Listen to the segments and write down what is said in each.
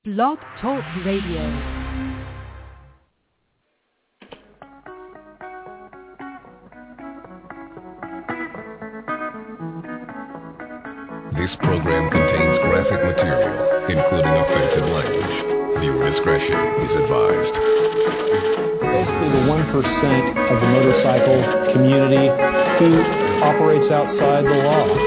Blog Talk Radio. This program contains graphic material, including offensive language. Viewer discretion is advised. Basically the 1% of the motorcycle community who operates outside the law.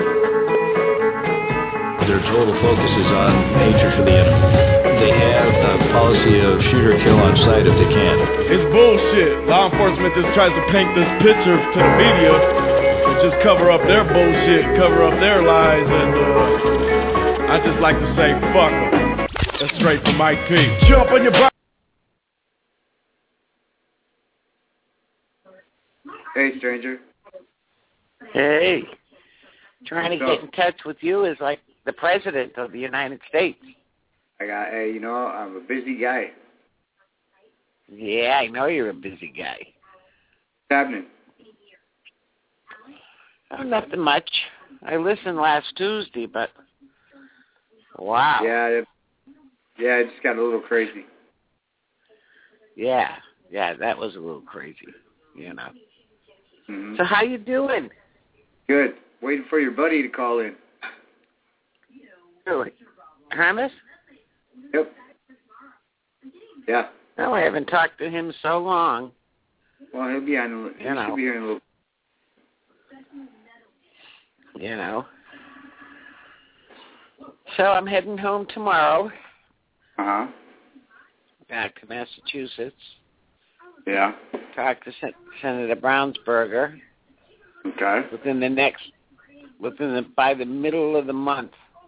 Their total focus is on hatred for the enemy. They have a policy of shoot or kill on sight if they can. It's bullshit. Law enforcement just tries to paint this picture to the media and just cover up their bullshit, cover up their lies, and I just like to say, fuck them. That's straight from Mike P. Jump on your bike. Hey, stranger. Hey. Trying to get in touch with you is like the President of the United States. Hey, I'm a busy guy. Yeah, I know you're a busy guy. What's happening? Oh, nothing much. I listened last Tuesday, but wow. Yeah, it just got a little crazy. Yeah, that was a little crazy, Mm-hmm. So how you doing? Good. Waiting for your buddy to call in. Really? Hermes? Yep. Yeah. No, I haven't talked to him so long. Well, he'll be on. He should be here in a little. So I'm heading home tomorrow. Uh-huh. Back to Massachusetts. Yeah. Talk to Senator Brownsberger. Okay. By the middle of the month,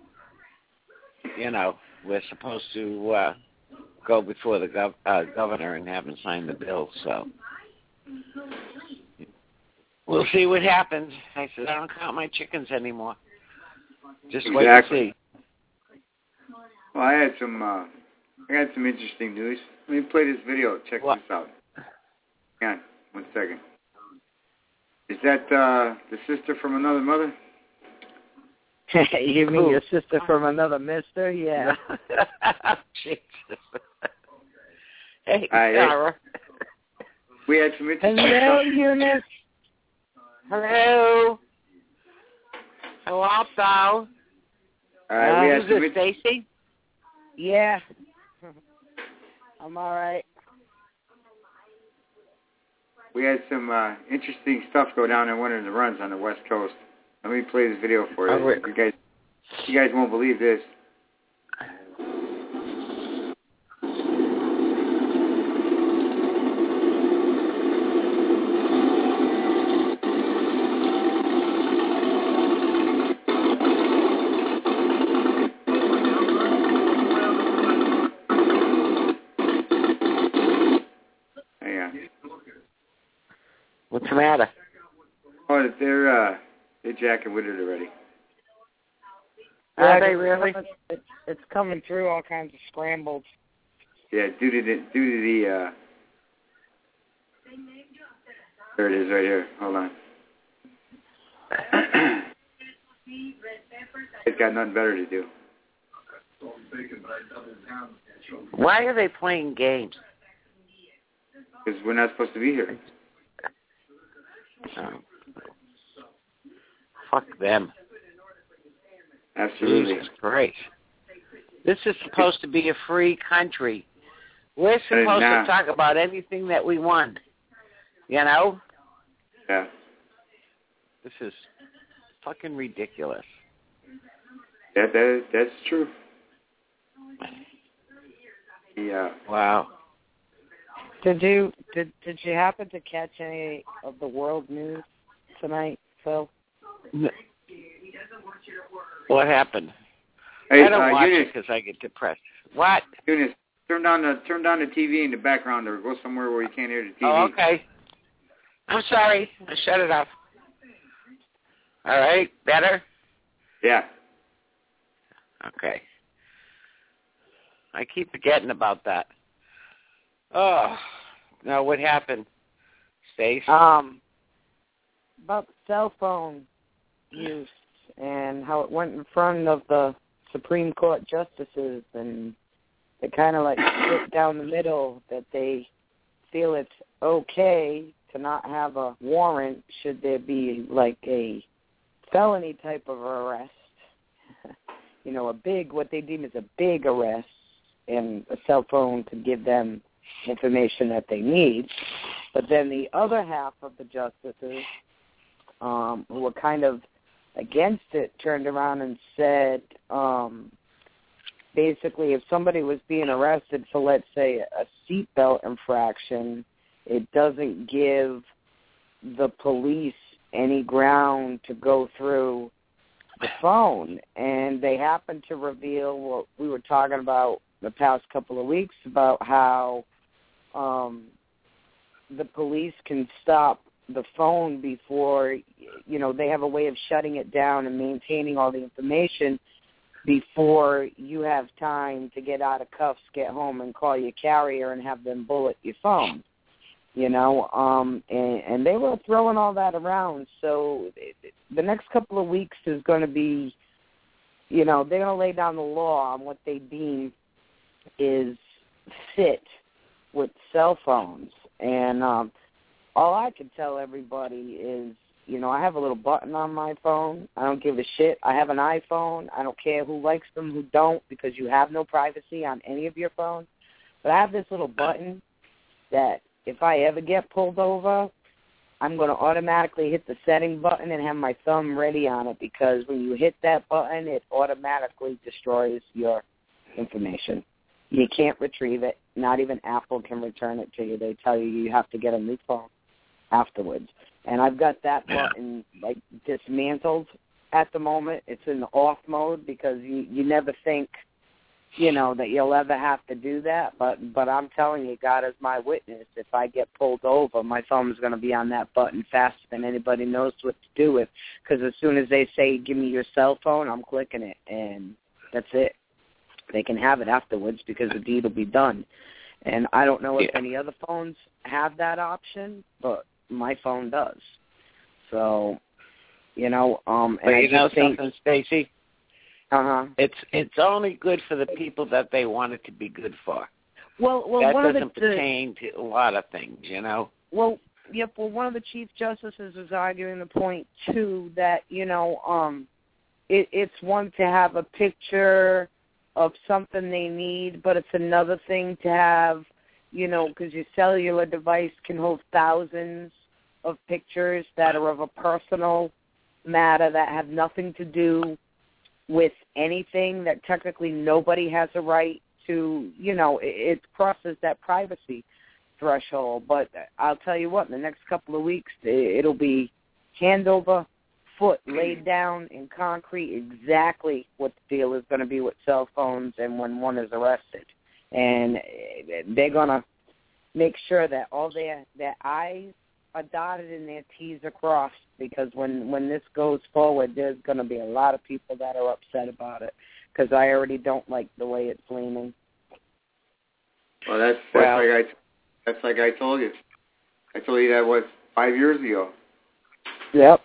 we're supposed to go before the governor and have him sign the bill. So we'll see what happens. I said, I don't count my chickens anymore. Just wait and see. Well, I had some interesting news. Let me play this video. Check this out. Hang on, 1 second. Is that the sister from another mother? You mean your sister from another mister? Yeah. Jesus. Hey, Sarah. We had some interesting Hello, stuff. Eunice. Hello. How art thou? All right, we had Who's some this, Stacy? Yeah. I'm all right. We had some interesting stuff go down in one of the runs on the West Coast. Let me play this video for you. You guys won't believe this. Hang on. What's the matter? Oh, they're jacking with it already. Are they really? It's coming through all kinds of scrambled. Yeah, due to the there it is right here. Hold on. It's got nothing better to do. Why are they playing games? Because we're not supposed to be here. Oh. Fuck them. Absolutely. Jesus Christ. This is supposed to be a free country. We're supposed to talk about anything that we want. Yeah. This is fucking ridiculous. That's true. Yeah. Wow. Did you happen to catch any of the world news tonight, Phil? What happened? Hey, I don't watch Eunice, it because I get depressed. What? Eunice, turn down the TV in the background or go somewhere where you can't hear the TV. Oh, okay. I'm sorry. I shut it off. All right. Better? Yeah. Okay. I keep forgetting about that. Oh. Now, what happened, Stace? About the cell phone use and how it went in front of the Supreme Court justices and kind of like split down the middle, that they feel it's okay to not have a warrant should there be like a felony type of arrest, what they deem as a big arrest, and a cell phone to give them information that they need. But then the other half of the justices, who were kind of against it, turned around and said, basically, if somebody was being arrested for, let's say, a seatbelt infraction, it doesn't give the police any ground to go through the phone. And they happened to reveal what we were talking about the past couple of weeks, about how the police can stop the phone before, they have a way of shutting it down and maintaining all the information before you have time to get out of cuffs, get home, and call your carrier and have them bullet your phone. And they were throwing all that around. So the next couple of weeks is going to be, they're going to lay down the law on what they deem is fit with cell phones. And all I can tell everybody is, I have a little button on my phone. I don't give a shit. I have an iPhone. I don't care who likes them, who don't, because you have no privacy on any of your phones. But I have this little button that if I ever get pulled over, I'm going to automatically hit the setting button and have my thumb ready on it, because when you hit that button, it automatically destroys your information. You can't retrieve it. Not even Apple can return it to you. They tell you have to get a new phone afterwards. And I've got that button dismantled at the moment. It's in the off mode, because you never think, that you'll ever have to do that. But I'm telling you, God is my witness. If I get pulled over, my phone is going to be on that button faster than anybody knows what to do with. Because as soon as they say, give me your cell phone, I'm clicking it, and that's it. They can have it afterwards, because the deed will be done. And I don't know if any other phones have that option, but my phone does. So, and I think something, Stacy? It's only good for the people that they want it to be good for. Well, that doesn't pertain to a lot of things, Well, one of the chief justices was arguing the point too that it's one to have a picture of something they need, but it's another thing to have, because your cellular device can hold thousands of pictures that are of a personal matter that have nothing to do with anything, that technically nobody has a right to, it crosses that privacy threshold. But I'll tell you what, in the next couple of weeks, it'll be hand over foot laid down in concrete exactly what the deal is going to be with cell phones and when one is arrested. And they're going to make sure that all their I's are dotted and their T's are crossed, because when this goes forward, there's going to be a lot of people that are upset about it, because I already don't like the way it's leaning. Well, that's like I told you. I told you that was 5 years ago. Yep.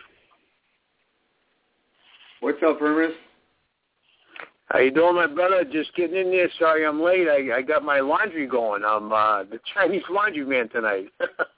What's up, Hermes? How you doing, my brother? Just getting in there. Sorry I'm late. I got my laundry going. I'm the Chinese laundry man tonight.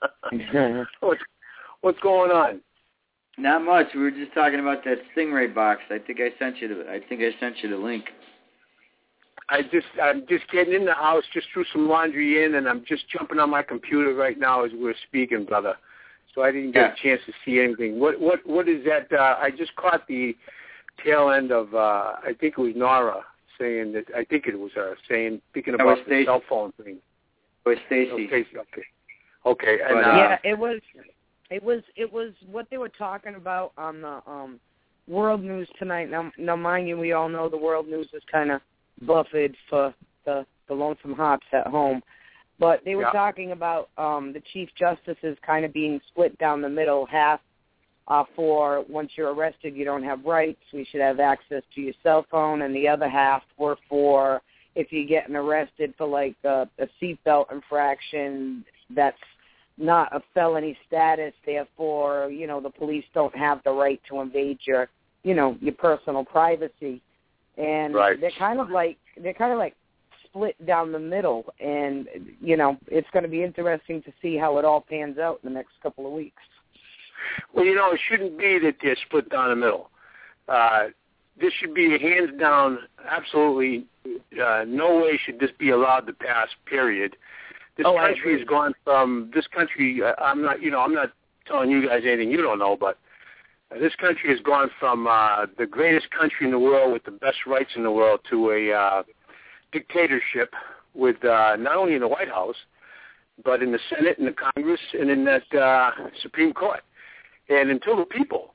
What's going on? Not much. We were just talking about that Stingray box. I think I sent you the link. I'm just getting in the house. Just threw some laundry in, and I'm just jumping on my computer right now as we're speaking, brother. So I didn't get a chance to see anything. What is that? I just caught the tail end of, I think it was Nora saying that, I think it was her saying, speaking about the cell phone thing. It was Stacy. Okay. And, it was what they were talking about on the World News tonight. Now, mind you, we all know the World News is kind of buffeted for the lonesome hops at home. But they were talking about the Chief Justices kind of being split down the middle, half for once you're arrested, you don't have rights, we should have access to your cell phone, and the other half were for if you're getting arrested for like a seatbelt infraction that's not a felony status, therefore, the police don't have the right to invade your personal privacy. And they're kind of like split down the middle, and, you know, it's going to be interesting to see how it all pans out in the next couple of weeks. Well, you know, it shouldn't be that they're split down the middle. This should be hands down, absolutely, no way should this be allowed to pass, period. This country has gone from, I'm not telling you guys anything you don't know, but this country has gone from the greatest country in the world with the best rights in the world to a dictatorship with not only in the White House, but in the Senate and the Congress and in that Supreme Court. And until the people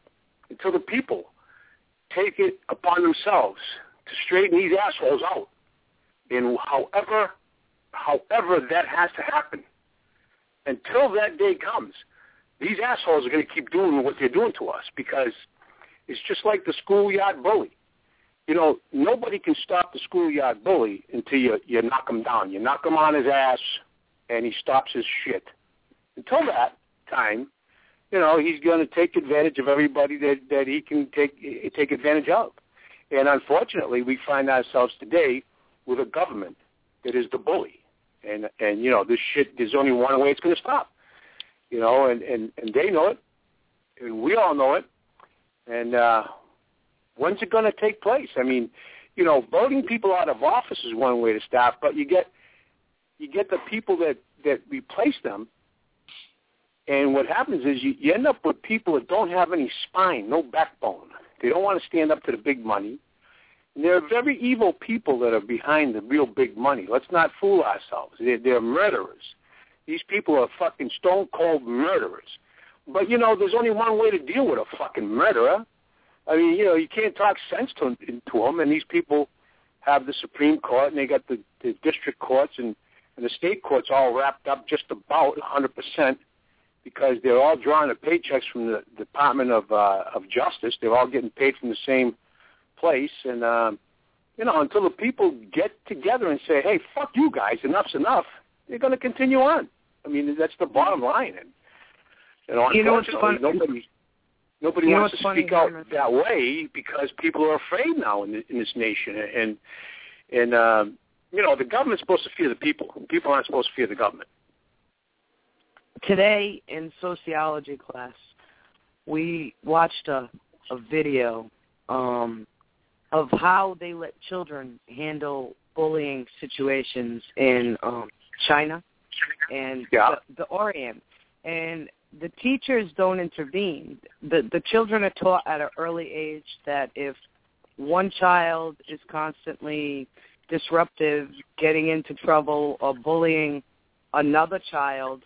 take it upon themselves to straighten these assholes out, and however that has to happen, until that day comes, these assholes are going to keep doing what they're doing to us, because it's just like the schoolyard bully. You know, nobody can stop the schoolyard bully until you knock him down. You knock him on his ass, and he stops his shit. Until that time, you know, he's going to take advantage of everybody that he can take advantage of. And unfortunately, we find ourselves today with a government that is the bully. And you know, this shit, there's only one way it's going to stop. You know, and they know it, and we all know it. And when's it going to take place? I mean, you know, voting people out of office is one way to stop, but you get the people that replace them. And what happens is you end up with people that don't have any spine, no backbone. They don't want to stand up to the big money. And there are very evil people that are behind the real big money. Let's not fool ourselves. They're murderers. These people are fucking stone-cold murderers. But, you know, there's only one way to deal with a fucking murderer. I mean, you know, you can't talk sense to them, and these people have the Supreme Court, and they got the district courts and the state courts all wrapped up just about 100%. Because they're all drawing the paychecks from the Department of Justice. They're all getting paid from the same place. And, you know, until the people get together and say, hey, fuck you guys, enough's enough, they're going to continue on. I mean, that's the bottom line. And, you know, unfortunately, nobody wants to speak out that way because people are afraid now in this nation. And you know, the government's supposed to fear the people. People aren't supposed to fear the government. Today in sociology class, we watched a video of how they let children handle bullying situations in China and the Orient. And the teachers don't intervene. The children are taught at an early age that if one child is constantly disruptive, getting into trouble, or bullying another child,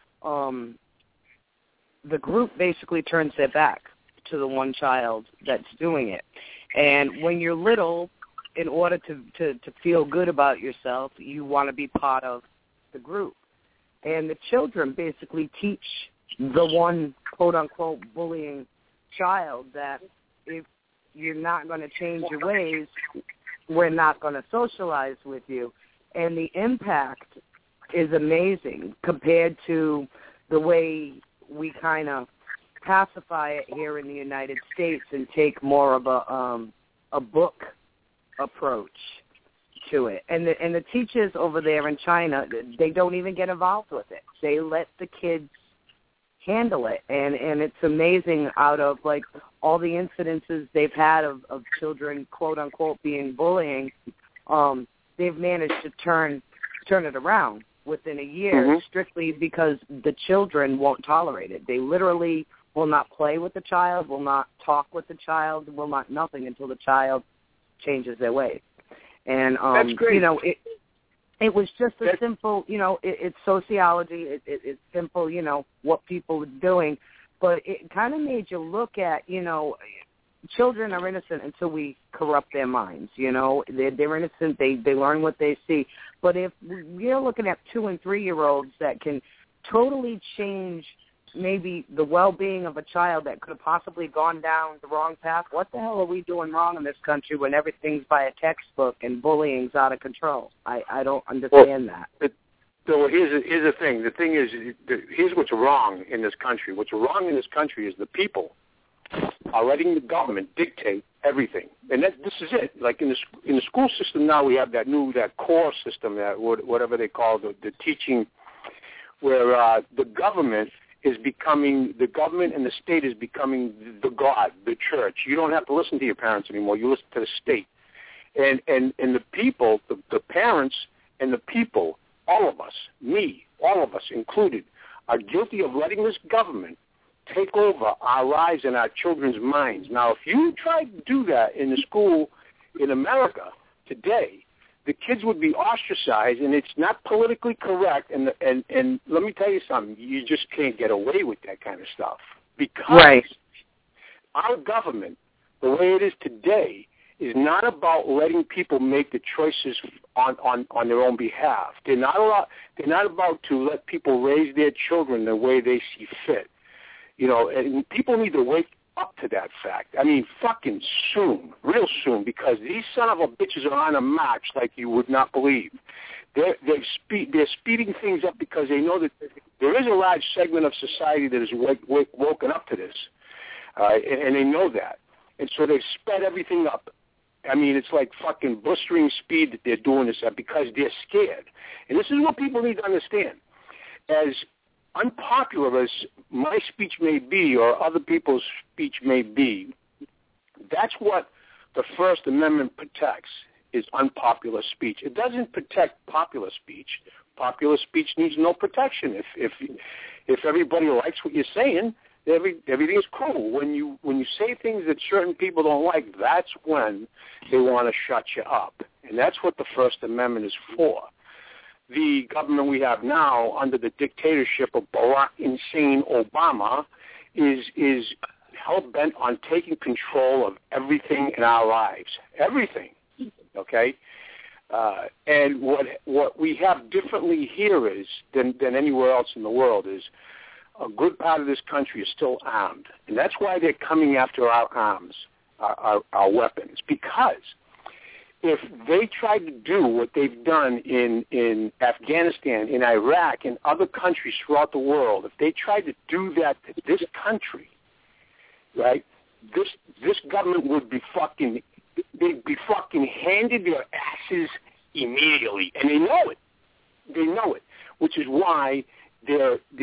the group basically turns their back to the one child that's doing it. And when you're little, in order to feel good about yourself, you want to be part of the group. And the children basically teach the one, quote-unquote, bullying child that if you're not going to change your ways, we're not going to socialize with you. And the impact is amazing compared to the way we kind of pacify it here in the United States and take more of a book approach to it. And the teachers over there in China, they don't even get involved with it. They let the kids handle it. And it's amazing, out of like all the incidences they've had of children, quote unquote, being bullying, they've managed to turn it around within a year, strictly because the children won't tolerate it. They literally will not play with the child, will not talk with the child, will not nothing until the child changes their ways. And that's great. You know, it was just a simple, you know, it's sociology. It's simple, you know, what people are doing, but it kind of made you look at, you know, children are innocent until we corrupt their minds. You know, they're innocent. They learn what they see. But if we're looking at 2- and 3-year-olds that can totally change maybe the well-being of a child that could have possibly gone down the wrong path, what the hell are we doing wrong in this country when everything's by a textbook and bullying's out of control? I don't understand that. So here's the thing. The thing is, here's what's wrong in this country. What's wrong in this country is the people are letting the government dictate everything. And this is it. Like in the school system now, we have that core system, that whatever they call the teaching, where the government and the state is becoming the God, the church. You don't have to listen to your parents anymore. You listen to the state. And the people, the parents and the people, all of us, me, all of us included, are guilty of letting this government take over our lives and our children's minds. Now, if you tried to do that in the school in America today, the kids would be ostracized, and it's not politically correct. And let me tell you something, you just can't get away with that kind of stuff. Because our government, the way it is today, is not about letting people make the choices on their own behalf. They're not about to let people raise their children the way they see fit. You know, and people need to wake up to that fact. I mean, fucking soon, real soon, because these son of a bitches are on a march like you would not believe. They're speeding things up because they know that there is a large segment of society that is woken up to this, and they know that. And so they've sped everything up. I mean, it's like fucking blistering speed that they're doing this at because they're scared. And this is what people need to understand. As unpopular as my speech may be or other people's speech may be, that's what the First Amendment protects, is unpopular speech. It doesn't protect popular speech. Popular speech needs no protection. If everybody likes what you're saying, everything is cool. When you say things that certain people don't like, that's when they want to shut you up. And that's what the First Amendment is for. The government we have now, under the dictatorship of Barack insane Obama, is hell-bent on taking control of everything in our lives. Everything, okay? And what we have differently here is than anywhere else in the world is a good part of this country is still armed. And that's why they're coming after our arms, our weapons, because if they tried to do what they've done in Afghanistan, in Iraq, and other countries throughout the world, if they tried to do that to this country, right, this government would be they'd be fucking handed their asses immediately, and they know it. They know it, which is why they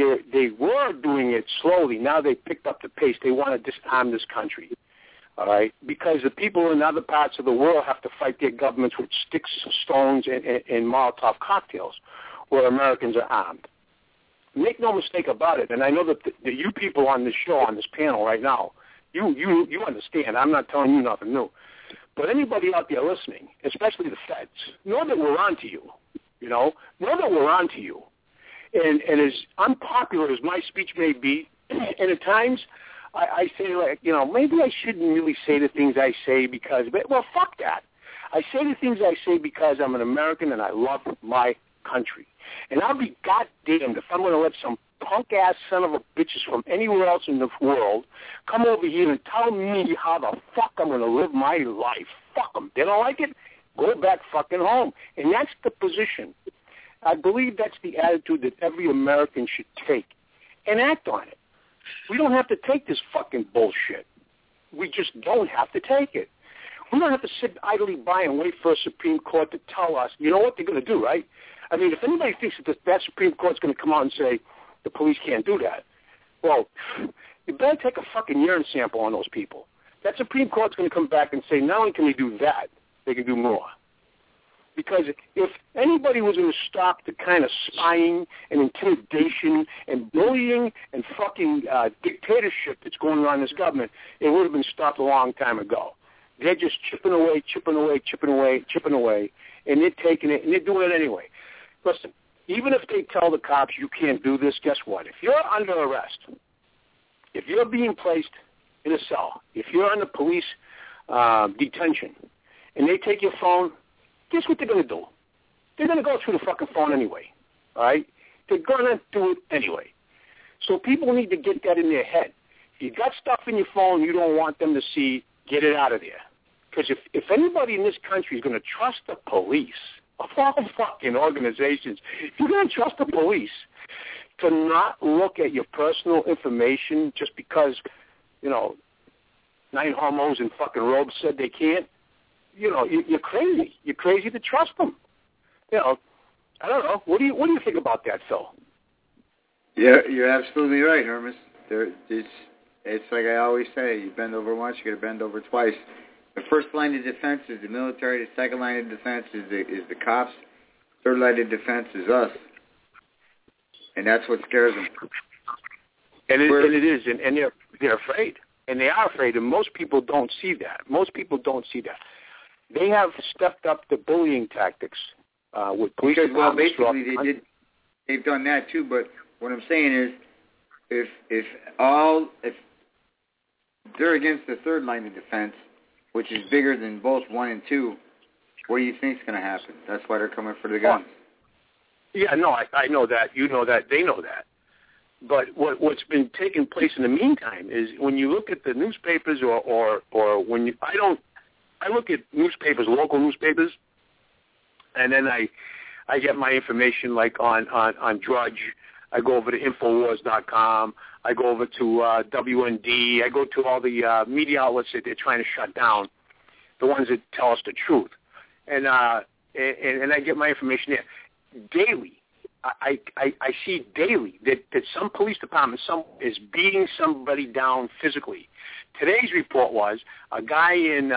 were doing it slowly. Now they picked up the pace. They want to disarm this country. All right, because the people in other parts of the world have to fight their governments with sticks, stones, and Molotov cocktails, where Americans are armed. Make no mistake about it, and I know that you people on this show, on this panel right now, you understand. I'm not telling you nothing new. But anybody out there listening, especially the feds, know that we're on to you. You know that we're on to you. And as unpopular as my speech may be, and at times I say, like, you know, maybe I shouldn't really say the things I say because, well, fuck that. I say the things I say because I'm an American and I love my country. And I'll be goddamned if I'm going to let some punk-ass son of a bitches from anywhere else in the world come over here and tell me how the fuck I'm going to live my life. Fuck them. They don't like it? Go back fucking home. And that's the position. I believe that's the attitude that every American should take and act on it. We don't have to take this fucking bullshit. We just don't have to take it. We don't have to sit idly by and wait for a Supreme Court to tell us, you know what they're going to do, right? I mean, if anybody thinks that Supreme Court's going to come out and say the police can't do that, well, you better take a fucking urine sample on those people. That Supreme Court's going to come back and say not only can they do that, they can do more. Because if anybody was going to stop the kind of spying and intimidation and bullying and fucking dictatorship that's going on in this government, it would have been stopped a long time ago. They're just chipping away, and they're taking it, and they're doing it anyway. Listen, even if they tell the cops you can't do this, guess what? If you're under arrest, if you're being placed in a cell, if you're under police detention, and they take your phone, guess what they're going to do? They're going to go through the fucking phone anyway, all right? They're going to do it anyway. So people need to get that in their head. If you got stuff in your phone you don't want them to see, get it out of there. Because if anybody in this country is going to trust the police, of all fucking organizations, if you're going to trust the police to not look at your personal information just because, you know, 9 homos in fucking robes said they can't, you're crazy. You're crazy to trust them. I don't know. What do you think about that, Phil? Yeah, you're absolutely right, Hermes. It's like I always say, you bend over once, you got to bend over twice. The first line of defense is the military. The second line of defense is the cops. Third line of defense is us. And that's what scares them. And it is, and they're afraid. And they are afraid, and most people don't see that. They have stepped up the bullying tactics with police departments. Well, basically, they've done that too, but what I'm saying is, if they're against the third line of defense, which is bigger than both 1 and 2, what do you think is going to happen? That's why they're coming for the guns. Yeah, no, I know that. You know that. They know that. But what's been taking place in the meantime is when you look at the newspapers or when you, I look at newspapers, local newspapers, and then I get my information like on Drudge. I go over to Infowars.com. I go over to WND. I go to all the media outlets that they're trying to shut down, the ones that tell us the truth. And I get my information there. Daily, I see daily that some police department is beating somebody down physically. Today's report was a guy in,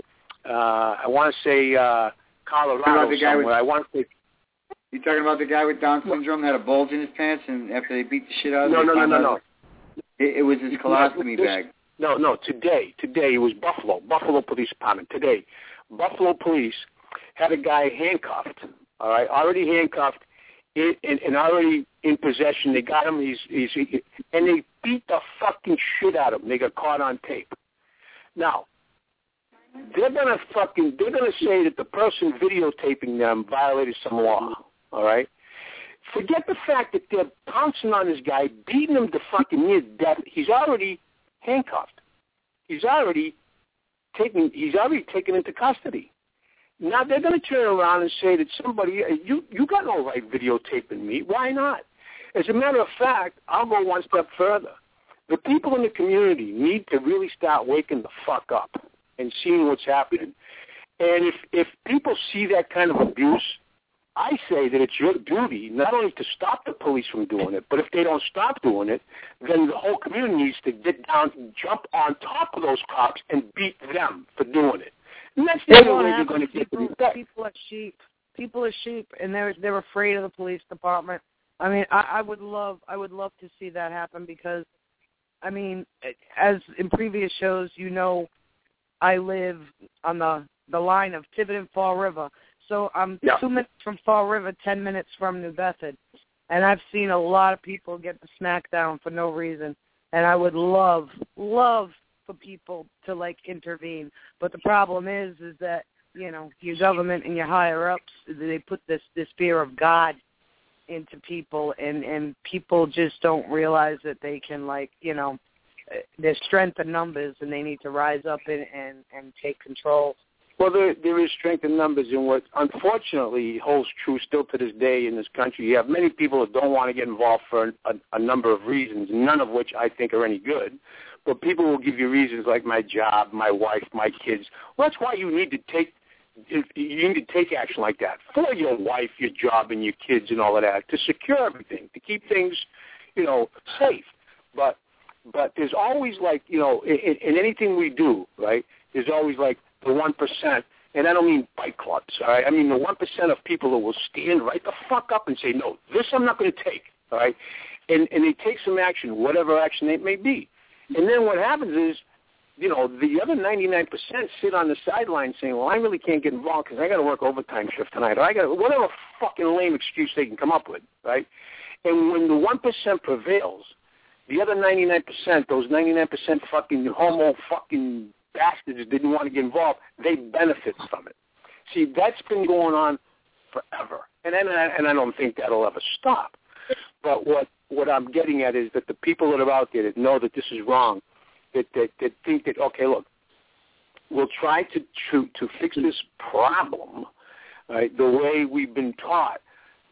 I want to say Colorado somewhere. You talking about the guy with Down syndrome that had a bulge in his pants, and after they beat the shit out of him? No. It was his colostomy bag. No. Today it was Buffalo Police Department. Today, Buffalo Police had a guy handcuffed. All right, already handcuffed, and already in possession. They got him. And they beat the fucking shit out of him. They got caught on tape. Now, they're gonna say that the person videotaping them violated some law. All right? Forget the fact that they're pouncing on this guy, beating him to fucking near death. He's already handcuffed. He's already taken into custody. Now they're going to turn around and say that somebody, you got no right videotaping me. Why not? As a matter of fact, I'll go one step further. The people in the community need to really start waking the fuck up and seeing what's happening. And if people see that kind of abuse, I say that it's your duty not only to stop the police from doing it, but if they don't stop doing it, then the whole community needs to get down and jump on top of those cops and beat them for doing it. And that's the only way they're going to get them. People are sheep. People are sheep, and they're afraid of the police department. I mean, I would love to see that happen because, I mean, as in previous shows, I live on the line of Tiverton and Fall River. So I'm 2 minutes from Fall River, 10 minutes from New Bedford. And I've seen a lot of people get the smack down for no reason. And I would love for people to, intervene. But the problem is that, your government and your higher-ups, they put this fear of God into people. And people just don't realize that they can, there's strength in numbers, and they need to rise up and take control. Well, there is strength in numbers in what, unfortunately, holds true still to this day in this country. You have many people that don't want to get involved for a number of reasons, none of which I think are any good. But people will give you reasons like my job, my wife, my kids. Well, that's why you need to take action like that for your wife, your job, and your kids and all of that, to secure everything, to keep things, safe. But there's always in anything we do, right, there's always the 1%, and I don't mean bike clubs, all right? I mean the 1% of people that will stand right the fuck up and say, no, this I'm not going to take, all right? And they take some action, whatever action it may be. And then what happens is, the other 99% sit on the sideline saying, well, I really can't get involved because I got to work overtime shift tonight, or I got whatever fucking lame excuse they can come up with, right? And when the 1% prevails, the other 99%, those 99% fucking homo fucking bastards that didn't want to get involved, they benefit from it. See, that's been going on forever, and I don't think that'll ever stop. But what I'm getting at is that the people that are out there that know that this is wrong, that think that, okay, look, we'll try to fix this problem, right, the way we've been taught,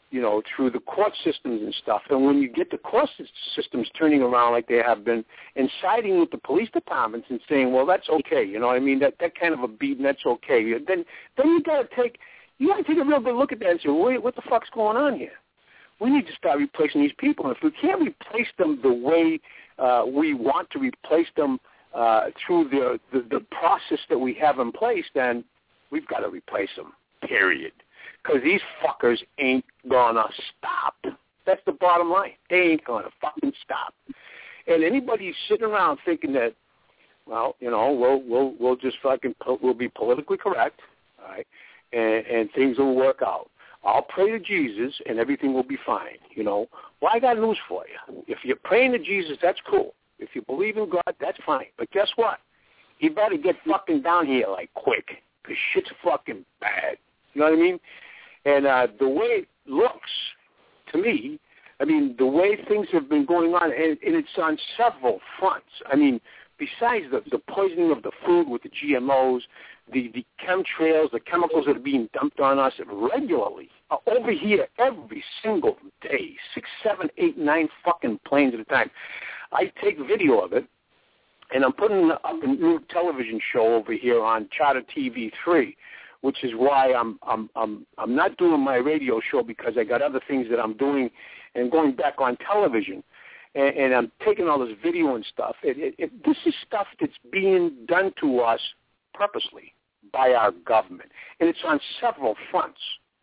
through the court systems and stuff. And when you get the court systems turning around like they have been and siding with the police departments and saying, well, that's okay, that kind of a beating, that's okay. Then you got to take a real good look at that and say, wait, what the fuck's going on here? We need to start replacing these people. And if we can't replace them the way we want to replace them through the process that we have in place, then we've got to replace them, period. Because these fuckers ain't gonna stop. That's the bottom line. They ain't gonna fucking stop. And anybody sitting around thinking that, well, we'll just we'll be politically correct, all right, and things will work out. I'll pray to Jesus and everything will be fine. Well, I got news for you. If you're praying to Jesus, that's cool. If you believe in God, that's fine. But guess what? You better get fucking down here quick, because shit's fucking bad. You know what I mean? And the way it looks to me, the way things have been going on, and it's on several fronts. Besides the poisoning of the food with the GMOs, the chemtrails, the chemicals that are being dumped on us regularly, over here every single day, 6, 7, 8, 9 fucking planes at a time. I take video of it, and I'm putting up a new television show over here on Charter TV 3, which is why I'm not doing my radio show, because I got other things that I'm doing and going back on television, and I'm taking all this video and stuff. This is stuff that's being done to us purposely by our government, and it's on several fronts.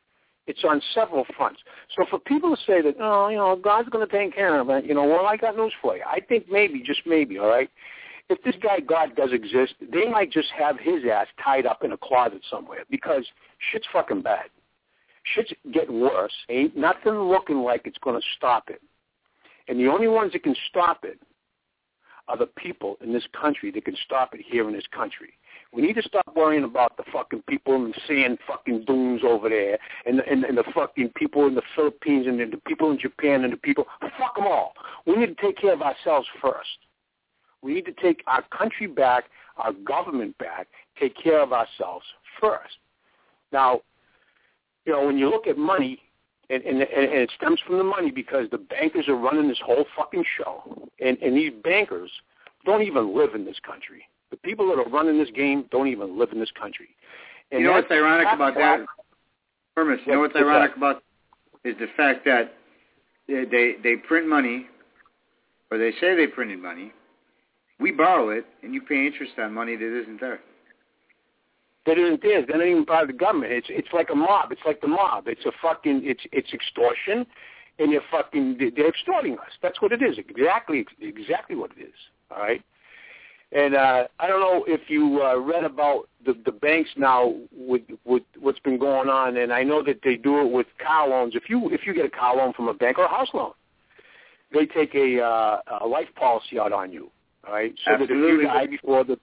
So for people to say that, God's going to take care of it, well, I got news for you. I think maybe, just maybe, all right, if this guy God does exist, they might just have his ass tied up in a closet somewhere, because shit's fucking bad. Shit's getting worse. Ain't nothing looking like it's going to stop it. And the only ones that can stop it are the people in this country that can stop it here in this country. We need to stop worrying about the fucking people in the sand fucking dunes over there and the fucking people in the Philippines and the people in Japan and the people. Fuck them all. We need to take care of ourselves first. We need to take our country back, our government back, take care of ourselves first. Now, when you look at money, and it stems from the money, because the bankers are running this whole fucking show, and these bankers don't even live in this country. The people that are running this game don't even live in this country. And you know what's ironic about that? Hermes, you know what's ironic about is the fact that they print money, or they say they printed money. We borrow it, and you pay interest on money that isn't there. That isn't there. They're not even part of the government. It's like a mob. It's like the mob. It's a fucking. It's extortion, and they're extorting us. That's what it is. Exactly what it is. All right. And I don't know if you read about the banks now with what's been going on, and I know that they do it with car loans. If you get a car loan from a bank or a house loan, they take a life policy out on you. All right, so Absolutely. That if you die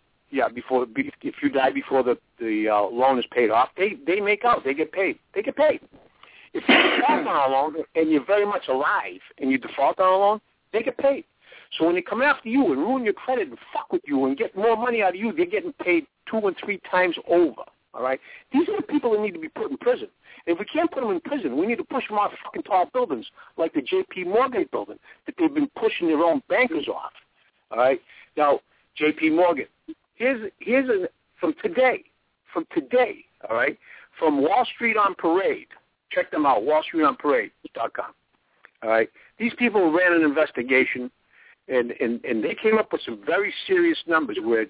if you die before the loan is paid off, they make out. They get paid. If you default on a loan and you're very much alive and you default on a loan, they get paid. So when they come after you and ruin your credit and fuck with you and get more money out of you, they're getting paid 2 and 3 times over. All right, these are the people that need to be put in prison. And if we can't put them in prison, we need to push them off fucking tall buildings like the J.P. Morgan building that they've been pushing their own bankers off. All right. Now, J.P. Morgan. Here's from today. All right. From Wall Street on Parade. Check them out. WallStreetOnParade.com. All right. These people ran an investigation, and they came up with some very serious numbers where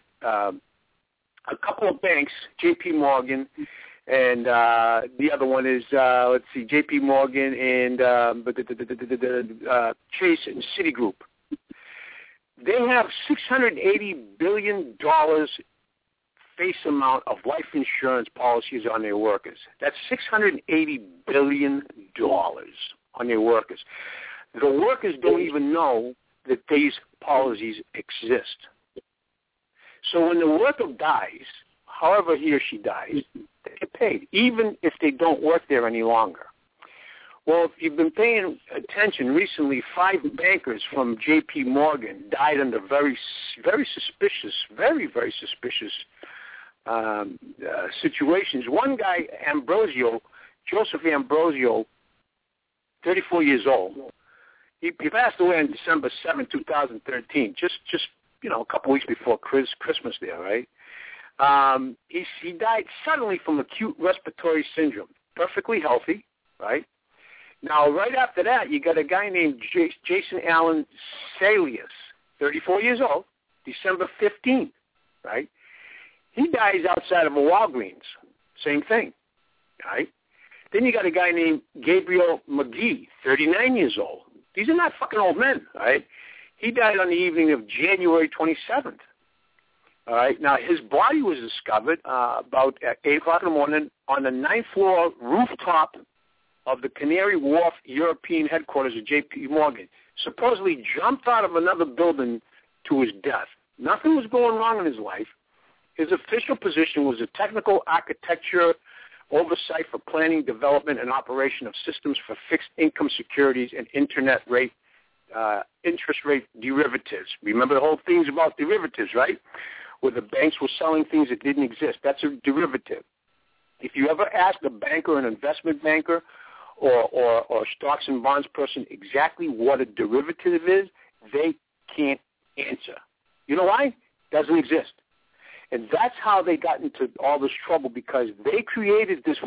a couple of banks, J.P. Morgan, and the other one is J.P. Morgan and Chase and Citigroup. They have $680 billion face amount of life insurance policies on their workers. That's $680 billion on their workers. The workers don't even know that these policies exist. So when the worker dies, however he or she dies, they get paid, even if they don't work there any longer. Well, if you've been paying attention recently, 5 bankers from J.P. Morgan died under very, very suspicious situations. One guy, Joseph Ambrosio, 34 years old. He passed away on December 7, 2013, just a couple weeks before Christmas there, right? He died suddenly from acute respiratory syndrome, perfectly healthy, right? Now, right after that, you got a guy named Jason Allen Salius, 34 years old, December 15th, right? He dies outside of a Walgreens, same thing, right? Then you got a guy named Gabriel McGee, 39 years old. These are not fucking old men, right? He died on the evening of January 27th. All right. Now, his body was discovered about at 8 o'clock in the morning on the 9th floor rooftop of the Canary Wharf European headquarters of J.P. Morgan. Supposedly jumped out of another building to his death. Nothing was going wrong in his life. His official position was a technical architecture oversight for planning, development, and operation of systems for fixed income securities and interest rate derivatives. Remember the whole things about derivatives, right? Where the banks were selling things that didn't exist. That's a derivative. If you ever ask a banker, an investment banker, or stocks and bonds person exactly what a derivative is, they can't answer. You know why? It doesn't exist. And that's how they got into all this trouble, because they created this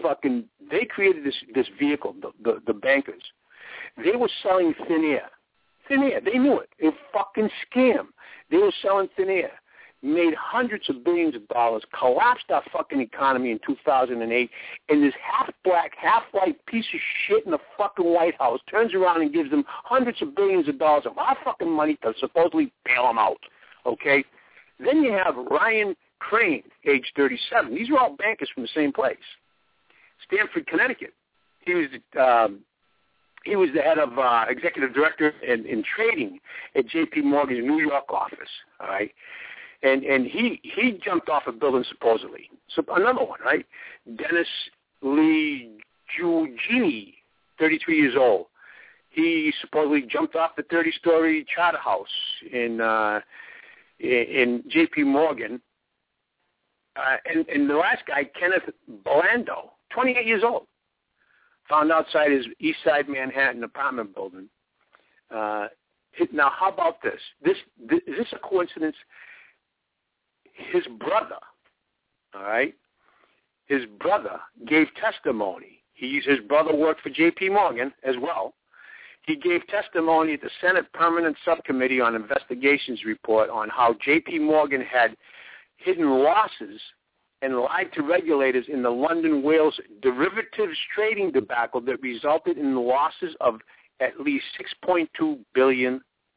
vehicle, the bankers. They were selling thin air. Thin air. They knew it. It was a fucking scam. They were selling thin air. Made hundreds of billions of dollars, collapsed our fucking economy in 2008, and this half-black, half-white piece of shit in the fucking White House turns around and gives them hundreds of billions of dollars of our fucking money to supposedly bail them out, okay? Then you have Ryan Crane, age 37. These are all bankers from the same place. Stamford, Connecticut. He was the head of executive director in trading at J.P. Morgan's New York office, all right? And he jumped off a building supposedly. So another one, right? Dennis Lee Giugini, 33 years old. He supposedly jumped off the 30-story charter house in J.P. Morgan. And the last guy, Kenneth Blando, 28 years old, found outside his East Side Manhattan apartment building. Now, how about this? Is this a coincidence? His brother, all right, his brother gave testimony. His brother worked for J.P. Morgan as well. He gave testimony at the Senate Permanent Subcommittee on Investigations report on how J.P. Morgan had hidden losses and lied to regulators in the London Wales derivatives trading debacle that resulted in the losses of at least $6.2 billion.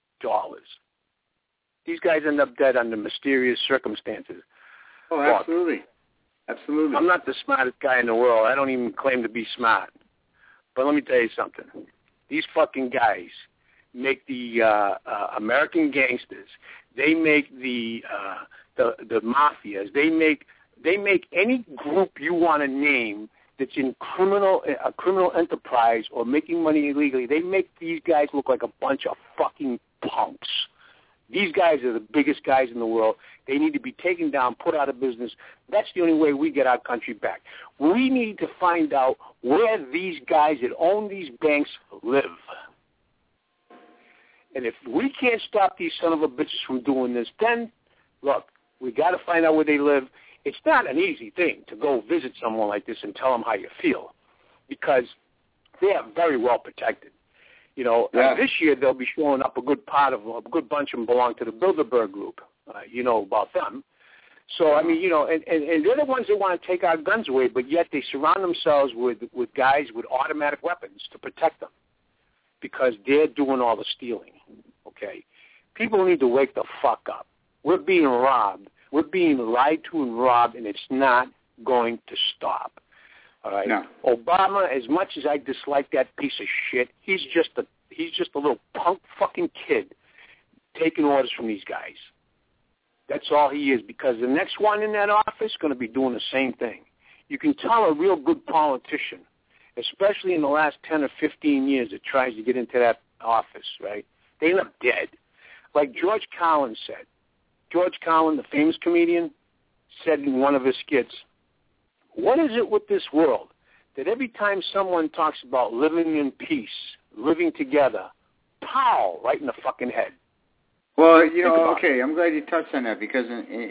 These guys end up dead under mysterious circumstances. Oh, absolutely. Absolutely. I'm not the smartest guy in the world. I don't even claim to be smart. But let me tell you something. These fucking guys make the American gangsters. They make the mafias. They make any group you want to name that's in a criminal enterprise or making money illegally. They make these guys look like a bunch of fucking punks. These guys are the biggest guys in the world. They need to be taken down, put out of business. That's the only way we get our country back. We need to find out where these guys that own these banks live. And if we can't stop these son of a bitches from doing this, then, look, we got to find out where they live. It's not an easy thing to go visit someone like this and tell them how you feel, because they are very well protected. You know, this year they'll be showing up a good bunch of them belong to the Bilderberg Group. You know about them. So, I mean, you know, and they're the ones that want to take our guns away, but yet they surround themselves with guys with automatic weapons to protect them because they're doing all the stealing, okay? People need to wake the fuck up. We're being robbed. We're being lied to and robbed, and it's not going to stop. All right. No. Obama, as much as I dislike that piece of shit, he's just a little punk fucking kid taking orders from these guys. That's all he is, because the next one in that office is going to be doing the same thing. You can tell a real good politician, especially in the last 10 or 15 years, that tries to get into that office, right? They end up dead. Like George Carlin said. George Carlin, the famous comedian, said in one of his skits, "What is it with this world that every time someone talks about living in peace, living together, pow, right in the fucking head. Well, okay, I'm glad you touched on that because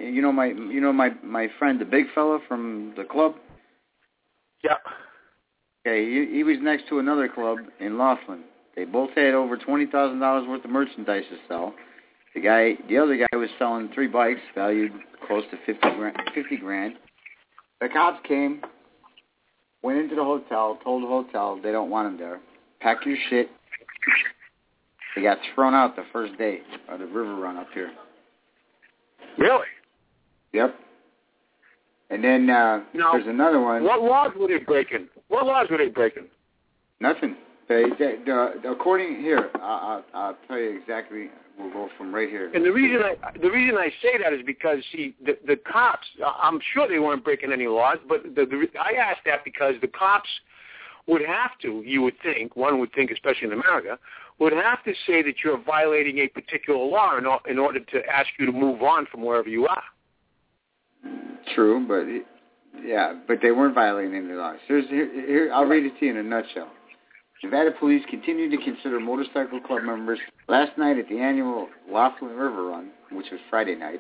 my friend, the big fella from the club. Yeah. Okay, he was next to another club in Laughlin. They both had over $20,000 worth of merchandise to sell. The other guy was selling 3 bikes valued close to $50 grand. The cops came, went into the hotel, told the hotel they don't want him there. Pack your shit. They got thrown out the first day of the river run up here. Really? Yep. And then there's another one. What laws were they breaking? Nothing. According here, I'll tell you exactly. We'll go from right here. And the reason I say that is because the cops. I'm sure they weren't breaking any laws, but I asked that because the cops would have to. You would think, one would think, especially in America, would have to say that you're violating a particular law in order to ask you to move on from wherever you are. True, but they weren't violating any laws. Here, I'll read it to you in a nutshell. Nevada police continue to consider motorcycle club members. Last night at the annual Laughlin River Run, which was Friday night,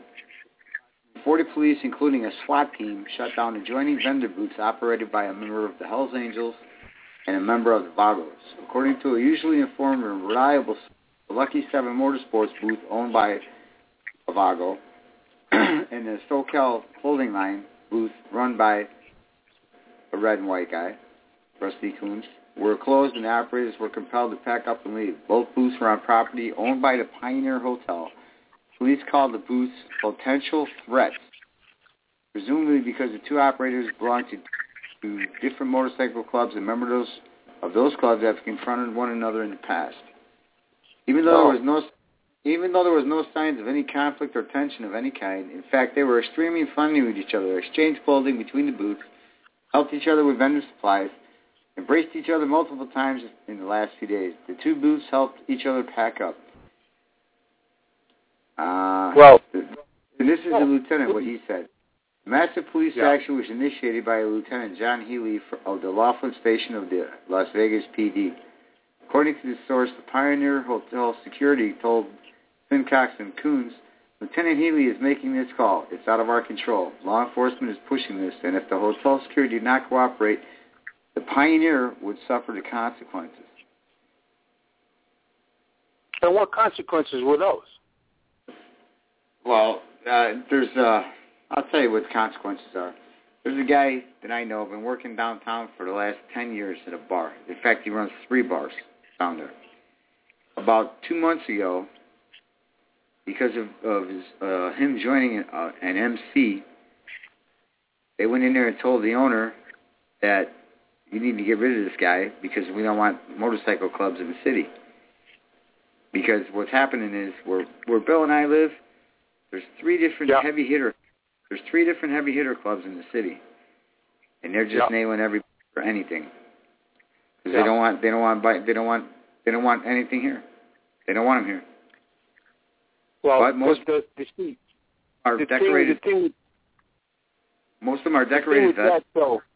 40 police, including a SWAT team, shut down adjoining vendor booths operated by a member of the Hells Angels and a member of the Vagos. According to a usually informed and reliable Lucky 7 Motorsports booth owned by a Vago, and the SoCal clothing line booth run by a red and white guy, Rusty Coons, were closed and the operators were compelled to pack up and leave. Both booths were on property owned by the Pioneer Hotel. Police called the booths potential threats, presumably because the 2 operators belonged to different motorcycle clubs and members of those clubs have confronted one another in the past. Even though there was no signs of any conflict or tension of any kind, in fact, they were extremely friendly with each other, exchanged clothing between the booths, helped each other with vendor supplies, embraced each other multiple times in the last few days. The 2 booths helped each other pack up. And this is the lieutenant, what he said. Massive police action was initiated by Lieutenant John Healy of the Laughlin Station of the Las Vegas PD. According to the source, the Pioneer Hotel security told Fincox and Coons, Lieutenant Healy is making this call. It's out of our control. Law enforcement is pushing this, and if the hotel security did not cooperate, the Pioneer would suffer the consequences. And what consequences were those? Well, I'll tell you what the consequences are. There's a guy that I know, been working downtown for the last 10 years at a bar. In fact, he runs 3 bars down there. About 2 months ago, because of him joining an MC, they went in there and told the owner that you need to get rid of this guy because we don't want motorcycle clubs in the city. Because what's happening is where Bill and I live, there's 3 different heavy hitter. There's 3 different heavy hitter clubs in the city, and they're just nailing everybody for anything. Because they don't want anything here. They don't want them here. Well, but most are decorated. Most of them are decorated vests.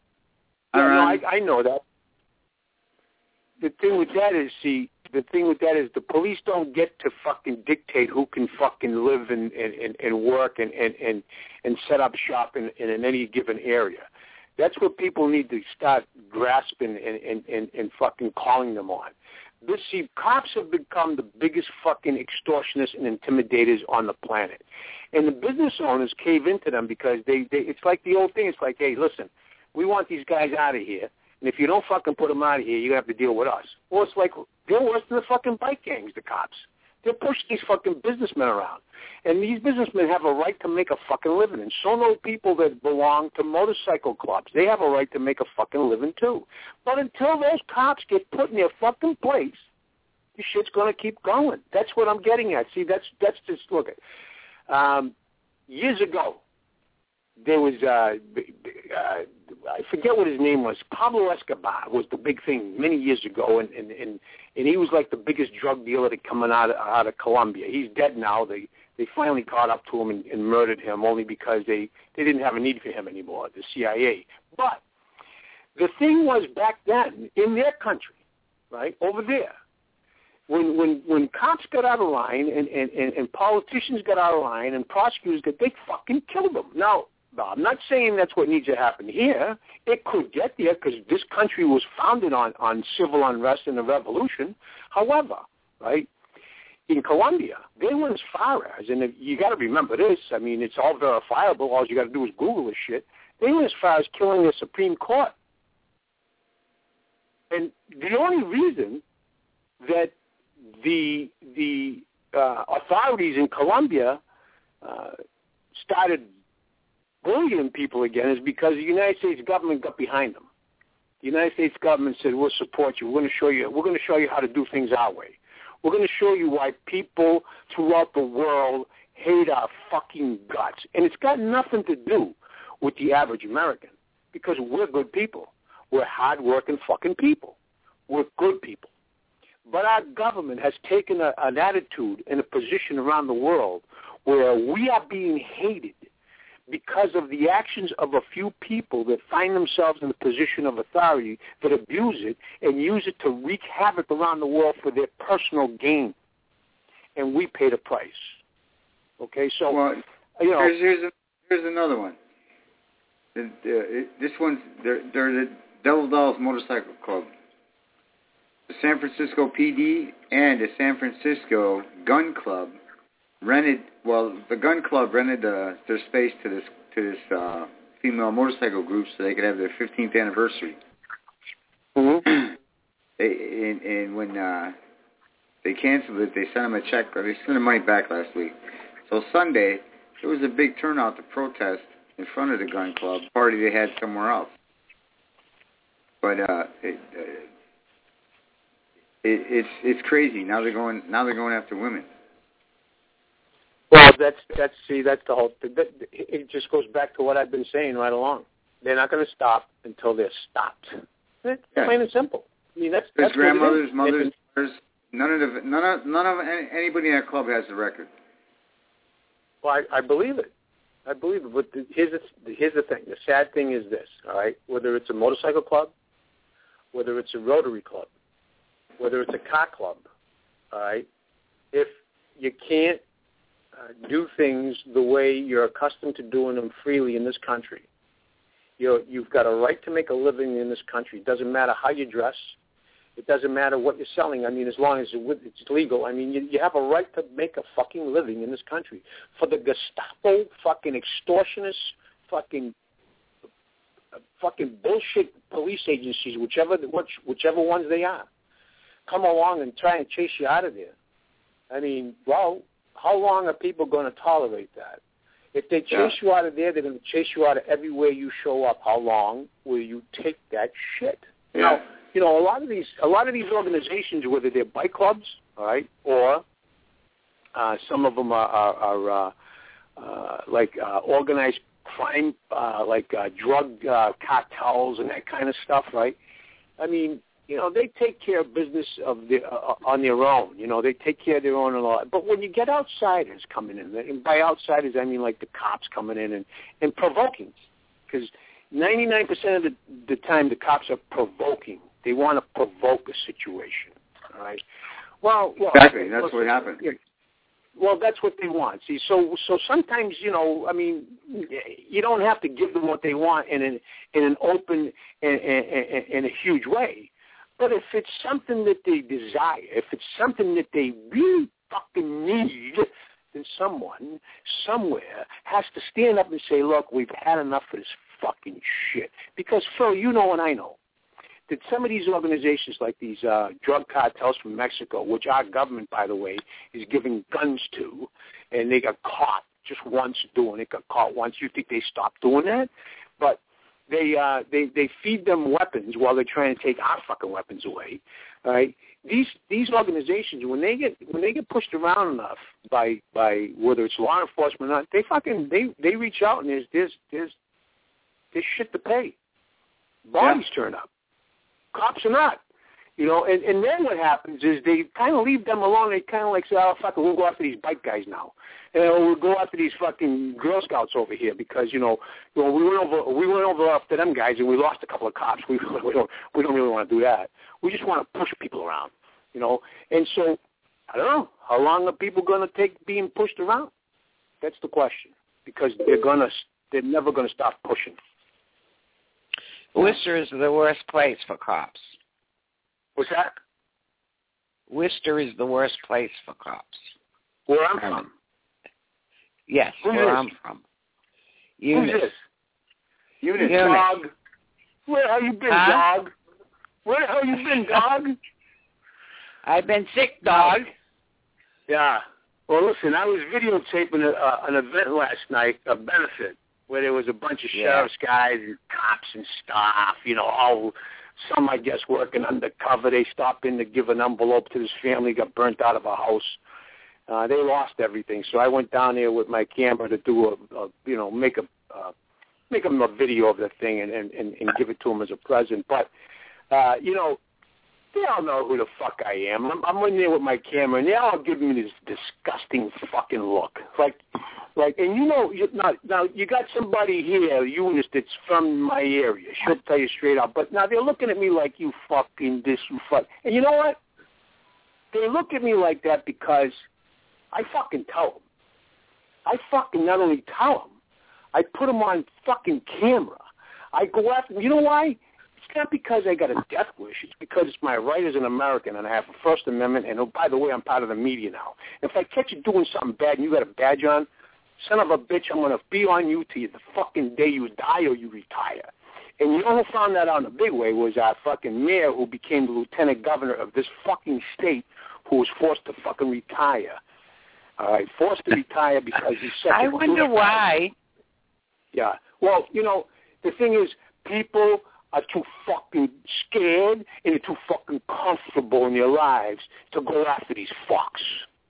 I know that. The thing with that is, the police don't get to fucking dictate who can fucking live and work and set up shop in any given area. That's what people need to start grasping and fucking calling them on. Cops have become the biggest fucking extortionists and intimidators on the planet. And the business owners cave into them because it's like the old thing. It's like, hey, listen, we want these guys out of here. And if you don't fucking put them out of here, you're going to have to deal with us. Well, it's like they're worse than the fucking bike gangs, the cops. They're pushing these fucking businessmen around. And these businessmen have a right to make a fucking living. And so do people that belong to motorcycle clubs. They have a right to make a fucking living, too. But until those cops get put in their fucking place, this shit's going to keep going. That's what I'm getting at. See, that's just, look at years ago, there was, I forget what his name was. Pablo Escobar was the big thing many years ago, and he was like the biggest drug dealer that coming out of Colombia. He's dead now. They finally caught up to him and murdered him only because they didn't have a need for him anymore, the CIA. But the thing was back then, in their country, right, over there, when cops got out of line and politicians got out of line and prosecutors they fucking killed them. Now, I'm not saying that's what needs to happen here. It could get there because this country was founded on civil unrest and a revolution. However, right, in Colombia, they went as far as, and you got to remember this, I mean, it's all verifiable. All you got to do is Google this shit. They went as far as killing the Supreme Court. And the only reason that the authorities in Colombia started bullying people again is because the United States government got behind them. The United States government said, "We'll support you. We're going to show you how to do things our way. We're going to show you why people throughout the world hate our fucking guts." And it's got nothing to do with the average American because we're good people. We're hard-working fucking people. We're good people. But our government has taken an attitude and a position around the world where we are being hated because of the actions of a few people that find themselves in a position of authority that abuse it and use it to wreak havoc around the world for their personal gain. And we pay the price. Okay, so, you know. Here's another one. This one's, they're the Devil Dolls Motorcycle Club. The San Francisco PD and the San Francisco Gun Club the Gun Club rented their space to this female motorcycle group so they could have their 15th anniversary. Mm-hmm. And when they canceled it, they sent them a check, but they sent the money back last week. So Sunday, there was a big turnout to protest in front of the Gun Club party they had somewhere else. But it's crazy. Now they're going after women. Well, that's the whole thing. It just goes back to what I've been saying right along. They're not going to stop until they're stopped. It's plain and simple. I mean, that's grandmothers, mothers, none of anybody in that club has the record. Well, I believe it. But here's the thing. The sad thing is this. All right, whether it's a motorcycle club, whether it's a Rotary club, whether it's a car club, all right, if you can't do things the way you're accustomed to doing them freely in this country, you've got a right to make a living in this country. It doesn't matter how you dress. It doesn't matter what you're selling. I mean, as long as it's legal. I mean, you have a right to make a fucking living in this country. For the Gestapo, fucking extortionists, fucking bullshit police agencies, whichever ones they are, come along and try and chase you out of there. I mean, well, how long are people going to tolerate that? If they chase you out of there, they're going to chase you out of everywhere you show up. How long will you take that shit? Yeah. Now, you know, a lot of these organizations, whether they're bike clubs, all right, or some of them are organized crime, drug cartels and that kind of stuff, right? I mean, you know, they take care of business on their own. You know, they take care of their own a lot. But when you get outsiders coming in, and by outsiders I mean like the cops coming in and provoking, because 99% of the time the cops are provoking. They want to provoke a situation, all right? Well, exactly. That's what happened. Well, that's what they want. See, so sometimes, you know, I mean, you don't have to give them what they want in an open and a huge way. But if it's something that they desire, if it's something that they really fucking need, then someone, somewhere, has to stand up and say, look, we've had enough of this fucking shit. Because, Phil, you know and I know that some of these organizations like these drug cartels from Mexico, which our government, by the way, is giving guns to, and they got caught just once doing it, got caught once. You think they stopped doing that? But they feed them weapons while they're trying to take our fucking weapons away. All right? These organizations, when they get pushed around enough by whether it's law enforcement or not, they reach out and there's shit to pay. Bodies turn up. Cops are not. You know, and then what happens is they kind of leave them alone. They kind of like say, oh, fuck it, we'll go after these bike guys now. We'll go after these fucking Girl Scouts over here because, you know we went over after them guys and we lost a couple of cops. We don't really want to do that. We just want to push people around. you know. And so, I don't know, how long are people going to take being pushed around? That's the question, because they're never going to stop pushing. Worcester is the worst place for cops. What's that? Worcester is the worst place for cops. Where I'm from? Yes, where I'm from. Eunice. Who's this? Eunice. Dog. Where have you been, dog? Where have you been, dog? I've been sick, dog. Yeah. Well, listen, I was videotaping an event last night, a benefit, where there was a bunch of sheriff's guys and cops and stuff, you know, all some, I guess, working undercover. They stopped in to give an envelope to this family, got burnt out of a house. They lost everything, so I went down there with my camera to do make them a video of the thing and give it to them as a present. But, you know, they all know who the fuck I am. I'm in there with my camera, and they all give me this disgusting fucking look. Like, and you know, now you got somebody here, Eunice, that's from my area. She'll tell you straight up. But now they're looking at me like, you fucking this, you fuck. And you know what? They look at me like that because I fucking tell them. I fucking not only tell them, I put them on fucking camera. I go after them. You know why? It's not because I got a death wish. It's because it's my right as an American, and I have a First Amendment, and, oh, by the way, I'm part of the media now. If I catch you doing something bad and you got a badge on, son of a bitch, I'm going to be on you till the fucking day you die or you retire. And you know who found that out in a big way was our fucking mayor, who became the lieutenant governor of this fucking state, who was forced to fucking retire. All right, forced to retire because he's such I wonder why. Yeah. Well, you know, the thing is, people are too fucking scared and they're too fucking comfortable in their lives to go after these fucks.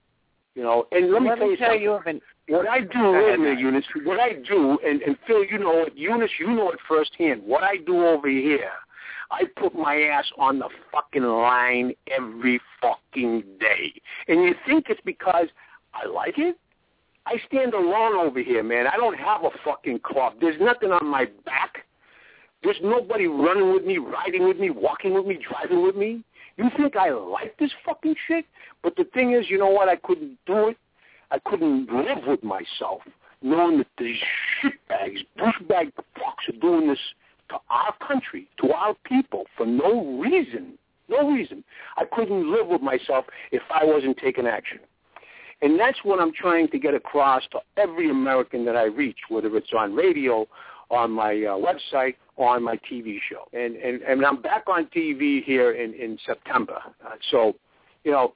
You know, and let me tell you something. What I do, wait a minute, Eunice, what I do, and Phil, you know it, Eunice, you know it firsthand, what I do over here, I put my ass on the fucking line every fucking day. And you think it's because I like it? I stand alone over here, man. I don't have a fucking club. There's nothing on my back. There's nobody running with me, riding with me, walking with me, driving with me. You think I like this fucking shit? But the thing is, you know what? I couldn't do it. I couldn't live with myself knowing that these shitbags, douchebag fucks are doing this to our country, to our people, for no reason. No reason. I couldn't live with myself if I wasn't taking action. And that's what I'm trying to get across to every American that I reach, whether it's on radio, on my website, or on my TV show. And I'm back on TV here in September. So, you know,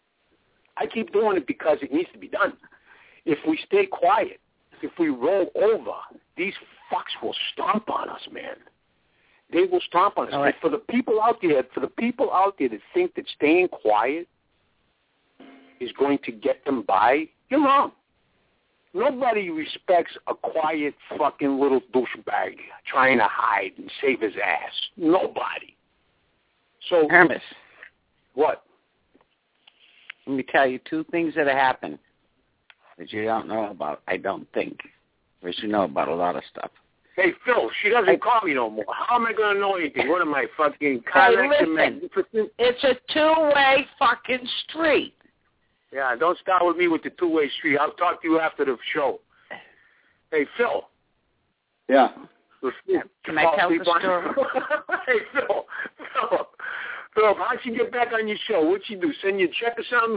I keep doing it because it needs to be done. If we stay quiet, if we roll over, these fucks will stomp on us, man. They will stomp on us. Right. For the people out there that think that staying quiet is going to get them by, you're wrong. Nobody respects a quiet fucking little douchebag trying to hide and save his ass. Nobody. So, Hermes. What? Let me tell you two things that have happened that you don't know about, I don't think. Whereas you know about a lot of stuff. Hey, Phil, she doesn't call me no more. How am I going to know anything? What am I, fucking... Hey, listen, it's a two-way fucking street. Yeah, don't start with me with the two-way street. I'll talk to you after the show. Hey, Phil. Yeah. Can I tell the story? Hey, Phil, how'd she get back on your show? What'd she do, send you a check or something?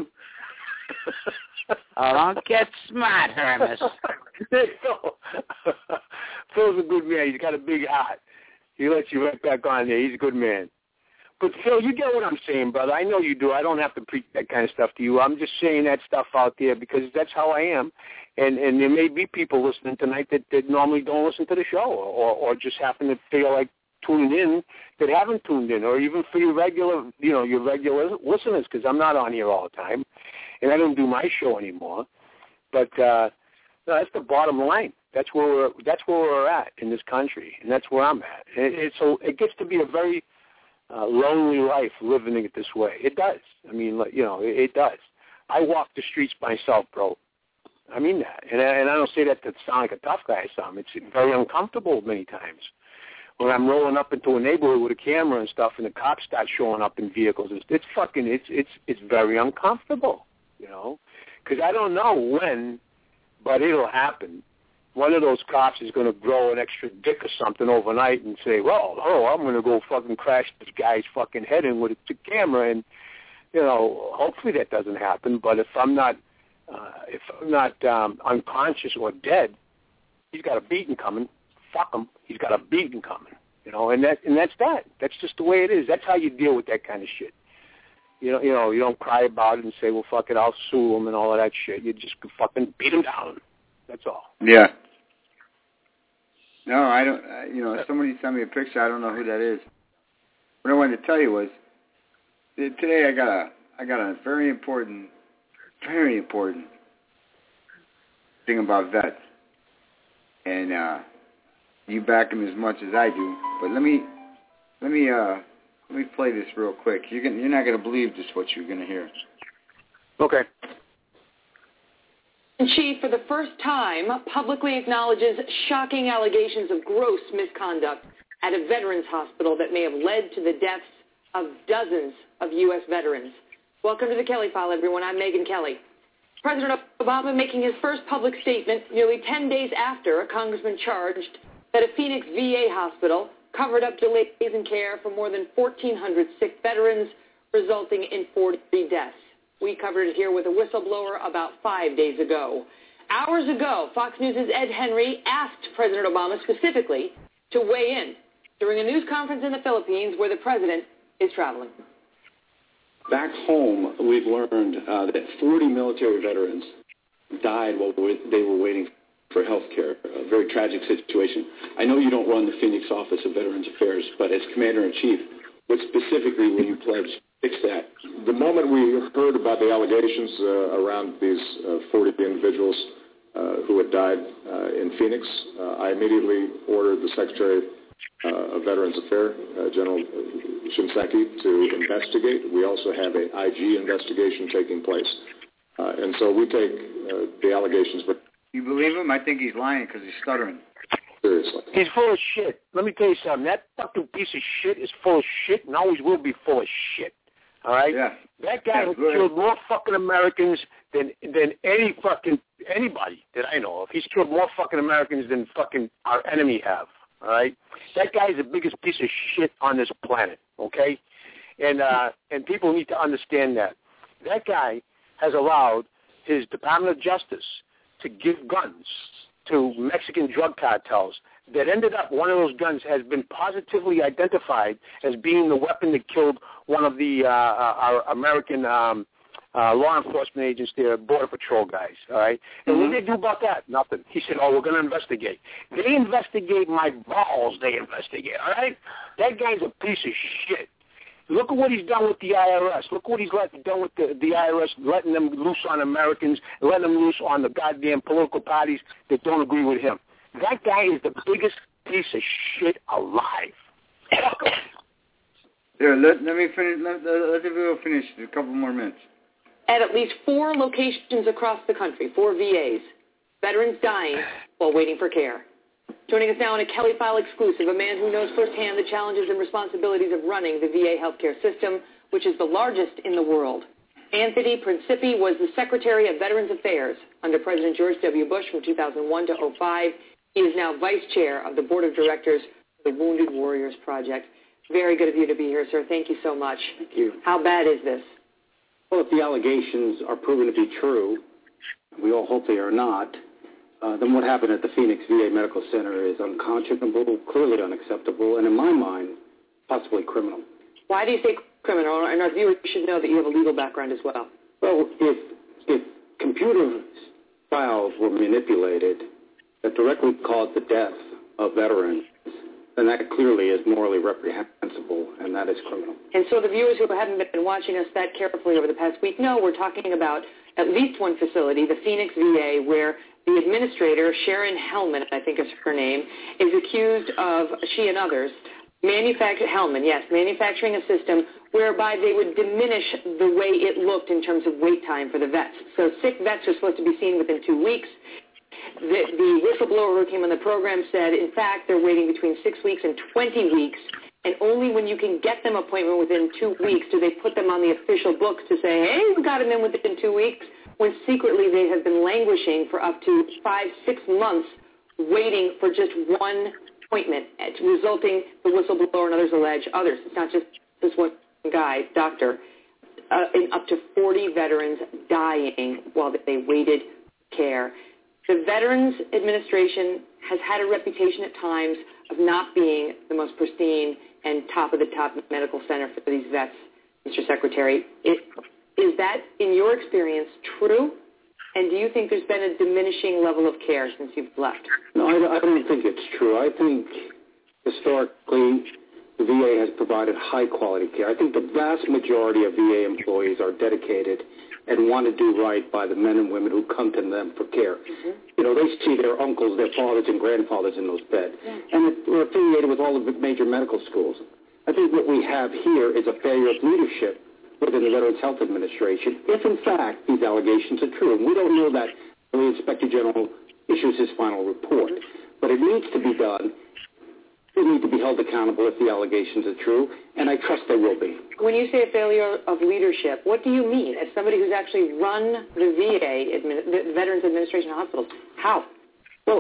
Oh, don't get smart, Hermes. Hey, Phil's a good man. He's got a big heart. He lets you right back on there. He's a good man. But, Phil, you get what I'm saying, brother. I know you do. I don't have to preach that kind of stuff to you. I'm just saying that stuff out there because that's how I am. And there may be people listening tonight that normally don't listen to the show or just happen to feel like tuning in that haven't tuned in, or even for your regular listeners, because I'm not on here all the time, and I don't do my show anymore. But no, that's the bottom line. That's where we're at in this country, and that's where I'm at. So it gets to be a very lonely life living it this way. It does. I mean, it does. I walk the streets myself, bro. I mean that, and I don't say that to sound like a tough guy or something. It's very uncomfortable many times. when I'm rolling up into a neighborhood with a camera and stuff, and the cops start showing up in vehicles. It's very uncomfortable, you know, because I don't know when, but it'll happen. One of those cops is going to grow an extra dick or something overnight and say, well, I'm going to go fucking crash this guy's fucking head in with a camera, and, you know, hopefully that doesn't happen. But if I'm not unconscious or dead, he's got a beating coming. Fuck him. He's got a beating coming. You know, and that's that. That's just the way it is. That's how you deal with that kind of shit. You know, you don't cry about it and say, well, fuck it, I'll sue him and all of that shit. You just fucking beat him down. That's all. Yeah. No, I don't. Somebody sent me a picture. I don't know who that is. What I wanted to tell you was today I got a very important thing about vets, and you back him as much as I do. But let me play this real quick. You're not gonna believe just what you're gonna hear. Okay. Chief, for the first time, publicly acknowledges shocking allegations of gross misconduct at a veterans hospital that may have led to the deaths of dozens of U.S. veterans. Welcome to the Kelly File, everyone. I'm Megyn Kelly. President Obama making his first public statement nearly 10 days after a congressman charged that a Phoenix VA hospital covered up delays in care for more than 1,400 sick veterans, resulting in 40 deaths. We covered it here with a whistleblower about 5 days ago. Hours ago, Fox News' Ed Henry asked President Obama specifically to weigh in during a news conference in the Philippines where the president is traveling. Back home, we've learned that 40 military veterans died while they were waiting for health care, a very tragic situation. I know you don't run the Phoenix Office of Veterans Affairs, but as Commander-in-Chief, what specifically will you pledge to fix that? The moment we heard about the allegations around these 40 individuals who had died in Phoenix, I immediately ordered the Secretary of Veterans Affairs, General Shinseki, to investigate. We also have an IG investigation taking place. And so we take the allegations. But you believe him? I think he's lying because he's stuttering. Seriously. He's full of shit. Let me tell you something. That fucking piece of shit is full of shit and always will be full of shit. All right? Yeah. That guy has killed more fucking Americans than anybody that I know of. He's killed more fucking Americans than fucking our enemy have. All right? That guy is the biggest piece of shit on this planet, okay? And people need to understand that. That guy has allowed his Department of Justice to give guns to Mexican drug cartels that ended up, one of those guns has been positively identified as being the weapon that killed one of the our American law enforcement agents there, Border Patrol guys, all right? And what did they do about that? Nothing. He said, we're going to investigate. They investigate my balls, they investigate, all right? That guy's a piece of shit. Look at what he's done with the IRS. Look what he's done with the IRS, letting them loose on Americans, letting them loose on the goddamn political parties that don't agree with him. That guy is the biggest piece of shit alive. Here, let me finish. Let the video finish. A couple more minutes. At least 4 locations across the country, 4 VAs, veterans dying while waiting for care. Joining us now on a Kelly File exclusive, a man who knows firsthand the challenges and responsibilities of running the VA healthcare system, which is the largest in the world. Anthony Principi was the Secretary of Veterans Affairs under President George W. Bush from 2001 to 2005. He is now Vice Chair of the Board of Directors for the Wounded Warriors Project. Very good of you to be here, sir. Thank you so much. Thank you. How bad is this? Well, if the allegations are proven to be true, we all hope they are not, then what happened at the Phoenix VA Medical Center is unconscionable, clearly unacceptable, and in my mind, possibly criminal. Why do you say criminal? And our viewers should know that you have a legal background as well. Well, if computer files were manipulated that directly caused the death of veterans, then that clearly is morally reprehensible, and that is criminal. And so the viewers who haven't been watching us that carefully over the past week know we're talking about at least one facility, the Phoenix VA, where the administrator, Sharon Hellman, I think is her name, is accused of, she and others, manufacturing a system whereby they would diminish the way it looked in terms of wait time for the vets. So sick vets are supposed to be seen within 2 weeks. The whistleblower who came on the program said, in fact, they're waiting between 6 weeks and 20 weeks, and only when you can get them an appointment within 2 weeks do they put them on the official books to say, hey, we got them in within 2 weeks, when secretly they have been languishing for up to 5-6 months waiting for just one appointment, resulting, the whistleblower and others allege, others, it's not just this one guy, doctor, in up to 40 veterans dying while they waited care. The Veterans Administration has had a reputation at times of not being the most pristine and top-of-the-top medical center for these vets, Mr. Secretary. Is that, in your experience, true? And do you think there's been a diminishing level of care since you've left? No, I don't think it's true. I think historically the VA has provided high-quality care. I think the vast majority of VA employees are dedicated and want to do right by the men and women who come to them for care. Mm-hmm. You know, they see their uncles, their fathers, and grandfathers in those beds. Yeah. And we're affiliated with all of the major medical schools. I think what we have here is a failure of leadership within the Veterans Health Administration, if in fact these allegations are true. And we don't know that when the Inspector General issues his final report. But it needs to be done. They need to be held accountable if the allegations are true, and I trust they will be. When you say a failure of leadership, what do you mean? As somebody who's actually run the VA, the Veterans Administration hospitals, how? Well,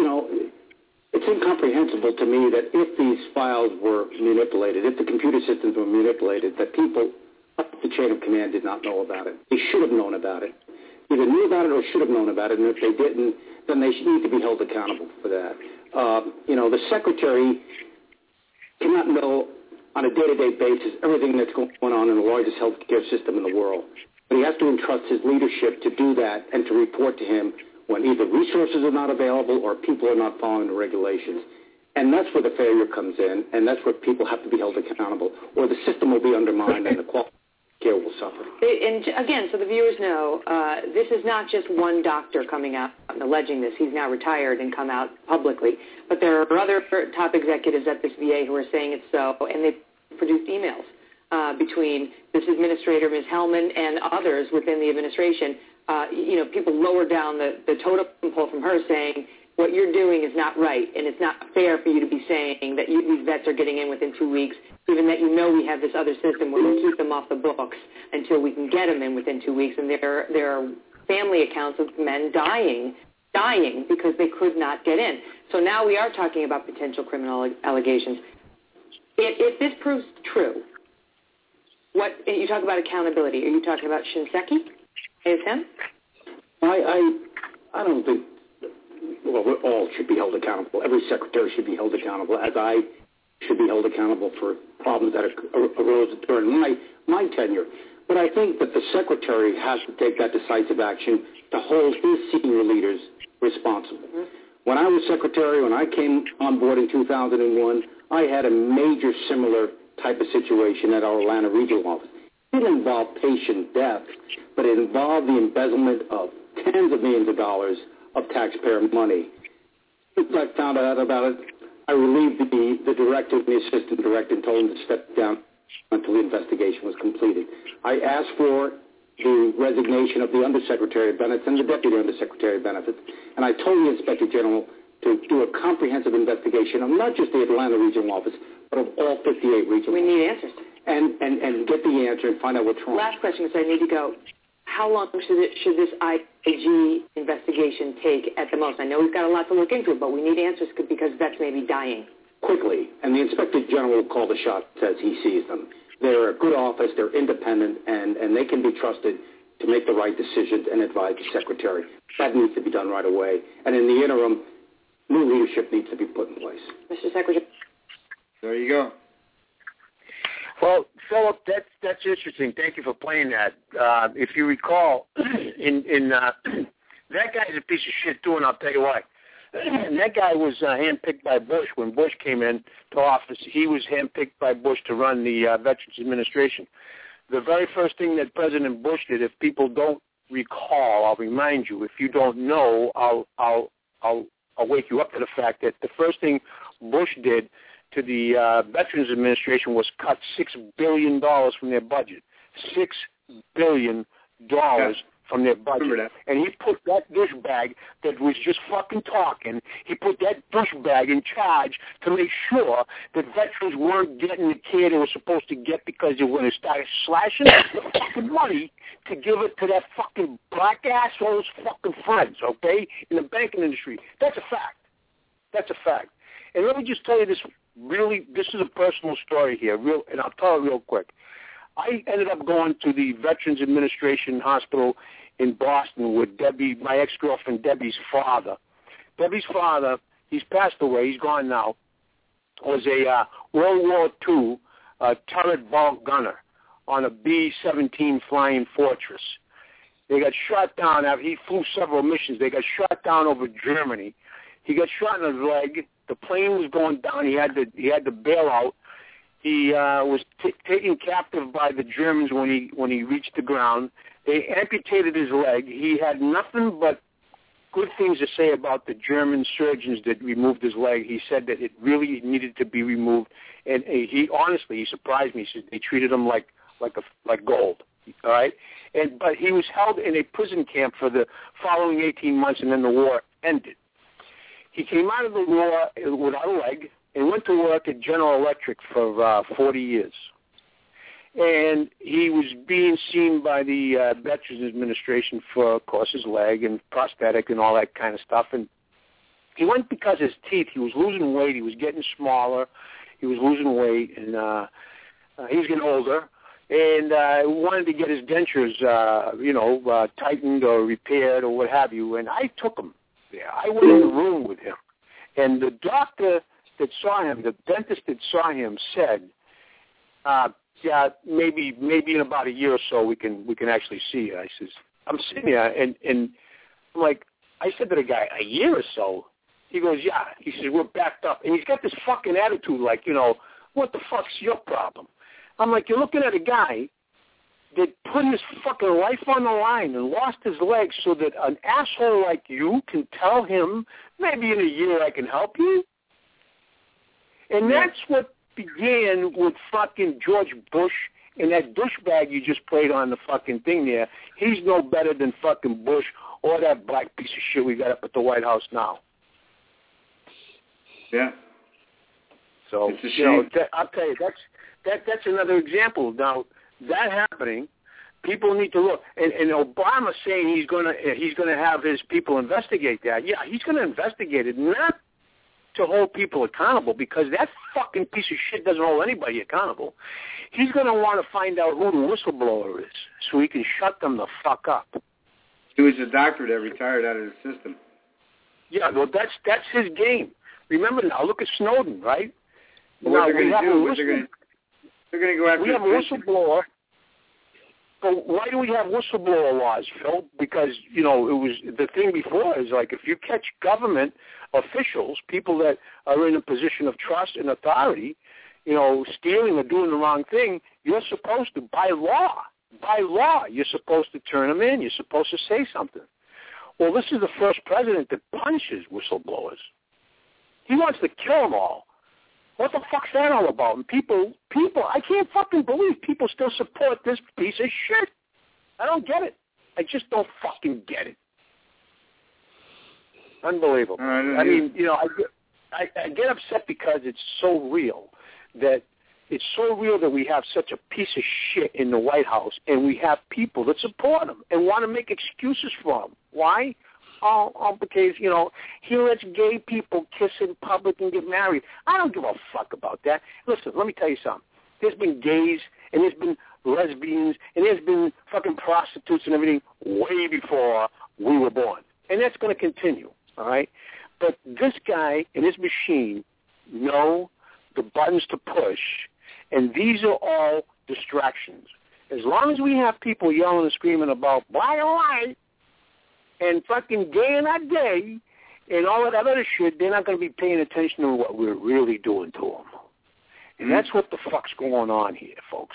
it's incomprehensible to me that if these files were manipulated, if the computer systems were manipulated, that people up the chain of command did not know about it. They should have known about it. Either knew about it or should have known about it, and if they didn't, then they should need to be held accountable for that. The secretary cannot know on a day-to-day basis everything that's going on in the largest healthcare system in the world. But he has to entrust his leadership to do that and to report to him when either resources are not available or people are not following the regulations. And that's where the failure comes in, and that's where people have to be held accountable, or the system will be undermined and the quality care will suffer. And again, so the viewers know, this is not just one doctor coming out and alleging this. He's now retired and come out publicly. But there are other top executives at this VA who are saying it's so, and they've produced emails between this administrator, Ms. Hellman, and others within the administration. People lower down the totem pole from her saying, what you're doing is not right, and it's not fair for you to be saying that these vets are getting in within 2 weeks, given that you know we have this other system where we keep them off the books until we can get them in within 2 weeks. And there are family accounts of men dying because they could not get in. So now we are talking about potential criminal allegations. If this proves true, you talk about accountability. Are you talking about Shinseki? ASM? I don't think. Well, we all should be held accountable. Every secretary should be held accountable, as I should be held accountable for problems that arose during my tenure. But I think that the secretary has to take that decisive action to hold his senior leaders responsible. Mm-hmm. When I was secretary, when I came on board in 2001, I had a major similar type of situation at our Atlanta regional office. It didn't involve patient death, but it involved the embezzlement of tens of millions of dollars of taxpayer money. Since I found out about it, I relieved the director and the assistant director and told them to step down until the investigation was completed. I asked for the resignation of the Undersecretary of Benefits and the Deputy Undersecretary of Benefits, and I told the Inspector General to do a comprehensive investigation of not just the Atlanta regional office, but of all 58 regional. We need answers. And get the answer and find out what's wrong. Last question, because I need to go. How long should this IG investigation take at the most? I know we've got a lot to look into, but we need answers because vets may be dying. Quickly, and the Inspector General will call the shots as he sees them. They're a good office, they're independent, and they can be trusted to make the right decisions and advise the Secretary. That needs to be done right away. And in the interim, new leadership needs to be put in place. Mr. Secretary. There you go. Well, Philip, that's interesting. Thank you for playing that. If you recall, that guy's a piece of shit too, and I'll tell you why. That guy was handpicked by Bush when Bush came into office. He was handpicked by Bush to run the Veterans Administration. The very first thing that President Bush did, if people don't recall, I'll remind you. If you don't know, I'll wake you up to the fact that the first thing Bush did to the Veterans Administration was cut $6 billion from their budget. $6 billion from their budget. And he put that douchebag that was just fucking talking, he put that douchebag in charge to make sure that veterans weren't getting the care they were supposed to get because they were going to start slashing the fucking money to give it to that fucking black asshole's fucking friends, okay, in the banking industry. That's a fact. That's a fact. And let me just tell you this this is a personal story here, and I'll tell it real quick. I ended up going to the Veterans Administration Hospital in Boston with Debbie, my ex-girlfriend Debbie's father. Debbie's father, he's passed away, he's gone now, was a World War II turret bulk gunner on a B-17 Flying Fortress. They got shot down after he flew several missions. They got shot down over Germany. He got shot in his leg. The plane was going down. He had to bail out. He was taken captive by the Germans when he reached the ground. They amputated his leg. He had nothing but good things to say about the German surgeons that removed his leg. He said that it really needed to be removed, and he surprised me. He said they treated him like gold. All right, but he was held in a prison camp for the following 18 months, and then the war ended. He came out of the war without a leg and went to work at General Electric for 40 years. And he was being seen by the Veterans Administration for, of course, his leg and prosthetic and all that kind of stuff. And he went because his teeth, he was losing weight. He was getting smaller. He was losing weight, and he was getting older. And wanted to get his dentures, tightened or repaired or what have you. And I took him there. I went in the room with him. And the doctor that saw him, the dentist that saw him said, maybe in about a year or so we can actually see you. I says, I'm sitting here and I'm like, I said to the guy, a year or so? He goes, yeah. He says, we're backed up. And he's got this fucking attitude like, what the fuck's your problem? I'm like, you're looking at a guy that put his fucking life on the line and lost his legs so that an asshole like you can tell him, maybe in a year I can help you? And that's what began with fucking George Bush and that douchebag you just played on the fucking thing there. He's no better than fucking Bush or that black piece of shit we got up at the White House now. Yeah. So, I'll tell you, that's another example. Now, that happening, people need to look. And Obama's saying he's gonna have his people investigate that. Yeah, he's going to investigate it, not to hold people accountable, because that fucking piece of shit doesn't hold anybody accountable. He's going to want to find out who the whistleblower is so he can shut them the fuck up. He was a doctor that retired out of the system. Yeah, well, that's his game. Remember now, look at Snowden, right? What they're going to do, they're going to go after we have a whistleblower. But why do we have whistleblower laws, Phil? Because, it was the thing before is like if you catch government officials, people that are in a position of trust and authority, stealing or doing the wrong thing, you're supposed to, by law, you're supposed to turn them in. You're supposed to say something. Well, this is the first president that punches whistleblowers. He wants to kill them all. What the fuck's that all about? And people, I can't fucking believe people still support this piece of shit. I don't get it. I just don't fucking get it. Unbelievable. I mean, I get upset because it's so real that we have such a piece of shit in the White House, and we have people that support him and want to make excuses for him. Why? All because, he lets gay people kiss in public and get married. I don't give a fuck about that. Listen, let me tell you something. There's been gays, and there's been lesbians, and there's been fucking prostitutes and everything way before we were born. And that's going to continue, all right? But this guy and his machine know the buttons to push, and these are all distractions. As long as we have people yelling and screaming about black and white, and fucking gay and not gay, and all of that other shit, they're not going to be paying attention to what we're really doing to them. And that's what the fuck's going on here, folks.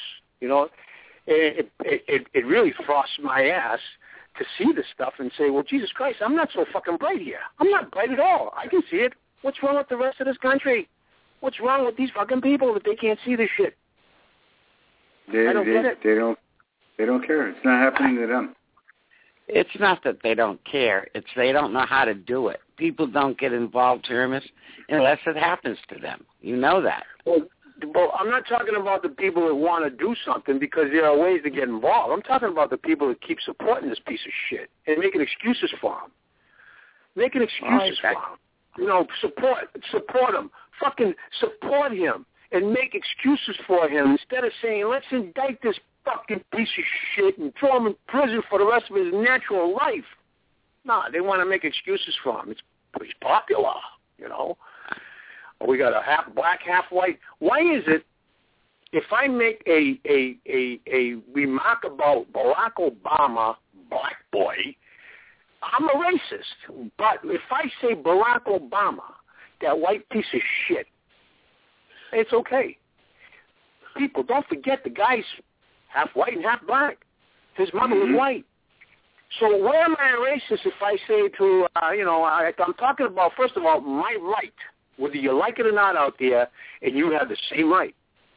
It really frosts my ass to see this stuff and say, well, Jesus Christ, I'm not so fucking bright here. I'm not bright at all. I can see it. What's wrong with the rest of this country? What's wrong with these fucking people that they can't see this shit? I don't get it. They don't care. It's not happening to them. It's not that they don't care. It's they don't know how to do it. People don't get involved, Hermes, unless it happens to them. You know that. Well, I'm not talking about the people that want to do something because there are ways to get involved. I'm talking about the people that keep supporting this piece of shit and making excuses for him. Making excuses for him. You know, support him. Fucking support him and make excuses for him instead of saying, let's indict this fucking piece of shit and throw him in prison for the rest of his natural life. No, they want to make excuses for him. He's popular, you know. We got a half black, half white. Why is it if I make a remark about Barack Obama, black boy, I'm a racist. But if I say Barack Obama, that white piece of shit, it's okay. People, don't forget the guy's half white and half black. His mother was white. So where am I a racist if I say to, I'm talking about, first of all, my right, whether you like it or not out there, and you have the same right,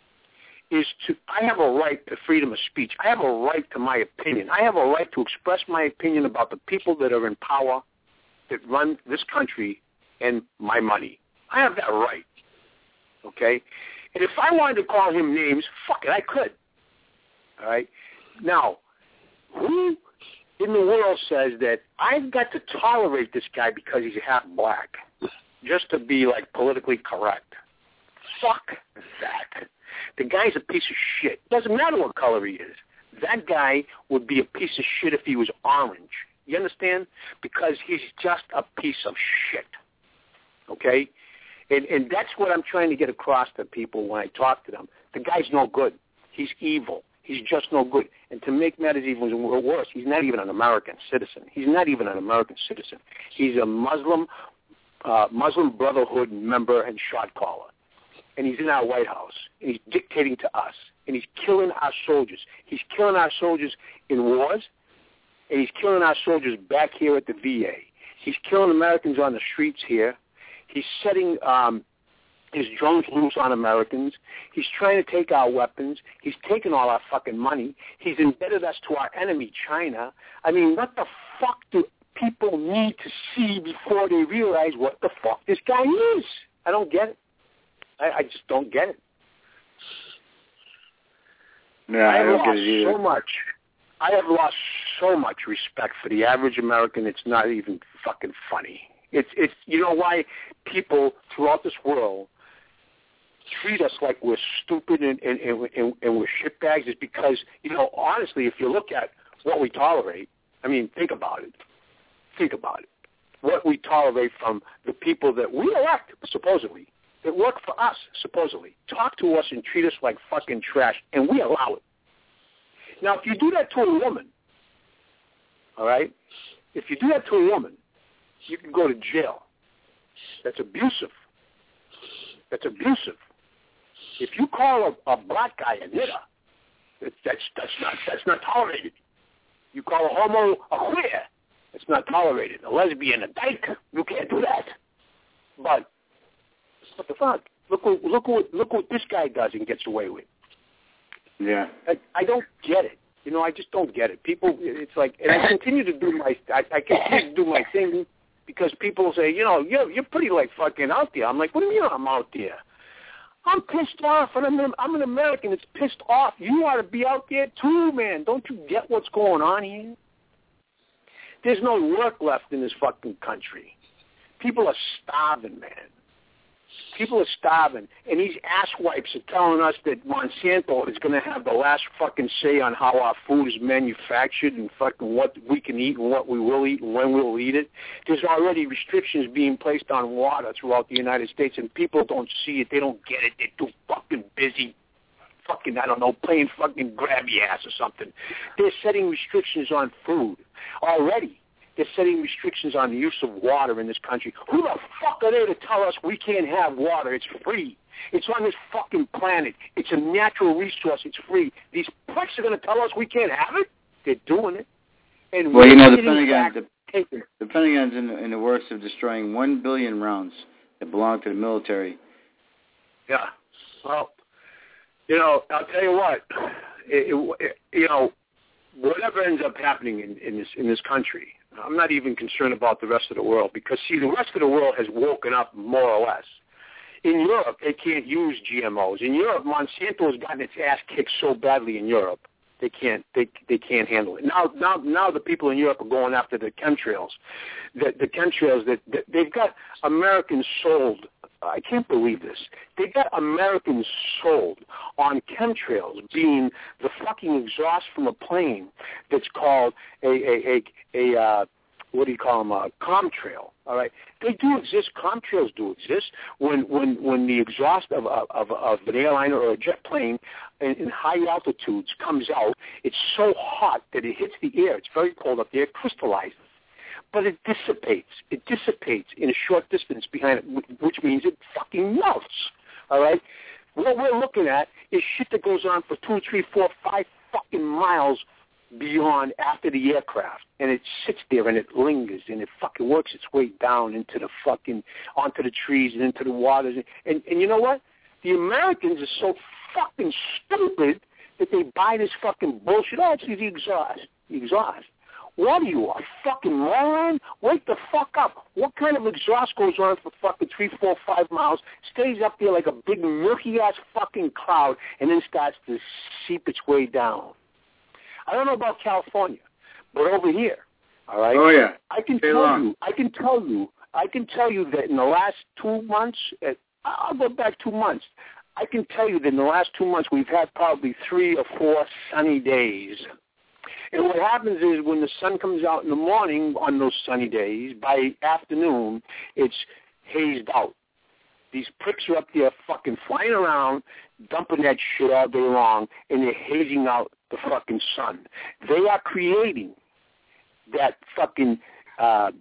I have a right to freedom of speech. I have a right to my opinion. I have a right to express my opinion about the people that are in power that run this country and my money. I have that right, okay? And if I wanted to call him names, fuck it, I could, all right? Now, who in the world says that I've got to tolerate this guy because he's half black just to be, like, politically correct? Fuck that. The guy's a piece of shit. Doesn't matter what color he is. That guy would be a piece of shit if he was orange. You understand? Because he's just a piece of shit. Okay? And that's what I'm trying to get across to people when I talk to them. The guy's no good. He's evil. He's just no good. And to make matters even worse, he's not even an American citizen. He's not even an American citizen. He's a Muslim Brotherhood member and shot caller. And he's in our White House, and he's dictating to us, and he's killing our soldiers. He's killing our soldiers in wars, and he's killing our soldiers back here at the VA. He's killing Americans on the streets here. He's setting his drones loose on Americans. He's trying to take our weapons. He's taking all our fucking money. He's embedded us to our enemy, China. I mean, what the fuck do people need to see before they realize what the fuck this guy is? I don't get it. I just don't get it. No, I don't get it either. I have lost so much respect for the average American. It's not even fucking funny. It's you know why people throughout this world treat us like we're stupid and we're shitbags is because, you know, honestly, if you look at what we tolerate, I mean, think about it. Think about it. What we tolerate from the people that we elect, supposedly, that work for us, supposedly, talk to us and treat us like fucking trash, and we allow it. Now, if you do that to a woman, all right, if you do that to a woman, you can go to jail. That's abusive. That's abusive. If you call a black guy a nigger, that's not tolerated. You call a homo a queer, it's not tolerated. A lesbian a dyke, you can't do that. But what the fuck? Look what this guy does and gets away with. Yeah. I don't get it. You know, I just don't get it. People, it's like, and I continue to do my thing because people say, you know, you're pretty like fucking out there. I'm like, what do you mean I'm out there? I'm pissed off, and I'm an American that's pissed off. You ought to be out there too, man. Don't you get what's going on here? There's no work left in this fucking country. People are starving, man. People are starving, and these asswipes are telling us that Monsanto is going to have the last fucking say on how our food is manufactured and fucking what we can eat and what we will eat and when we'll eat it. There's already restrictions being placed on water throughout the United States, and people don't see it. They don't get it. They're too fucking busy fucking, I don't know, playing fucking grab your ass or something. They're setting restrictions on food already. They're setting restrictions on the use of water in this country. Who the fuck are they to tell us we can't have water? It's free. It's on this fucking planet. It's a natural resource. It's free. These pricks are going to tell us we can't have it? They're doing it. And well, you know, the Pentagon's in the works of destroying 1 billion rounds that belong to the military. Yeah. Well, you know, I'll tell you what. You know, whatever ends up happening in this country, I'm not even concerned about the rest of the world because, see, the rest of the world has woken up more or less. In Europe, they can't use GMOs. In Europe, Monsanto has gotten its ass kicked so badly in Europe, they can't handle it. Now the people in Europe are going after the chemtrails. The chemtrails that they've got Americans sold. I can't believe this. They got Americans sold on chemtrails being the fucking exhaust from a plane that's called a what do you call them? A contrail. All right, they do exist. Contrails do exist. When the exhaust of an airliner or a jet plane in high altitudes comes out, it's so hot that it hits the air. It's very cold up there. It crystallizes. But it dissipates. It dissipates in a short distance behind it, which means it fucking melts. All right? What we're looking at is shit that goes on for 2, 3, 4, 5 fucking miles beyond after the aircraft. And it sits there and it lingers and it fucking works its way down into the fucking, onto the trees and into the waters. And you know what? The Americans are so fucking stupid that they buy this fucking bullshit. Oh, it's the exhaust. The exhaust. What are you, a fucking moron? Wake the fuck up. What kind of exhaust goes on for fucking 3, 4, 5 miles, stays up there like a big milky-ass fucking cloud, and then starts to seep its way down? I don't know about California, but over here, all right? Oh, yeah. I can tell you that in the last 2 months, I'll go back 2 months. I can tell you that in the last 2 months, we've had probably 3 or 4 sunny days. And what happens is when the sun comes out in the morning on those sunny days, by afternoon, it's hazed out. These pricks are up there fucking flying around, dumping that shit all day long, and they're hazing out the fucking sun. They are creating that fucking that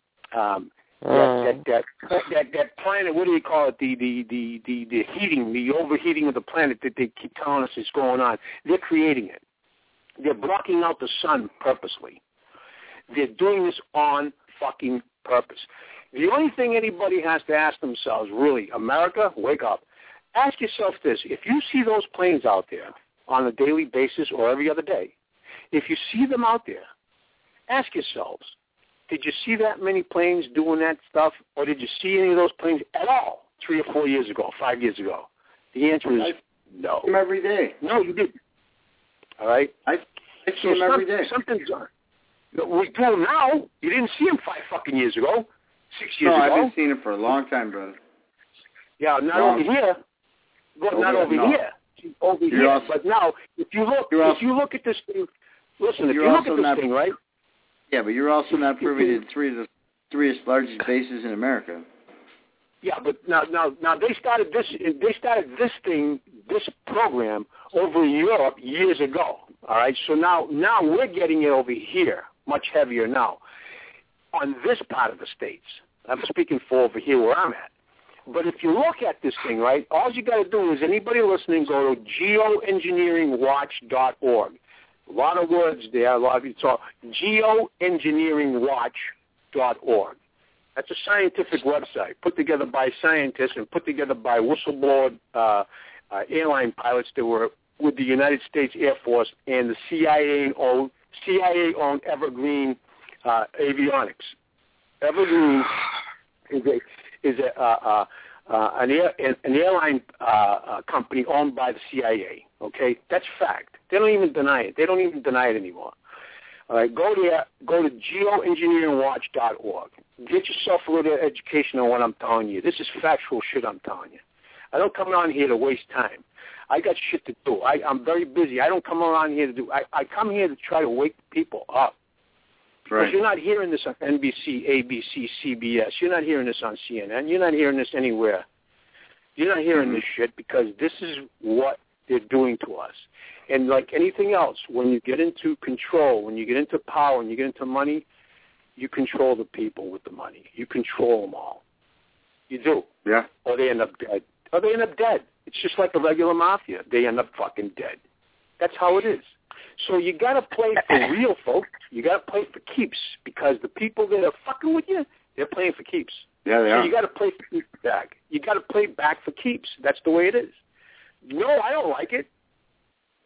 planet. What do you call it? The heating, the overheating of the planet that they keep telling us is going on. They're creating it. They're blocking out the sun purposely. They're doing this on fucking purpose. The only thing anybody has to ask themselves, really, America, wake up. Ask yourself this. If you see those planes out there on a daily basis or every other day, if you see them out there, ask yourselves, did you see that many planes doing that stuff, or did you see any of those planes at all 3 or 4 years ago, 5 years ago? The answer is no. I see them every day. No, you didn't. All right? I see them every day. Something's on. We do now. You didn't see them 5 fucking years ago, 6 years ago. No, I've been seeing it for a long time, brother. Yeah, not over here. Not over here. Over here. Also, but now, if you look at this thing, listen, if you look at this thing, right? Yeah, but you're also not privy to the three largest bases in America. Yeah, but now they started this program over in Europe years ago. All right, so now we're getting it over here, much heavier now, on this part of the states. I'm speaking for over here where I'm at. But if you look at this thing, right, all you got to do is anybody listening go to geoengineeringwatch.org. A lot of words there. It's all geoengineeringwatch.org. That's a scientific website put together by scientists and put together by whistleblower airline pilots that were with the United States Air Force and the CIA-owned Evergreen Avionics. Evergreen is an airline company owned by the CIA. Okay, that's fact. They don't even deny it. They don't even deny it anymore. All right, go to geoengineeringwatch.org. Get yourself a little education on what I'm telling you. This is factual shit I'm telling you. I don't come around here to waste time. I got shit to do. I'm very busy. I don't come around here to do. I come here to try to wake people up. Because you're not hearing this on NBC, ABC, CBS. You're not hearing this on CNN. You're not hearing this anywhere. You're not hearing this shit because this is what they're doing to us. And like anything else, when you get into control, when you get into power, when you get into money, you control the people with the money. You control them all. You do. Yeah. Or they end up dead. It's just like a regular mafia. They end up fucking dead. That's how it is. So you got to play for real, folks. You got to play for keeps because the people that are fucking with you, they're playing for keeps. Yeah, they are. So you got to play for keeps back. You got to play back for keeps. That's the way it is. No, I don't like it.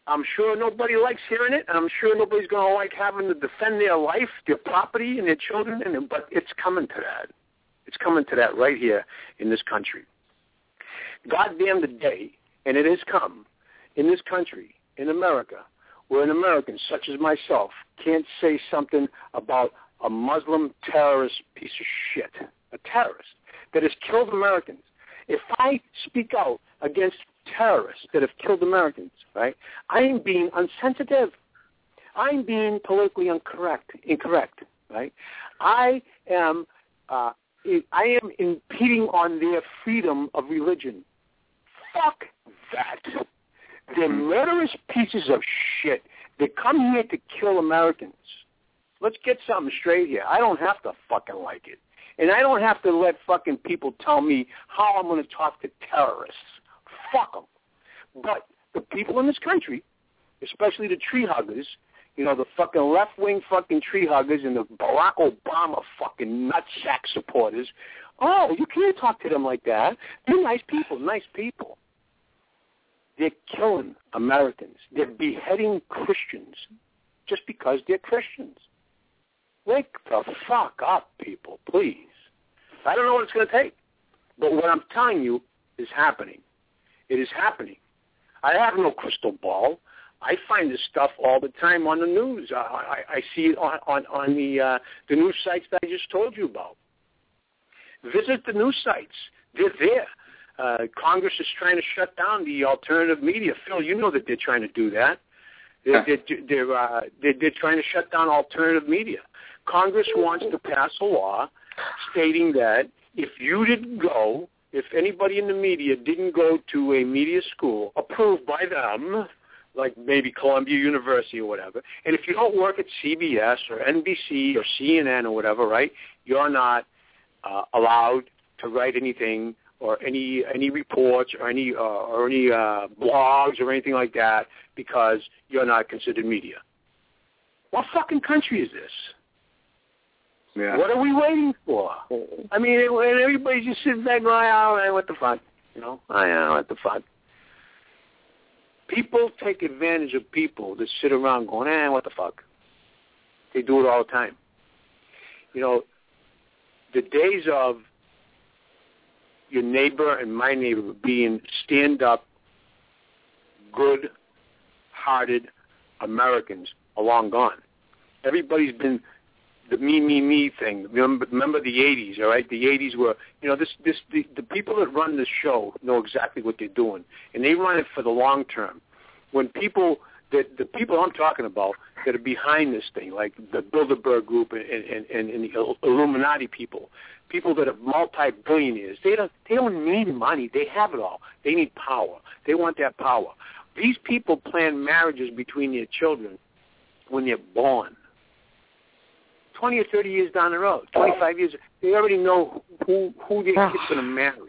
I'm sure nobody likes hearing it, and I'm sure nobody's going to like having to defend their life, their property, and their children, but it's coming to that. It's coming to that right here in this country. Goddamn the day, and it has come, in this country, in America, where an American such as myself can't say something about a Muslim terrorist piece of shit, a terrorist that has killed Americans. If I speak out against terrorists that have killed Americans, right, I am being insensitive. I'm being politically incorrect, right? I am impeding on their freedom of religion. Fuck that. They're murderous pieces of shit. They come here to kill Americans. Let's get something straight here. I don't have to fucking like it. And I don't have to let fucking people tell me how I'm going to talk to terrorists. Fuck them. But the people in this country, especially the tree huggers, you know, the fucking left-wing fucking tree huggers and the Barack Obama fucking nutsack supporters, oh, you can't talk to them like that. They're nice people. They're killing Americans. They're beheading Christians just because they're Christians. Wake the fuck up, people, please. I don't know what it's going to take, but what I'm telling you is happening. It is happening. I have no crystal ball. I find this stuff all the time on the news. I see it on the news sites that I just told you about. Visit the news sites. They're there. Congress is trying to shut down the alternative media. Phil, you know that they're trying to do that. They're trying to shut down alternative media. Congress wants to pass a law stating that if anybody in the media didn't go to a media school approved by them, like maybe Columbia University or whatever, and if you don't work at CBS or NBC or CNN or whatever, right, you're not allowed to write anything or any reports or any blogs or anything like that because you're not considered media. What fucking country is this? Yeah. What are we waiting for? I mean, and everybody's just sitting back going, oh, what the fuck? You know, what the fuck? People take advantage of people that sit around going, what the fuck? They do it all the time. You know, the days of your neighbor and my neighbor being stand-up, good-hearted Americans are long gone. Everybody's been the me thing. Remember the 80s, all right? The 80s were, you know, the people that run this show know exactly what they're doing, and they run it for the long term. When people, the people I'm talking about that are behind this thing, like the Bilderberg Group and the Illuminati people that are multi-billionaires, they don't need money. They have it all. They need power. They want that power. These people plan marriages between their children when they're born. 20 or 30 years down the road, 25 years, they already know who their kid's going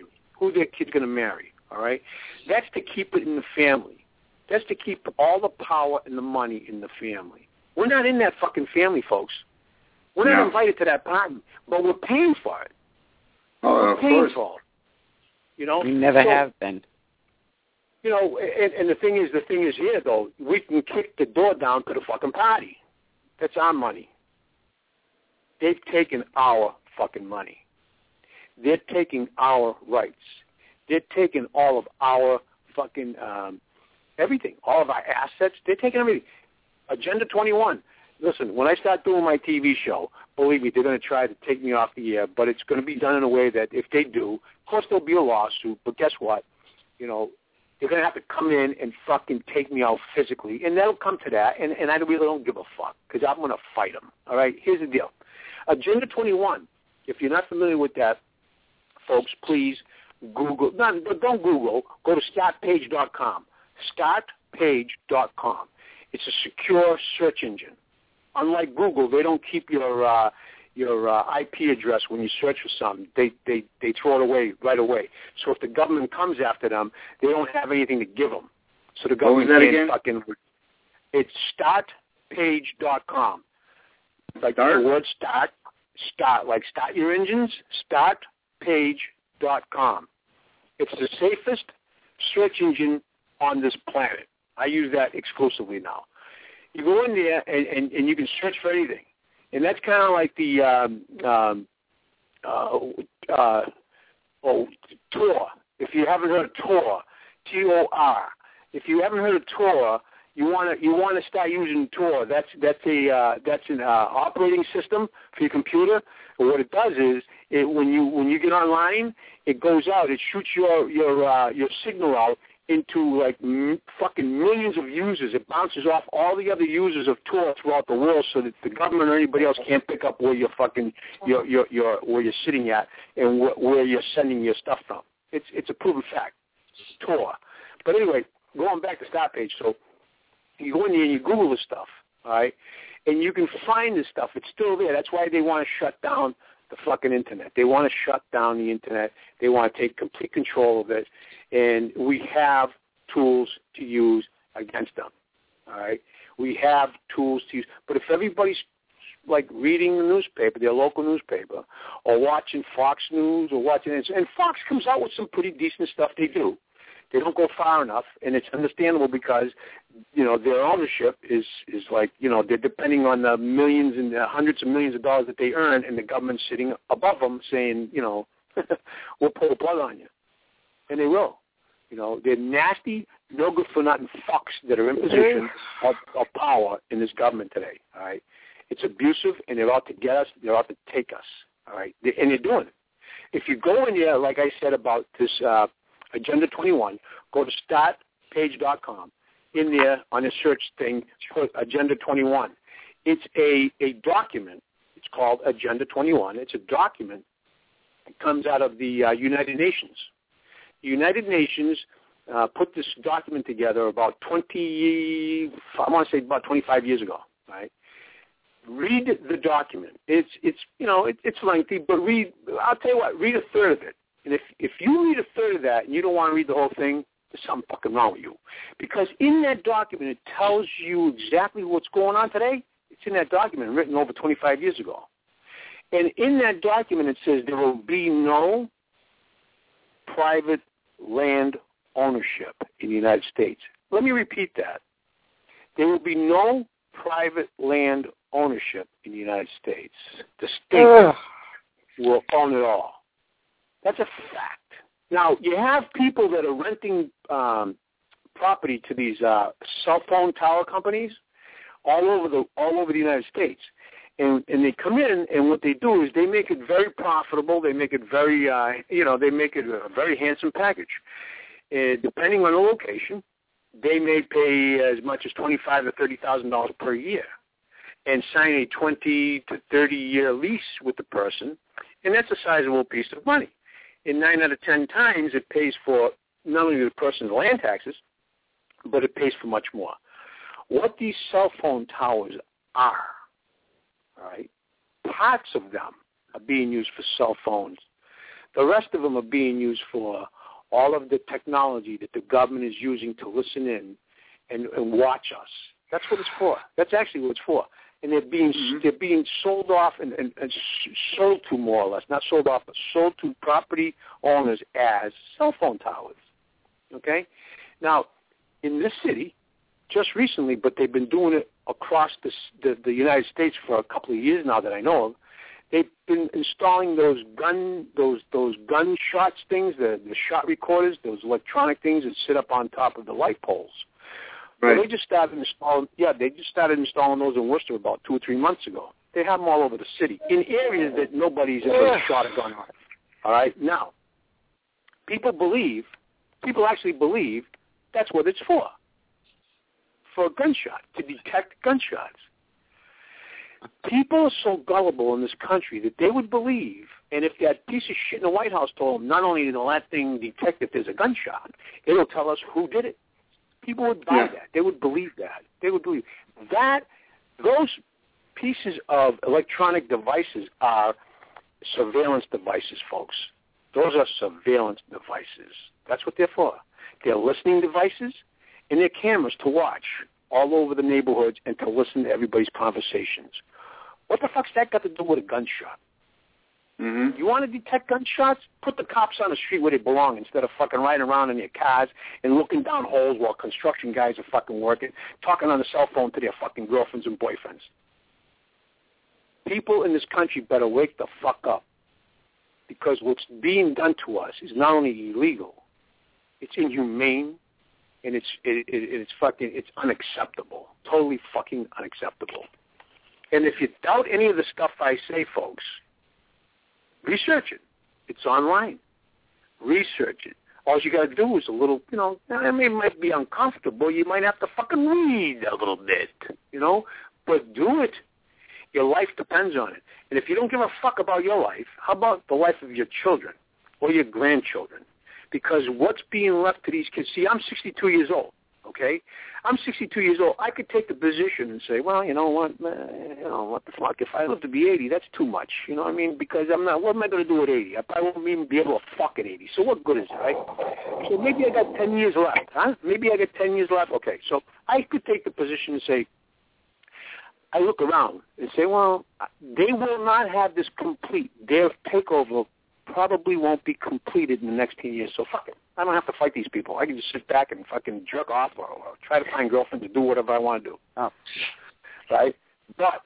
to marry, all right? That's to keep it in the family. That's to keep all the power and the money in the family. We're not in that fucking family, folks. We're not invited to that party, but we're paying for it. We're paying for it. You know? We never have been. You know, and the thing is here, though, we can kick the door down to the fucking party. That's our money. They've taken our fucking money. They're taking our rights. They're taking all of our fucking everything, all of our assets. They're taking everything. Agenda 21. Listen, when I start doing my TV show, believe me, they're going to try to take me off the air, but it's going to be done in a way that if they do, of course there'll be a lawsuit, but guess what? You know, they're going to have to come in and fucking take me out physically, and that'll come to that, and I really don't give a fuck because I'm going to fight them. All right? Here's the deal. Agenda 21, if you're not familiar with that, folks, please Google. No, don't Google. Go to startpage.com. Startpage.com. It's a secure search engine. Unlike Google, they don't keep your IP address when you search for something. They throw it away right away. So if the government comes after them, they don't have anything to give them. So the government can't fucking. It's startpage.com. Like the word start, like start your engines, startpage.com. It's the safest search engine on this planet. I use that exclusively now. You go in there and you can search for anything. And that's kind of like the Tor. If you haven't heard of Tor, T-O-R. If you haven't heard of Tor, you want to start using Tor. That's an operating system for your computer. And what it does is when you get online, it goes out. It shoots your signal out into like fucking millions of users. It bounces off all the other users of Tor throughout the world, so that the government or anybody else can't pick up where you're where you're sitting at and where you're sending your stuff from. It's a proven fact. It's Tor. But anyway, going back to Start Page, so you go in there and you Google this stuff, all right, and you can find this stuff. It's still there. That's why they want to shut down the fucking Internet. They want to shut down the Internet. They want to take complete control of it, and we have tools to use against them, all right? We have tools to use. But if everybody's like reading the newspaper, their local newspaper, or watching Fox News or watching it, and Fox comes out with some pretty decent stuff they do. They don't go far enough, and it's understandable because, their ownership is like, they're depending on the millions and the hundreds of millions of dollars that they earn, and the government's sitting above them saying, we'll pull the plug on you. And they will. They're nasty, no good for nothing fucks that are in position of power in this government today, all right? It's abusive, and they're out to get us. They're out to take us, all right? And they're doing it. If you go in there, like I said about this Agenda 21, go to startpage.com. In there, on the search thing, put Agenda 21. It's a document. It's called Agenda 21. It's a document that comes out of the United Nations. The United Nations put this document together about 25 years ago, right? Read the document. It's lengthy, but I'll tell you what, read a third of it. And if you read a third of that and you don't want to read the whole thing, there's something fucking wrong with you. Because in that document, it tells you exactly what's going on today. It's in that document written over 25 years ago. And in that document, it says there will be no private land ownership in the United States. Let me repeat that. There will be no private land ownership in the United States. The state will own it all. That's a fact. Now, you have people that are renting property to these cell phone tower companies all over the United States. And they come in, and what they do is they make it very profitable. They make it very, they make it a very handsome package. Depending on the location, they may pay as much as $25,000 to $30,000 per year and sign a 20 to 30-year lease with the person, and that's a sizable piece of money. And 9 out of 10 times, it pays for not only the person's land taxes, but it pays for much more. What these cell phone towers are, all right, parts of them are being used for cell phones. The rest of them are being used for all of the technology that the government is using to listen in and watch us. That's what it's for. That's actually what it's for. And they're being sold off and sold to, more or less, not sold off, but sold to property owners as cell phone towers. Okay? Now, in this city, just recently, but they've been doing it across the United States for a couple of years now that I know of, they've been installing those gun shots things, the shot recorders, those electronic things that sit up on top of the light poles. Right. So they just started installing those in Worcester about 2 or 3 months ago. They have them all over the city in areas that nobody's ever shot a gun on. All right? Now, people actually believe that's what it's for a gunshot, to detect gunshots. People are so gullible in this country that they would believe, and if that piece of shit in the White House told them, not only will that thing detect if there's a gunshot, it'll tell us who did it. People would buy that. They would believe that. They would believe that. Those pieces of electronic devices are surveillance devices, folks. Those are surveillance devices. That's what they're for. They're listening devices, and they're cameras to watch all over the neighborhoods and to listen to everybody's conversations. What the fuck's that got to do with a gunshot? Mm-hmm. You want to detect gunshots? Put the cops on the street where they belong instead of fucking riding around in their cars and looking down holes while construction guys are fucking working, talking on the cell phone to their fucking girlfriends and boyfriends. People in this country better wake the fuck up, because what's being done to us is not only illegal, it's inhumane, and it's unacceptable. Totally fucking unacceptable. And if you doubt any of the stuff I say, folks, research it. It's online. Research it. All you got to do is a little, I mean, it might be uncomfortable. You might have to fucking read a little bit, but do it. Your life depends on it. And if you don't give a fuck about your life, how about the life of your children or your grandchildren? Because what's being left to these kids, see, I'm 62 years old, okay? I'm 62 years old. I could take the position and say, well, you know what, what the fuck? If I live to be 80, that's too much, you know what I mean? Because what am I going to do at 80? I probably won't even be able to fuck at 80. So what good is it, right? So maybe I got 10 years left, huh? Maybe I got 10 years left. Okay, so I could take the position and say, I look around and say, well, they will not have this complete. Their takeover probably won't be completed in the next 10 years, so fuck it. I don't have to fight these people. I can just sit back and fucking jerk off or try to find girlfriends to do whatever I want to do. Oh. Right? But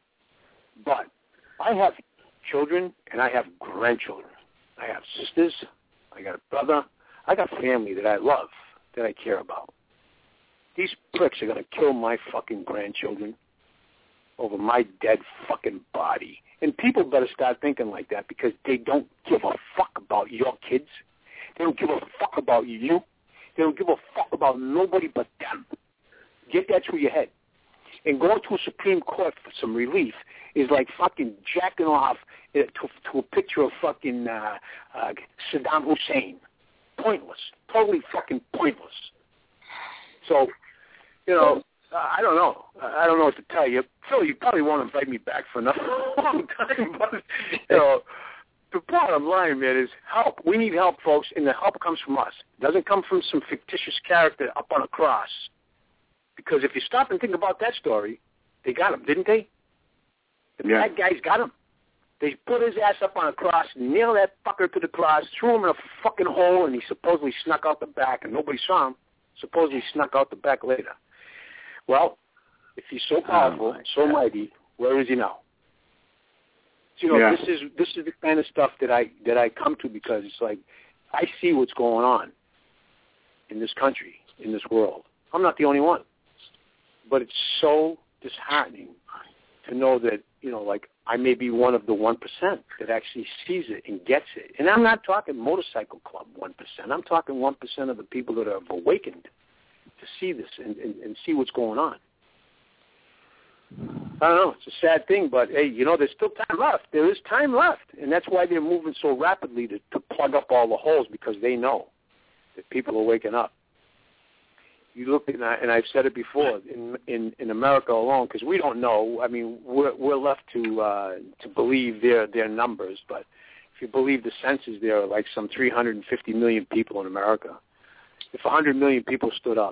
I have children and I have grandchildren. I have sisters. I got a brother. I got family that I love, that I care about. These pricks are going to kill my fucking grandchildren over my dead fucking body. And people better start thinking like that, because they don't give a fuck about your kids. They don't give a fuck about you. They don't give a fuck about nobody but them. Get that through your head. And going to a Supreme Court for some relief is like fucking jacking off to a picture of fucking Saddam Hussein. Pointless. Totally fucking pointless. So, I don't know. I don't know what to tell you. Phil, you probably won't invite me back for another long time, but, the bottom line, man, is help. We need help, folks, and the help comes from us. It doesn't come from some fictitious character up on a cross. Because if you stop and think about that story, they got him, didn't they? The bad guys got him. They put his ass up on a cross, nailed that fucker to the cross, threw him in a fucking hole, and he supposedly snuck out the back, and nobody saw him. Supposedly snuck out the back later. Well, if he's so powerful, so mighty, where is he now? So, this is the kind of stuff that I come to, because it's like I see what's going on in this country, in this world. I'm not the only one, but it's so disheartening to know that I may be one of the 1% that actually sees it and gets it. And I'm not talking motorcycle club 1%. I'm talking 1% of the people that have awakened to see this and see what's going on. I don't know. It's a sad thing, but, hey, there's still time left. There is time left, and that's why they're moving so rapidly to plug up all the holes, because they know that people are waking up. You look at, and I've said it before, in America alone, because we don't know. I mean, we're left to believe their numbers, but if you believe the census, there are like some 350 million people in America. If 100 million people stood up,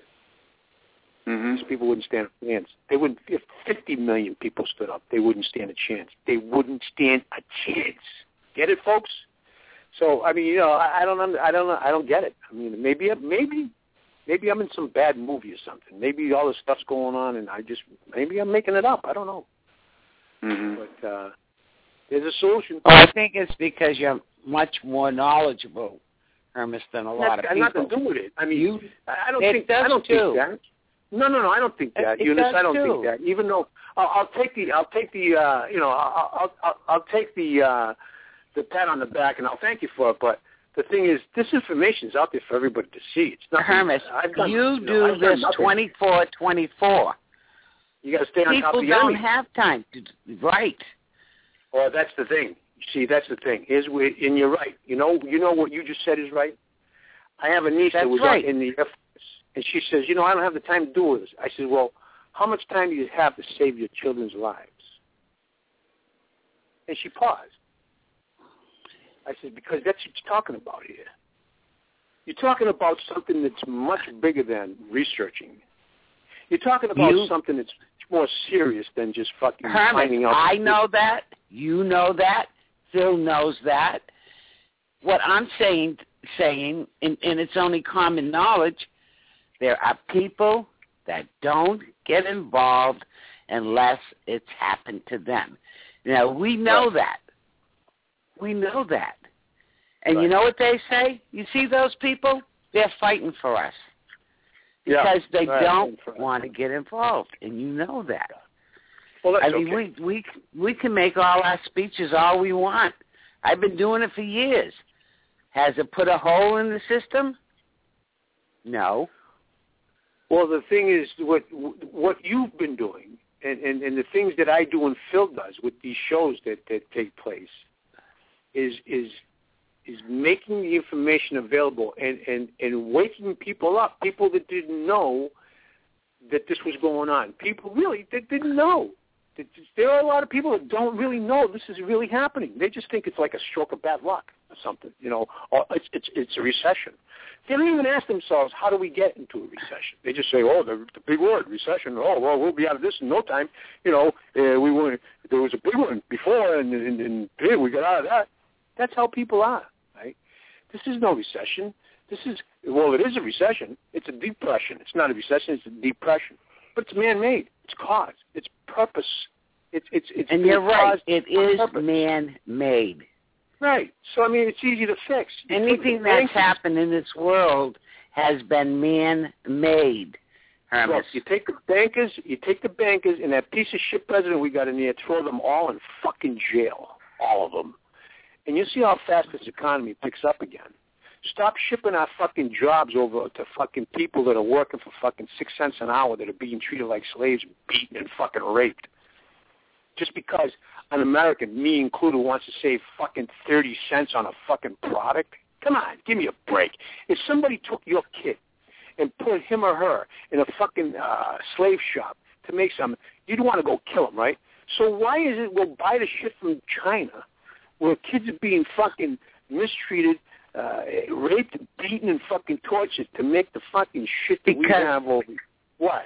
these people wouldn't stand a chance. They wouldn't. If 50 million people stood up, they wouldn't stand a chance. They wouldn't stand a chance. Get it, folks? So I mean, I don't get it. I mean, maybe I'm in some bad movie or something. Maybe all this stuff's going on, and maybe I'm making it up. I don't know. But there's a solution. Oh, I think it's because you're much more knowledgeable, Hermes, than a lot of people. Nothing to do with it. I mean, I don't think that. No, I don't think that, Eunice. I don't think that. Even though I'll take the pat on the back, and I'll thank you for it. But the thing is, this information is out there for everybody to see. It's not Hermes. You do this 24/24. You got to stay on top of the enemy. People don't have time to write. Well, that's the thing. See, that's the thing. And you're right. You know what you just said is right. I have a niece that was in the Air Force, and she says, I don't have the time to do this. I said, well, how much time do you have to save your children's lives? And she paused. I said, because that's what you're talking about here. You're talking about something that's much bigger than researching. You're talking about something that's more serious than just fucking finding out. I know that. You know that. still knows that. What I'm saying, and it's only common knowledge, there are people that don't get involved unless it's happened to them. Now, we know that. We know that. And you know what they say? You see those people? They're fighting for us. Because they don't want to get involved, and you know that. Well, that's we can make all our speeches all we want. I've been doing it for years. Has it put a hole in the system? No. Well, the thing is, what you've been doing, and the things that I do and Phil does with these shows that take place, is making the information available and waking people up, people that didn't know that this was going on. People really that didn't know. There are a lot of people that don't really know this is really happening. They just think it's like a stroke of bad luck or something, or it's a recession. They don't even ask themselves, how do we get into a recession? They just say, oh, the big word, recession. Oh, well, we'll be out of this in no time. There was a big one before, and we got out of that. That's how people are, right? This is no recession. It is a recession. It's a depression. It's not a recession. It's a depression. But it's man-made. It's cause. It's purpose. It's and you're right. It is man-made. Right. So, it's easy to fix. Anything that's happened in this world has been man-made, Hermes. Look, you take the bankers and that piece of shit president we got in there, throw them all in fucking jail, all of them. And you see how fast this economy picks up again. Stop shipping our fucking jobs over to fucking people that are working for fucking 6 cents an hour that are being treated like slaves, beaten and fucking raped. Just because an American, me included, wants to save fucking 30 cents on a fucking product? Come on, give me a break. If somebody took your kid and put him or her in a fucking slave shop to make something, you'd want to go kill him, right? So why is it we'll buy the shit from China where kids are being fucking mistreated, raped, beaten, and fucking tortured to make the fucking shit that we have over? Why?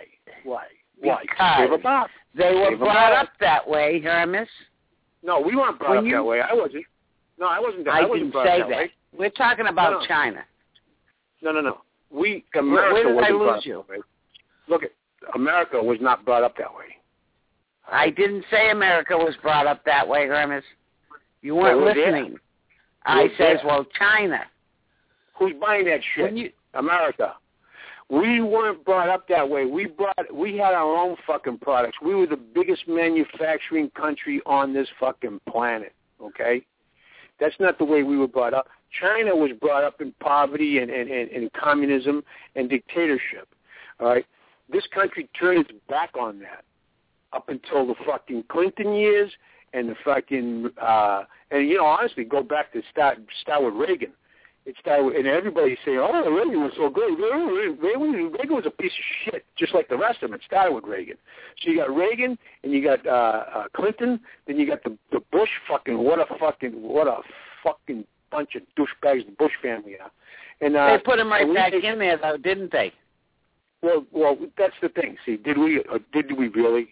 Because they were brought up that way, Hermes. No, we weren't brought up that way. I wasn't. No, I wasn't. I didn't say that. Way. We're talking about China. No. America Where did I wasn't lose you? Up that way. Look, America was not brought up that way. I didn't say America was brought up that way, Hermes. You weren't listening. I says, China. Who's buying that shit? America. We weren't brought up that way. We had our own fucking products. We were the biggest manufacturing country on this fucking planet, okay? That's not the way we were brought up. China was brought up in poverty and communism and dictatorship, all right? This country turned its back on that up until the fucking Clinton years and the fucking, honestly, go back to start with Reagan. It started, and everybody's saying, oh, Reagan was so great. Reagan was a piece of shit, just like the rest of them. It started with Reagan. So you got Reagan, and you got Clinton, then you got the Bush fucking, what a fucking bunch of douchebags the Bush family are. And they put him right back in there, though, didn't they? Well, that's the thing. See, did we really?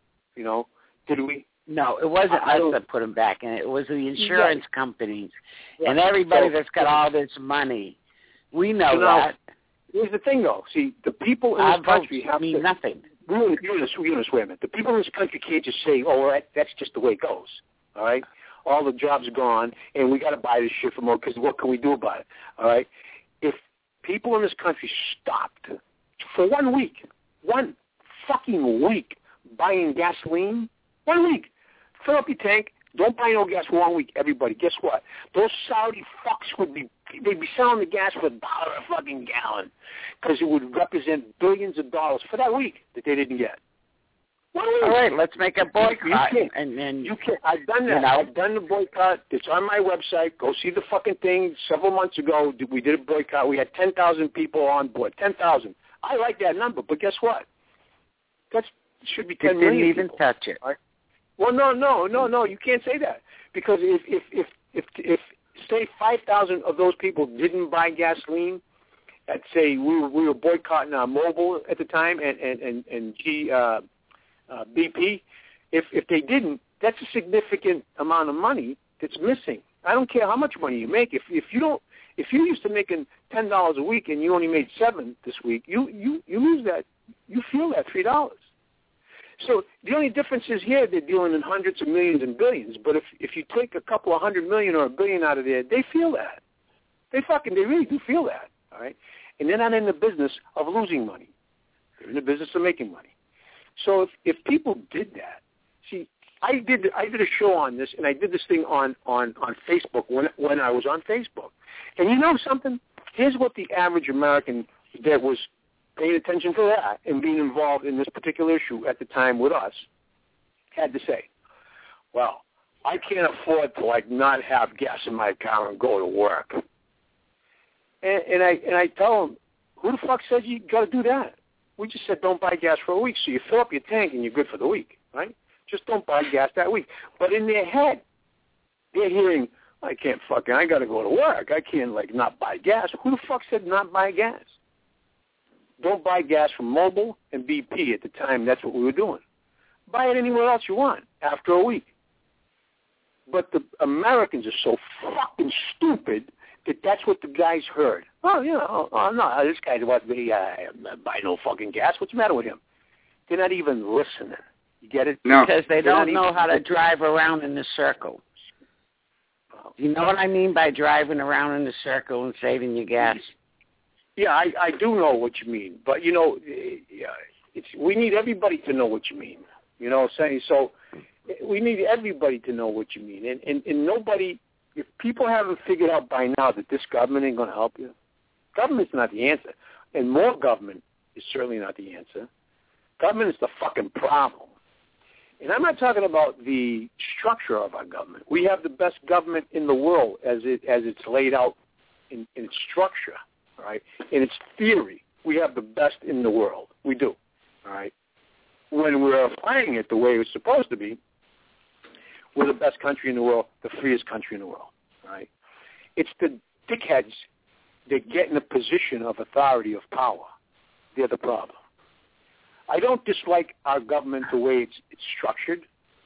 Did we? No, it wasn't us that put him back in. It was the insurance companies and everybody that's got all this money. We know that. Here's the thing, though. See, the people in this country have mean nothing. You're going to swear, the people in this country can't just say, oh, that's just the way it goes, all right? All the jobs are gone, and we got to buy this shit from more because what can we do about it, all right? If people in this country stopped for 1 week, 1 fucking week, buying gasoline, 1 week, fill up your tank, don't buy no gas for 1 week, everybody. Guess what? Those Saudi fucks they'd be selling the gas for $1 a fucking gallon because it would represent billions of dollars for that week that they didn't get. 1 week. All right, let's make a boycott. You can't. I've done that. I've done the boycott. It's on my website. Go see the fucking thing. Several months ago, we did a boycott. We had 10,000 people on board. 10,000. I like that number, but guess what? That should be 10 million. Didn't even touch it. Right? Well, no, you can't say that because if say 5,000 of those people didn't buy gasoline, let's say we were boycotting Mobil at the time and BP, if they didn't, that's a significant amount of money that's missing. I don't care how much money you make. If you used to making $10 a week and you only made $7 this week, you lose that. You feel that $3. So the only difference is here they're dealing in hundreds of millions and billions. But if you take a couple of $100 million or $1 billion out of there, they feel that. They really do feel that. All right, and they're not in the business of losing money. They're in the business of making money. So if people did that, see, I did a show on this, and I did this thing on Facebook when I was on Facebook. And you know something? Here's what the average American that was paying attention to that and being involved in this particular issue at the time with us had to say. Well, I can't afford to not have gas in my car and go to work. And I tell them, who the fuck said you got to do that? We just said don't buy gas for a week, so you fill up your tank and you're good for the week, right? Just don't buy gas that week. But in their head, they're hearing, I got to go to work. I can't, not buy gas. Who the fuck said not buy gas? Don't buy gas from Mobil and BP at the time. That's what we were doing. Buy it anywhere else you want after a week. But the Americans are so fucking stupid that that's what the guys heard. Oh, no, this guy wasn't buy no fucking gas. What's the matter with him? They're not even listening. You get it? No. Because they don't know how to drive around in a circle. You know what I mean by driving around in a circle and saving your gas? Yeah, I do know what you mean. But, we need everybody to know what you mean. You know what I'm saying? So we need everybody to know what you mean. And nobody, if people haven't figured out by now that this government ain't going to help you, government's not the answer. And more government is certainly not the answer. Government is the fucking problem. And I'm not talking about the structure of our government. We have the best government in the world as it's laid out in its structure, all right? In its theory, we have the best in the world. We do, all right? When we're applying it the way it's supposed to be, we're the best country in the world, the freest country in the world, all right? It's the dickheads that get in a position of authority, of power. They're the problem. I don't dislike our government the way it's structured.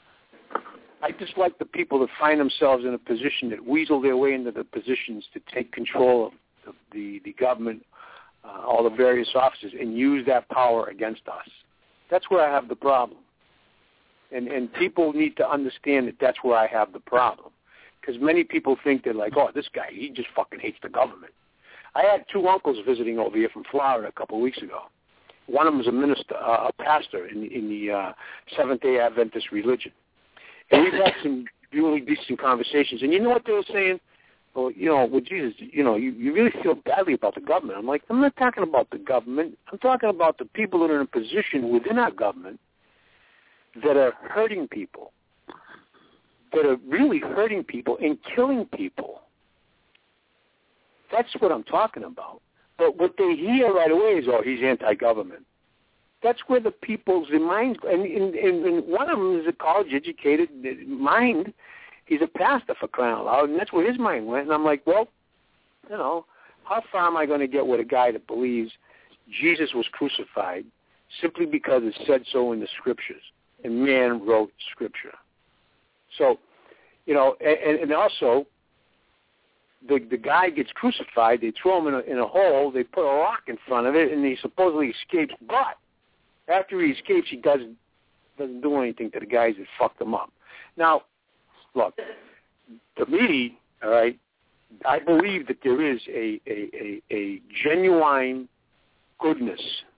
I dislike the people that find themselves in a position that weasel their way into the positions to take control of the government, all the various offices, and use that power against us. That's where I have the problem. And people need to understand that that's where I have the problem. Because many people think they're like, oh, this guy, he just fucking hates the government. I had two uncles visiting over here from Florida a couple of weeks ago. One of them was a minister, a pastor in the Seventh-day Adventist religion. And we've had some really decent conversations. And you know what they were saying? Well, with Jesus, you really feel badly about the government. I'm like, I'm not talking about the government. I'm talking about the people that are in a position within our government that are hurting people, that are really hurting people and killing people. That's what I'm talking about. But what they hear right away is, oh, he's anti-government. That's where the people's minds go. And one of them is a college-educated mind. He's a pastor, for crying out loud, and that's where his mind went. And I'm like, well, how far am I going to get with a guy that believes Jesus was crucified simply because it said so in the Scriptures, and man wrote Scripture? So, and also, the guy gets crucified, they throw him in a hole, they put a rock in front of it, and he supposedly escapes. But after he escapes, he doesn't do anything to the guys that fucked him up. Now, look, to me, all right, I believe that there is a genuine goodness,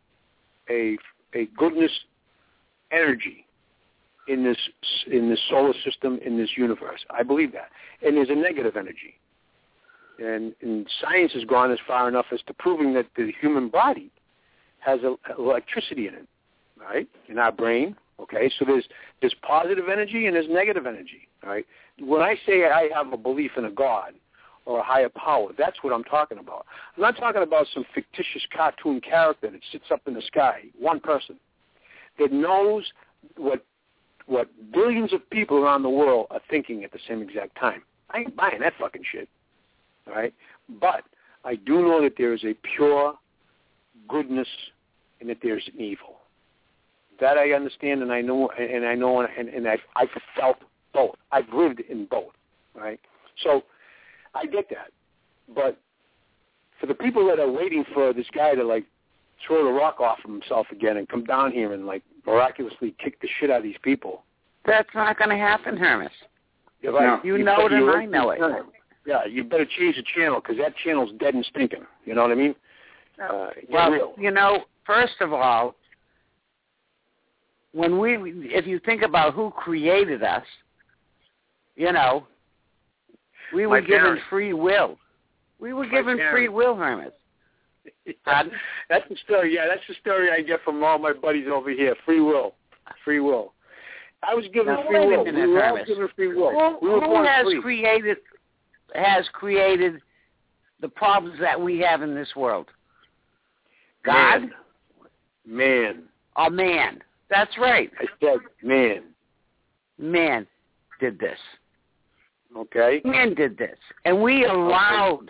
a goodness energy in this solar system, in this universe. I believe that. And there's a negative energy. And science has gone as far enough as to proving that the human body has electricity in it, right, in our brain. Okay, so there's positive energy and there's negative energy. Right. When I say I have a belief in a God or a higher power, that's what I'm talking about. I'm not talking about some fictitious cartoon character that sits up in the sky. One person that knows what billions of people around the world are thinking at the same exact time. I ain't buying that fucking shit. All right, but I do know that there is a pure goodness and that there's an evil. That I understand, and I know, and I've felt both. I've lived in both. right? So I get that. But for the people that are waiting for this guy to, like, throw the rock off of himself again and come down here and, like, miraculously kick the shit out of these people. That's not going to happen, Hermes. Right. You know it and I know it. Yeah, you better change the channel because that channel's dead and stinking. You know what I mean? Well, real. you know, first of all, if you think about who created us, you know, we were given free will. We were given free will, Hermes. That's the story. Yeah, that's the story I get from all my buddies over here. Free will. Free will. I was given free will. We were all given free will. Who has created the problems that we have in this world? God? Man. Oh, man. That's right. I said man. Man did this. Okay. Man did this. And we allowed,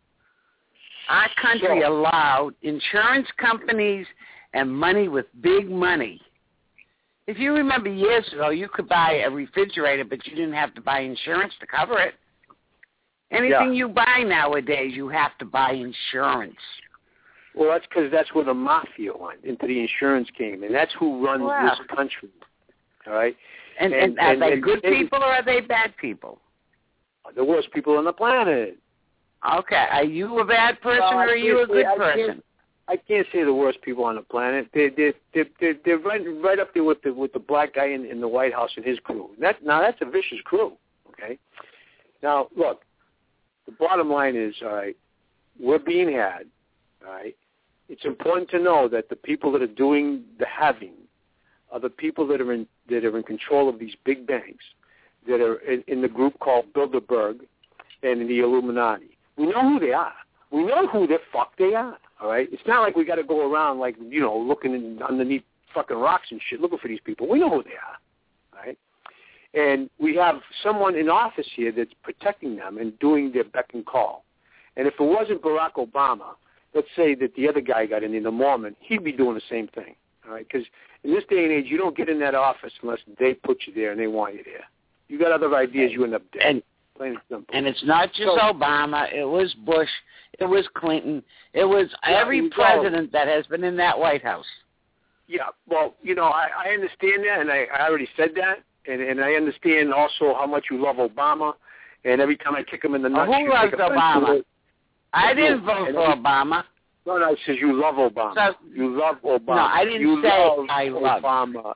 our country allowed insurance companies and money with big money. If you remember years ago, you could buy a refrigerator, but you didn't have to buy insurance to cover it. Anything you buy nowadays, you have to buy insurance. Well, that's because that's where the mafia went, into the insurance game, and that's who runs this country. All right? And are they good people or are they bad people? The worst people on the planet. Okay. Are you a bad person or are you a good person? I can't say the worst people on the planet. They're right up there with the black guy in the White House and his crew. That's a vicious crew. Okay. Now look, the bottom line is, all right, we're being had. All right. It's important to know that the people that are doing the having are the people that are in control of these big banks, that are in the group called Bilderberg and in the Illuminati. We know who they are. We know who the fuck they are. All right. It's not like we got to go around like, you know, looking underneath fucking rocks and shit, looking for these people. We know who they are. All right. And we have someone in office here that's protecting them and doing their beck and call. And if it wasn't Barack Obama, let's say that the other guy got in the Mormon, he'd be doing the same thing. All right. Because in this day and age, you don't get in that office unless they put you there and they want you there. You got other ideas, you end up dead. And it's not just Obama. It was Bush. It was Clinton. It was every president that has been in that White House. Yeah, well, you know, I understand that, and I already said that, and I understand also how much you love Obama, and every time I kick him in the nuts, who loves Obama? I didn't vote for Obama. No, it says you love Obama. So, you love Obama. No, I didn't say I love Obama.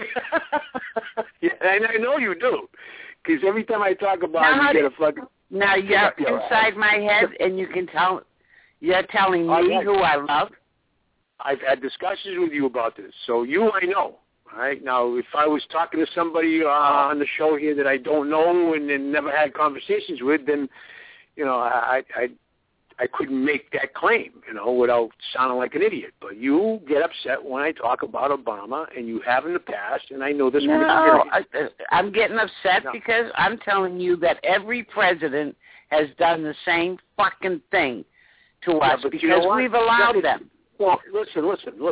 Yeah, and I know you do. Because every time I talk about it, you get a fucking... Now you're inside my head, and you're telling me who I love? I've had discussions with you about this, so I know. All right? Now, if I was talking to somebody on the show here that I don't know and never had conversations with, then, you know, I couldn't make that claim, you know, without sounding like an idiot. But you get upset when I talk about Obama, and you have in the past, and I know this from experience. I'm getting upset because I'm telling you that every president has done the same fucking thing to us because we've allowed them. Well, listen.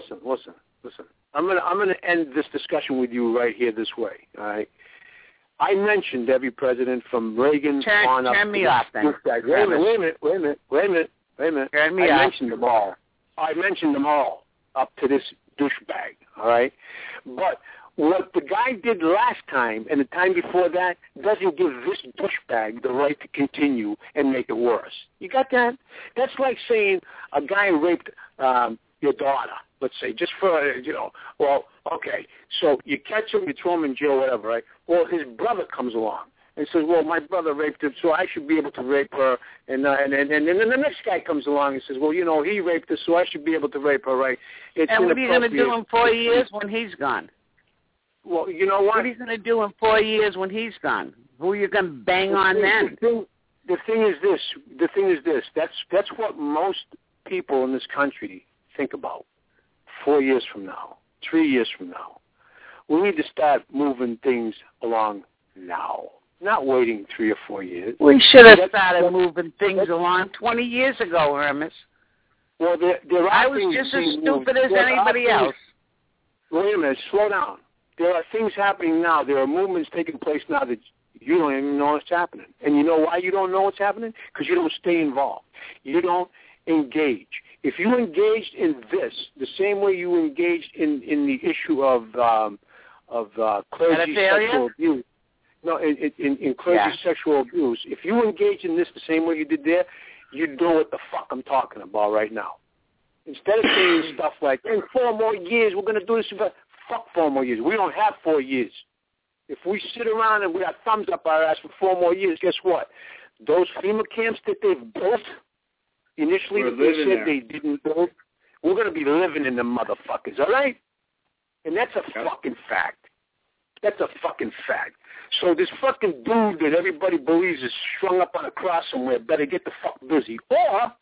I'm gonna end this discussion with you right here this way. All right. I mentioned every president from Reagan on up. Turn me off then. Wait a minute. Turn me off. I mentioned them all up to this douchebag. All right. But what the guy did last time and the time before that doesn't give this douchebag the right to continue and make it worse. You got that? That's like saying a guy raped your daughter, let's say, just for, you know, well, okay, so you catch him, you throw him in jail, whatever, right? Well, his brother comes along and says, well, my brother raped her, so I should be able to rape her. And then the next guy comes along and says, well, you know, he raped her, so I should be able to rape her, right? It's and what are you going to do in 4 years when he's gone? Well, you know what? What are you going to do in 4 years when he's gone? Who are you going to bang on then? The thing is this. That's what most people in this country think about 4 years from now, 3 years from now. We need to start moving things along now, not waiting 3 or 4 years. We should have started moving things along 20 years ago, Hermes. Well, I was just as stupid as anybody else. Wait a minute, slow down. There are things happening now. There are movements taking place now that You don't even know what's happening. And you know why you don't know what's happening? Because you don't stay involved. You don't engage. If you engaged in this the same way you engaged in the issue of clergy sexual abuse, in clergy sexual abuse, if you engage in this the same way you did there, you know what the fuck I'm talking about right now. Instead of saying stuff like, in 4 more years, we're going to do this, fuck 4 more years. We don't have 4 years. If we sit around and we got thumbs up our ass for 4 more years, guess what? Those FEMA camps that they've built, initially that they said they didn't build, we're going to be living in them motherfuckers, all right? And that's a fucking fact. That's a fucking fact. So this fucking dude that everybody believes is strung up on a cross somewhere better get the fuck busy. Or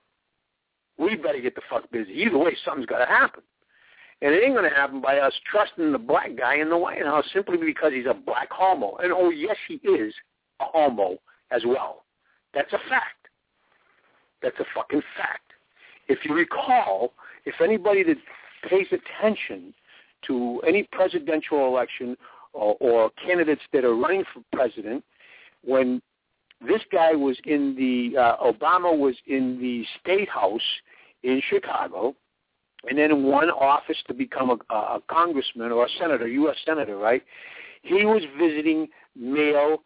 we better get the fuck busy. Either way, something's got to happen. And it ain't going to happen by us trusting the black guy in the White House simply because he's a black homo. And, oh, yes, he is a homo as well. That's a fact. That's a fucking fact. If you recall, if anybody that pays attention to any presidential election or candidates that are running for president, when this guy was in the Obama was in the State House in Chicago, and then won office to become a congressman or a senator, U.S. senator, right? He was visiting male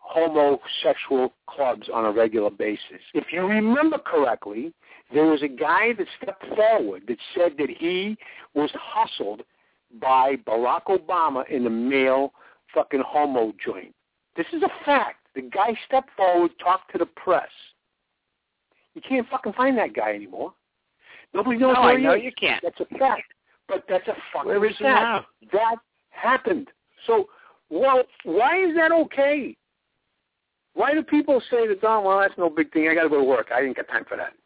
homosexual clubs on a regular basis. If you remember correctly, there was a guy that stepped forward that said that he was hustled by Barack Obama in the male fucking homo joint. This is a fact. The guy stepped forward, talked to the press. You can't fucking find that guy anymore. Nobody knows where he is. You can't. That's a fact. But that's a fucking fact. That happened. So, well, why is that okay? Why do people say that, oh, well, that's no big thing. I got to go to work. I didn't got time for that.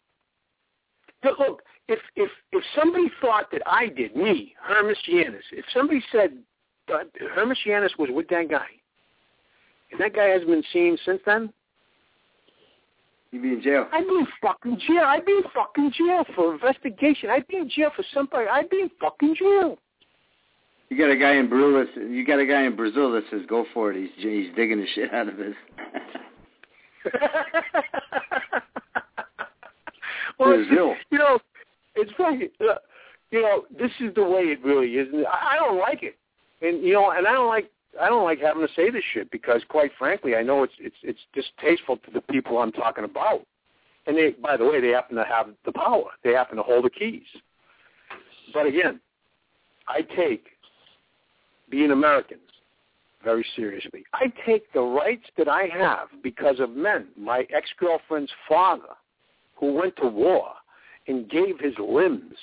But look, if somebody thought that I did, me, Hermes Giannis, if somebody said Hermes Giannis was with that guy, and that guy hasn't been seen since then, you'd be in jail. I'd be in fucking jail. I'd be in fucking jail for investigation. I'd be in jail for somebody. I'd be in fucking jail. You got a guy in Brazil that says, "Go for it." He's digging the shit out of this. Well, you know, it's funny. You know, this is the way it really is. I don't like it, and you know, and I don't like having to say this shit because, quite frankly, I know it's distasteful to the people I'm talking about. And they, by the way, they happen to have the power. They happen to hold the keys. But again, I take being Americans very seriously. I take the rights that I have because of men. My ex-girlfriend's father, who went to war and gave his limbs.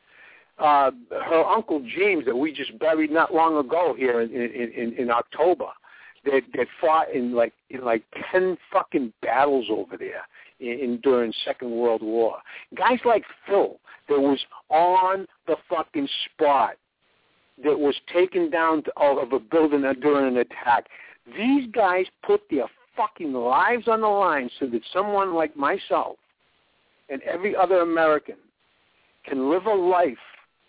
Her Uncle James that we just buried not long ago here in October, that fought in like 10 fucking battles over there during Second World War. Guys like Phil that was on the fucking spot, that was taken down out of a building during an attack. These guys put their fucking lives on the line so that someone like myself and every other American can live a life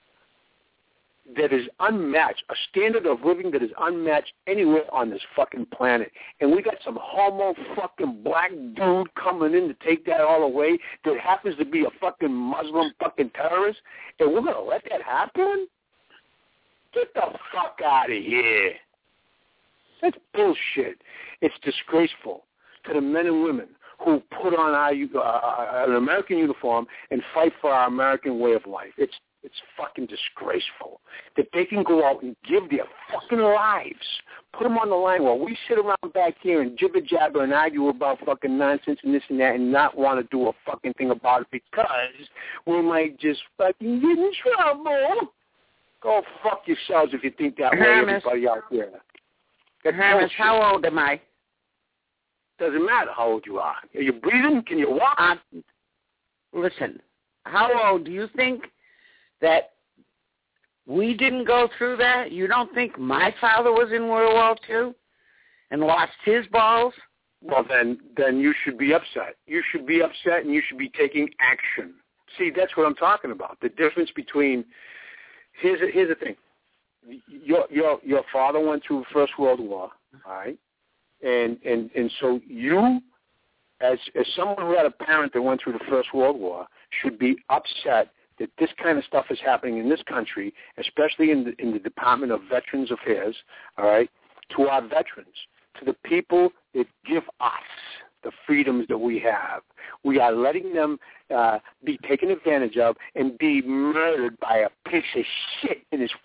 that is unmatched, a standard of living that is unmatched anywhere on this fucking planet. And we got some homo fucking black dude coming in to take that all away that happens to be a fucking Muslim fucking terrorist, and we're going to let that happen? Get the fuck out of here. That's bullshit. It's disgraceful to the men and women who put on an American uniform and fight for our American way of life. It's fucking disgraceful that they can go out and give their fucking lives, put them on the line while we sit around back here and jibber-jabber and argue about fucking nonsense and this and that and not want to do a fucking thing about it because we might just fucking get in trouble. Go fuck yourselves if you think that way, everybody out there. Hermes, how old am I? Doesn't matter how old you are. Are you breathing? Can you walk? Listen, how old do you think that we didn't go through that? You don't think my father was in World War II and lost his balls? Well, then you should be upset. You should be upset and you should be taking action. See, that's what I'm talking about. The difference between here's the thing. Your father went through First World War, all right? And so you, as someone who had a parent that went through the First World War, should be upset that this kind of stuff is happening in this country, especially in the Department of Veterans Affairs, all right, to our veterans, to the people that give us the freedoms that we have. We are letting them be taken advantage of and be murdered by a piece of shit in his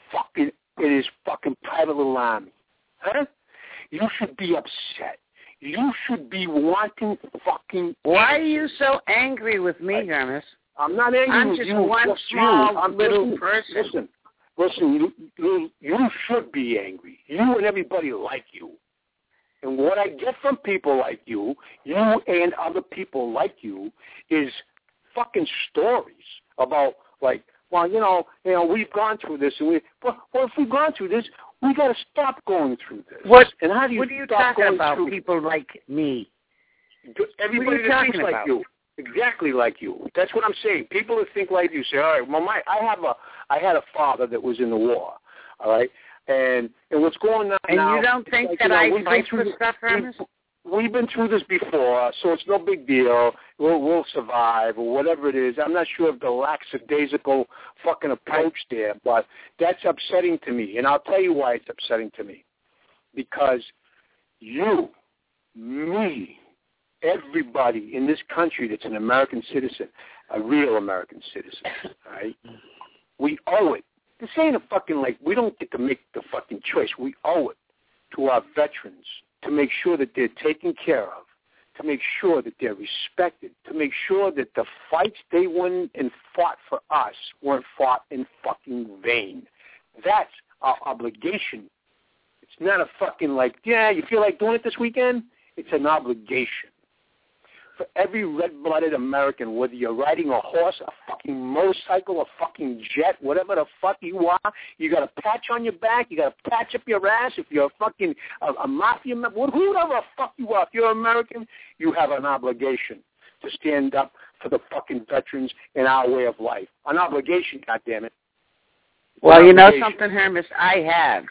fucking private little army. Huh? You should be upset. You should be wanting fucking... Why are you so angry with me, Hermes? I'm not angry with you. I'm just one small little person. Listen, you should be angry. You and everybody like you. And what I get from people like you and other people like you, is fucking stories about, like, well, you know, we've gone through this, and well, if we've gone through this, we got to stop going through this. What? And how do you what are you stop talking going about? through People like me. Everybody that thinks like you, exactly like you. That's what I'm saying. People that think like you say, all right, well, I had a father that was in the war, all right, and what's going on and now? And you don't think like, that I fight for this stuff, Hermes? We've been through this before, so it's no big deal. We'll survive, or whatever it is. I'm not sure of the lackadaisical fucking approach there, but that's upsetting to me, and I'll tell you why it's upsetting to me. Because you, me, everybody in this country that's an American citizen, a real American citizen, right? We owe it. This ain't a fucking, like, we don't get to make the fucking choice. We owe it to our veterans to make sure that they're taken care of, to make sure that they're respected, to make sure that the fights they won and fought for us weren't fought in fucking vain. That's our obligation. It's not a fucking like, yeah, you feel like doing it this weekend? It's an obligation. For every red-blooded American, whether you're riding a horse, a fucking motorcycle, a fucking jet, whatever the fuck you are, you got a patch on your back, you got to patch up your ass. If you're a fucking a mafia member, whoever the fuck you are, if you're American, you have an obligation to stand up for the fucking veterans and our way of life. An obligation, goddammit. Well, you know something, Hermes? I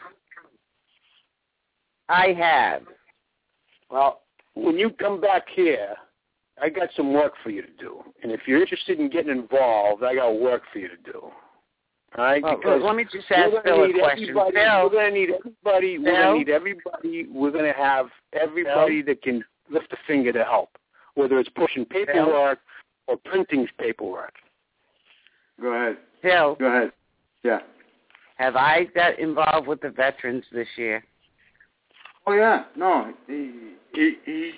have. Well, when you come back here, I got some work for you to do. And if you're interested in getting involved, I got work for you to do. All right? Well, because let me just ask Phil a question. Phil, we're going to need everybody. We're going to need everybody. We're going to have everybody that can lift a finger to help, whether it's pushing paperwork or printing paperwork. Go ahead. Phil. Go ahead. Yeah. Have I got involved with the veterans this year? Oh, yeah. No. He's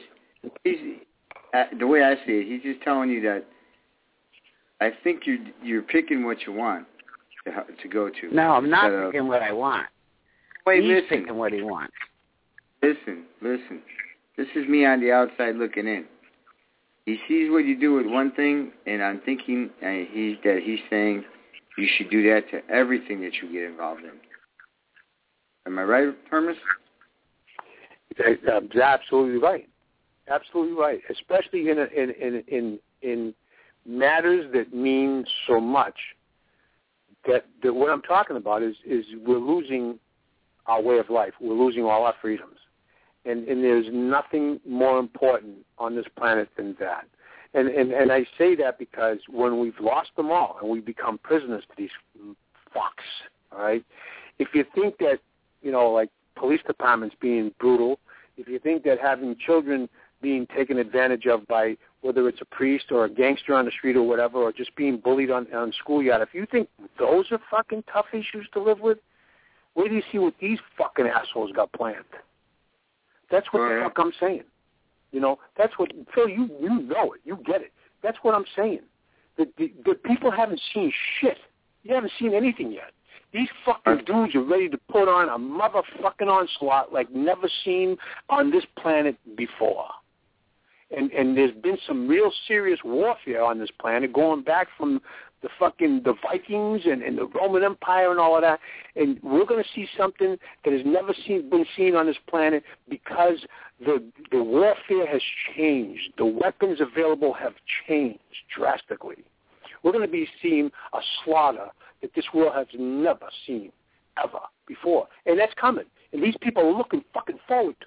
the way I see it, he's just telling you that I think you're picking what you want to go to. No, I'm not picking what I want. Wait, He's listen. picking what he wants. Listen. This is me on the outside looking in. He sees what you do with one thing, and I'm thinking he's saying you should do that to everything that you get involved in. Am I right, Hermes? That's absolutely right. Absolutely right. Especially in matters that mean so much. That what I'm talking about is we're losing our way of life. We're losing all our freedoms. And there's nothing more important on this planet than that. And I say that because when we've lost them all and we become prisoners to these fucks, all right, if you think that, like police departments being brutal, if you think that having children being taken advantage of by whether it's a priest or a gangster on the street or whatever, or just being bullied on schoolyard, if you think those are fucking tough issues to live with, where do you see what these fucking assholes got planned? That's what the fuck I'm saying. That's what, Phil, you know it. You get it. That's what I'm saying. The people haven't seen shit. You haven't seen anything yet. These fucking dudes are ready to put on a motherfucking onslaught like never seen on this planet before. And there's been some real serious warfare on this planet going back from the Vikings and the Roman Empire and all of that. And we're going to see something that has never been seen on this planet because the warfare has changed. The weapons available have changed drastically. We're going to be seeing a slaughter that this world has never seen ever before. And that's coming. And these people are looking fucking forward to it.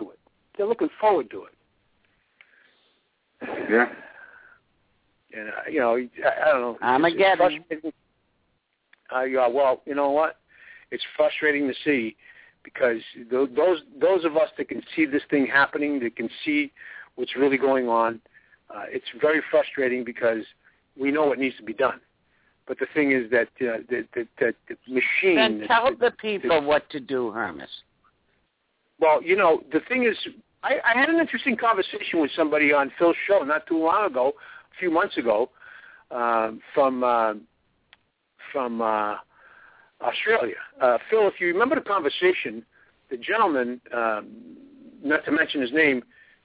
they're looking forward to it. Yeah. And you know, I don't know. Armageddon. Yeah, well, you know what? It's frustrating to see because those of us that can see this thing happening, that can see what's really going on, it's very frustrating because we know what needs to be done. But the thing is that the machine... Then tell the people what to do, Hermes. Well, you know, the thing is, I had an interesting conversation with somebody on Phil's show not too long ago, a few months ago, from Australia. Phil, if you remember the conversation, the gentleman, not to mention his name,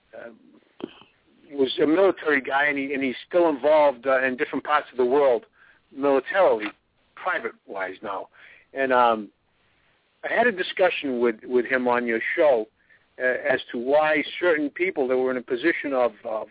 was a military guy, and he's still involved in different parts of the world, militarily, private-wise now. And I had a discussion with him on your show as to why certain people that were in a position of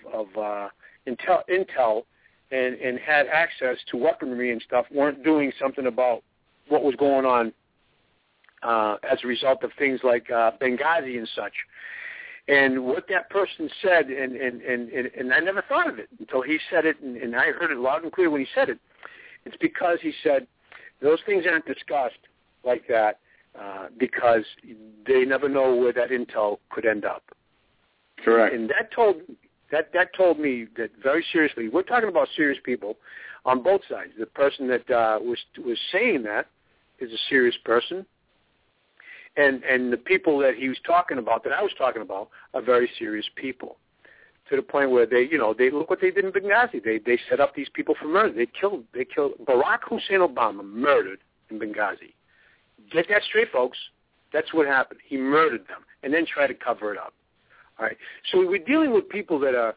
intel and had access to weaponry and stuff weren't doing something about what was going on as a result of things like Benghazi and such. And what that person said, and I never thought of it until he said it, and I heard it loud and clear when he said it. It's because he said those things aren't discussed like that because they never know where that intel could end up. Correct. And that told me that very seriously. We're talking about serious people on both sides. The person that was saying that is a serious person, and the people that he was talking about, that I was talking about, are very serious people. To the point where they look what they did in Benghazi. They set up these people for murder. They killed Barack Hussein Obama, murdered in Benghazi. Get that straight, folks. That's what happened. He murdered them and then tried to cover it up. All right. So we're dealing with people that are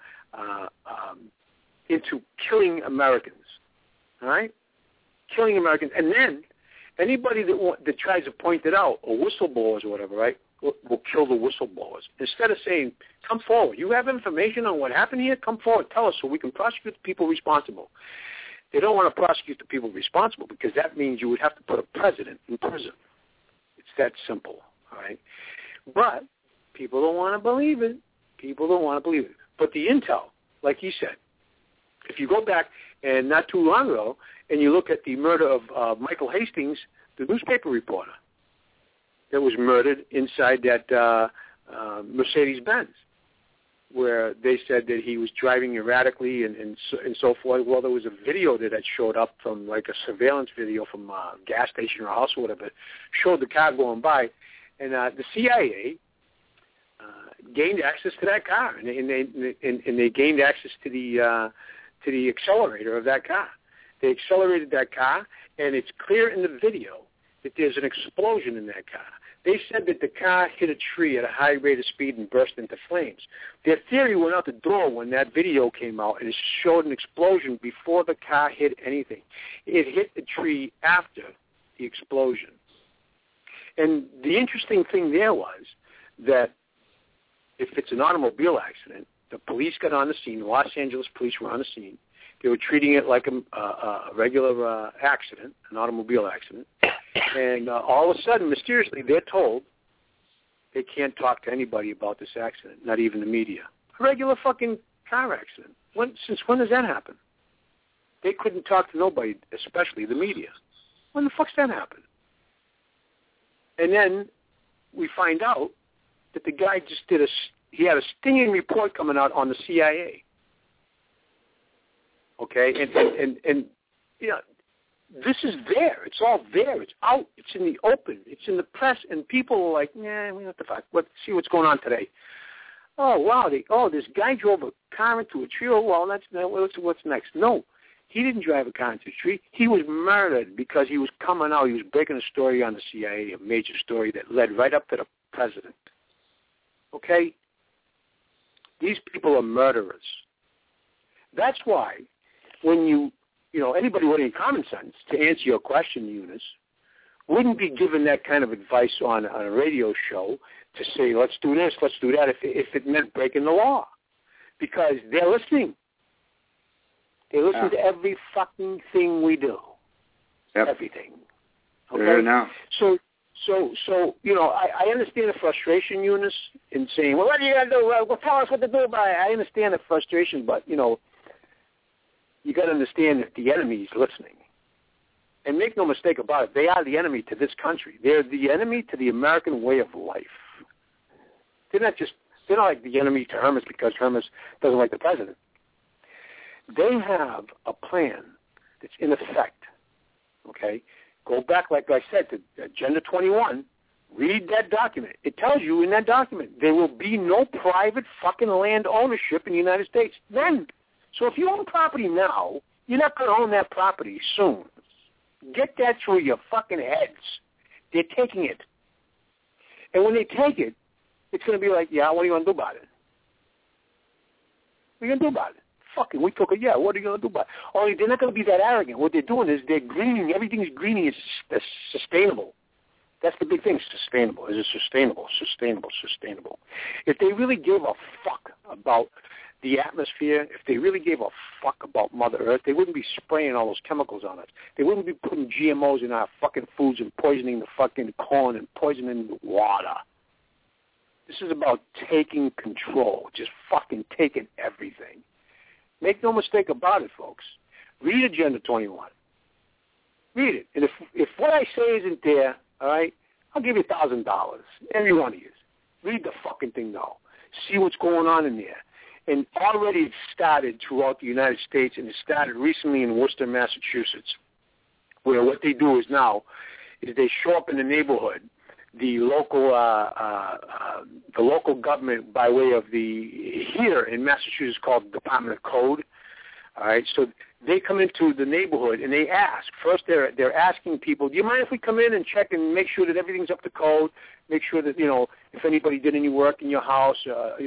into killing Americans. All right, killing Americans, and then anybody that tries to point it out, or whistleblowers or whatever, right, will kill the whistleblowers. Instead of saying, come forward. You have information on what happened here? Come forward. Tell us so we can prosecute the people responsible. They don't want to prosecute the people responsible because that means you would have to put a president in prison. It's that simple, all right? But people don't want to believe it. People don't want to believe it. But the intel, like you said, if you go back and not too long ago and you look at the murder of Michael Hastings, the newspaper reporter that was murdered inside that Mercedes-Benz, where they said that he was driving erratically and so forth. Well, there was a video that had showed up from like a surveillance video from a gas station or a house or whatever, showed the car going by, and the CIA gained access to that car, and they gained access to the accelerator of that car. They accelerated that car, and it's clear in the video that there's an explosion in that car. They said that the car hit a tree at a high rate of speed and burst into flames. Their theory went out the door when that video came out, and it showed an explosion before the car hit anything. It hit the tree after the explosion. And the interesting thing there was that if it's an automobile accident, the police got on the scene, the Los Angeles police were on the scene. They were treating it like a regular accident, an automobile accident. And all of a sudden, mysteriously, they're told they can't talk to anybody about this accident, not even the media. A regular fucking car accident. Since when does that happen? They couldn't talk to nobody, especially the media. When the fuck's that happen? And then we find out that the guy just he had a stinging report coming out on the CIA. Okay, and you know, this is there. It's all there. It's out. It's in the open. It's in the press, and people are like, nah, what the fuck? Let's see what's going on today. Oh wow! This guy drove a car into a tree. Oh well, what's next? No, he didn't drive a car into a tree. He was murdered because he was coming out. He was breaking a story on the CIA, a major story that led right up to the president. Okay, these people are murderers. That's why when anybody with any common sense, to answer your question, Eunice, wouldn't be given that kind of advice on a radio show to say, let's do this, let's do that, if it meant breaking the law. Because they're listening. They listen to every fucking thing we do. Yep. Everything. Okay? Now. So So I understand the frustration, Eunice, in saying, well, what are you going to do? Well, tell us what to do about it. I understand the frustration, but, you got to understand that the enemy is listening. And make no mistake about it, they are the enemy to this country. They're the enemy to the American way of life. They're not like the enemy to Hermes because Hermes doesn't like the president. They have a plan that's in effect, okay? Go back, like I said, to Agenda 21. Read that document. It tells you in that document there will be no private fucking land ownership in the United States. Then, so if you own property now, you're not going to own that property soon. Get that through your fucking heads. They're taking it. And when they take it, it's going to be like, yeah, what are you going to do about it? What are you going to do about it? Fucking, we took it, yeah, what are you going to do about it? Only they're not going to be that arrogant. What they're doing is they're greening. Everything is greening. It's sustainable. That's the big thing, sustainable. Is it sustainable? Sustainable, sustainable. If they really gave a fuck about the atmosphere, if they really gave a fuck about Mother Earth, they wouldn't be spraying all those chemicals on us. They wouldn't be putting GMOs in our fucking foods and poisoning the fucking corn and poisoning the water. This is about taking control, just fucking taking everything. Make no mistake about it, folks. Read Agenda 21. Read it. And if what I say isn't there, all right, I'll give you $1,000. Every one of you. Read the fucking thing now. See what's going on in there. And already it's started throughout the United States, and it started recently in Worcester, Massachusetts, where what they do is now is they show up in the neighborhood, the local government by way of here in Massachusetts called Department of Code. All right, so they come into the neighborhood and they ask. First, they're asking people, do you mind if we come in and check and make sure that everything's up to code? Make sure that if anybody did any work in your house,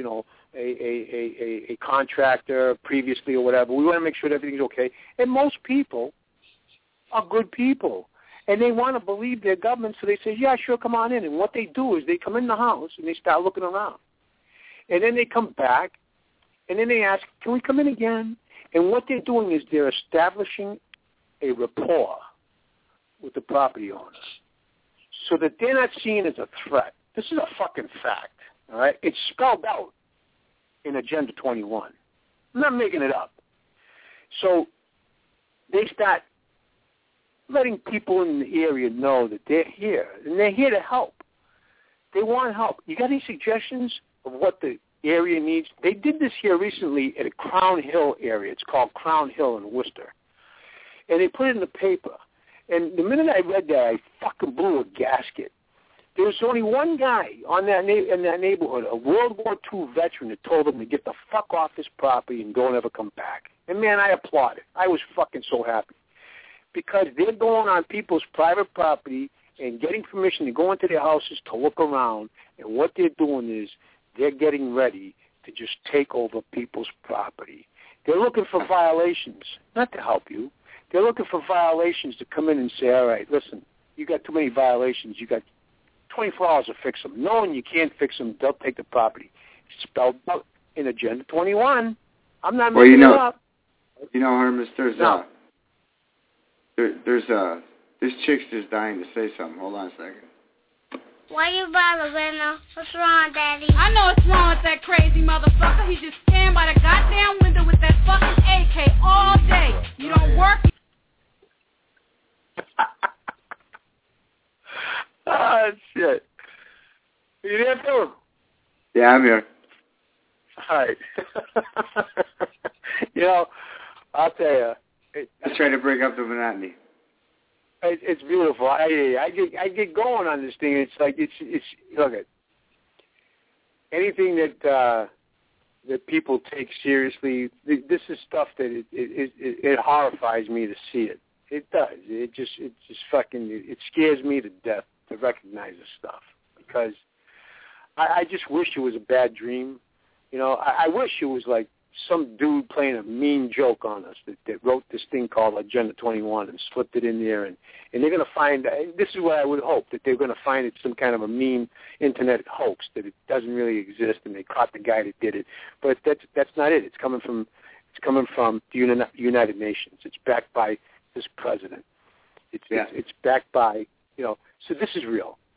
a contractor previously or whatever. We want to make sure that everything's okay. And most people are good people. And they want to believe their government, so they say, yeah, sure, come on in. And what they do is they come in the house and they start looking around. And then they come back, and then they ask, can we come in again? And what they're doing is they're establishing a rapport with the property owners so that they're not seen as a threat. This is a fucking fact, all right? It's spelled out in Agenda 21. I'm not making it up. So they start letting people in the area know that they're here, and they're here to help. They want help. You got any suggestions of what the area needs? They did this here recently at a Crown Hill area. It's called Crown Hill in Worcester. And they put it in the paper. And the minute I read that, I fucking blew a gasket. There was only one guy in that neighborhood, a World War II veteran, that told him to get the fuck off his property and don't ever come back. And, man, I applauded. I was fucking so happy. Because they're going on people's private property and getting permission to go into their houses to look around, and what they're doing is they're getting ready to just take over people's property. They're looking for violations, not to help you. They're looking for violations to come in and say, all right, listen, you got too many violations. You got 24 hours to fix them. Knowing you can't fix them, they'll take the property. It's spelled out in Agenda 21. I'm not making it up. Hermes, this chick's just dying to say something. Hold on a second. Why you bother, Rena? What's wrong, Daddy? I know what's wrong with that crazy motherfucker. He just stand by the goddamn window with that fucking AK all day. You don't work. Ah, shit. Are you there, Philip? Yeah, I'm here. All right. I'll tell you. Let's try to break up the monotony. It's beautiful. I get going on this thing. It's like it's look at anything that people take seriously. This is stuff that it horrifies me to see it. It does. It just fucking it scares me to death to recognize this stuff because I just wish it was a bad dream. I wish it was like some dude playing a mean joke on us that wrote this thing called Agenda 21 and slipped it in there, and they're going to find, this is what I would hope, that they're going to find it's some kind of a mean internet hoax, that it doesn't really exist, and they caught the guy that did it. But that's not it. It's coming from the United Nations. It's backed by this president. It's backed by, so this is real.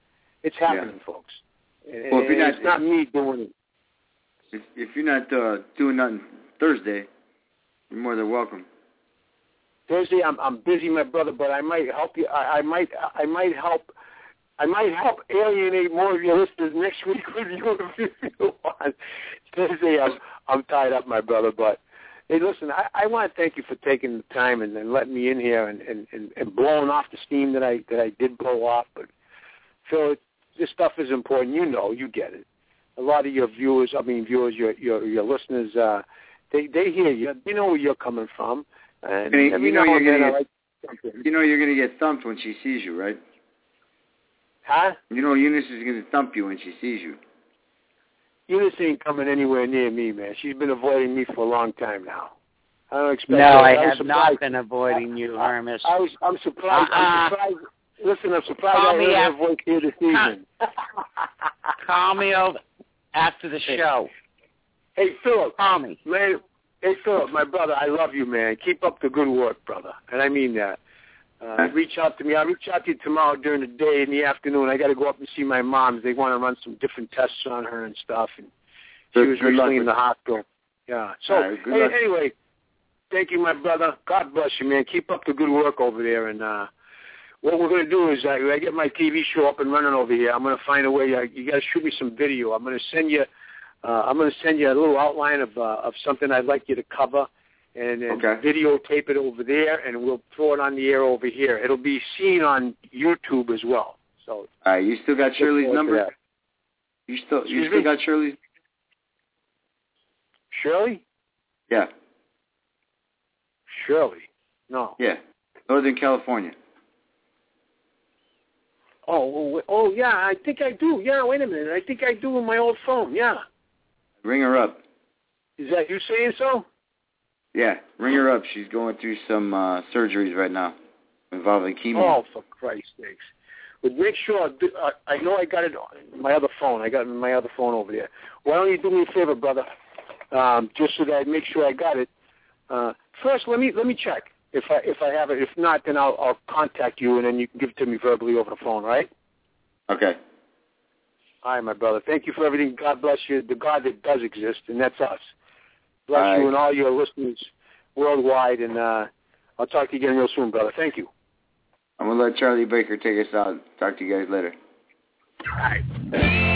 It's happening, folks. Well, if it's not me doing it. If you're not doing nothing Thursday, you're more than welcome. Thursday, I'm busy, my brother, but I might help you. I might help alienate more of your listeners next week with you if you want. Thursday, I'm tied up, my brother. But hey, listen, I want to thank you for taking the time and letting me in here and blowing off the steam that I did blow off. But Phil, this stuff is important. You know, you get it. A lot of your viewers, your listeners, they hear you. They know where you're coming from. And you know you're gonna get thumped when she sees you, right? Huh? You know Eunice is gonna thump you when she sees you. Eunice ain't coming anywhere near me, man. She's been avoiding me for a long time now. I don't expect. No, I have not been avoiding you, Hermes. I'm surprised. I'm surprised. Listen, I'm surprised I heard her voice here this evening. Call me over after the show. Hey, Philip. Call me. Man, hey, Philip, my brother, I love you, man. Keep up the good work, brother. And I mean that. Reach out to me. I'll reach out to you tomorrow during the day. In the afternoon, I got to go up and see my mom. They want to run some different tests on her and stuff. And she was recently in the hospital. Yeah. So, anyway, thank you, my brother. God bless you, man. Keep up the good work over there. And what we're going to do is I get my TV show up and running over here. I'm going to find a way. You got to shoot me some video. I'm going to send you a little outline of something I'd like you to cover, and videotape it over there, and we'll throw it on the air over here. It'll be seen on YouTube as well. So, you still got Shirley's number? You still got Shirley's? Shirley? Yeah. Shirley? No. Yeah. Northern California. Oh, yeah, I think I do. Yeah, wait a minute. I think I do in my old phone, yeah. Ring her up. Is that you saying so? Yeah, ring her up. She's going through some surgeries right now involving chemo. Oh, for Christ's sakes. But make sure, I know I got it on my other phone. I got it on my other phone over there. Why don't you do me a favor, brother, just so that I make sure I got it. First, let me check if I have it. If not, then I'll contact you, and then you can give it to me verbally over the phone, right? Okay. All right, my brother. Thank you for everything. God bless you, the God that does exist, and that's us. Bless you and all your listeners worldwide, and I'll talk to you again real soon, brother. Thank you. I'm going to let Charlie Baker take us out. Talk to you guys later. All right.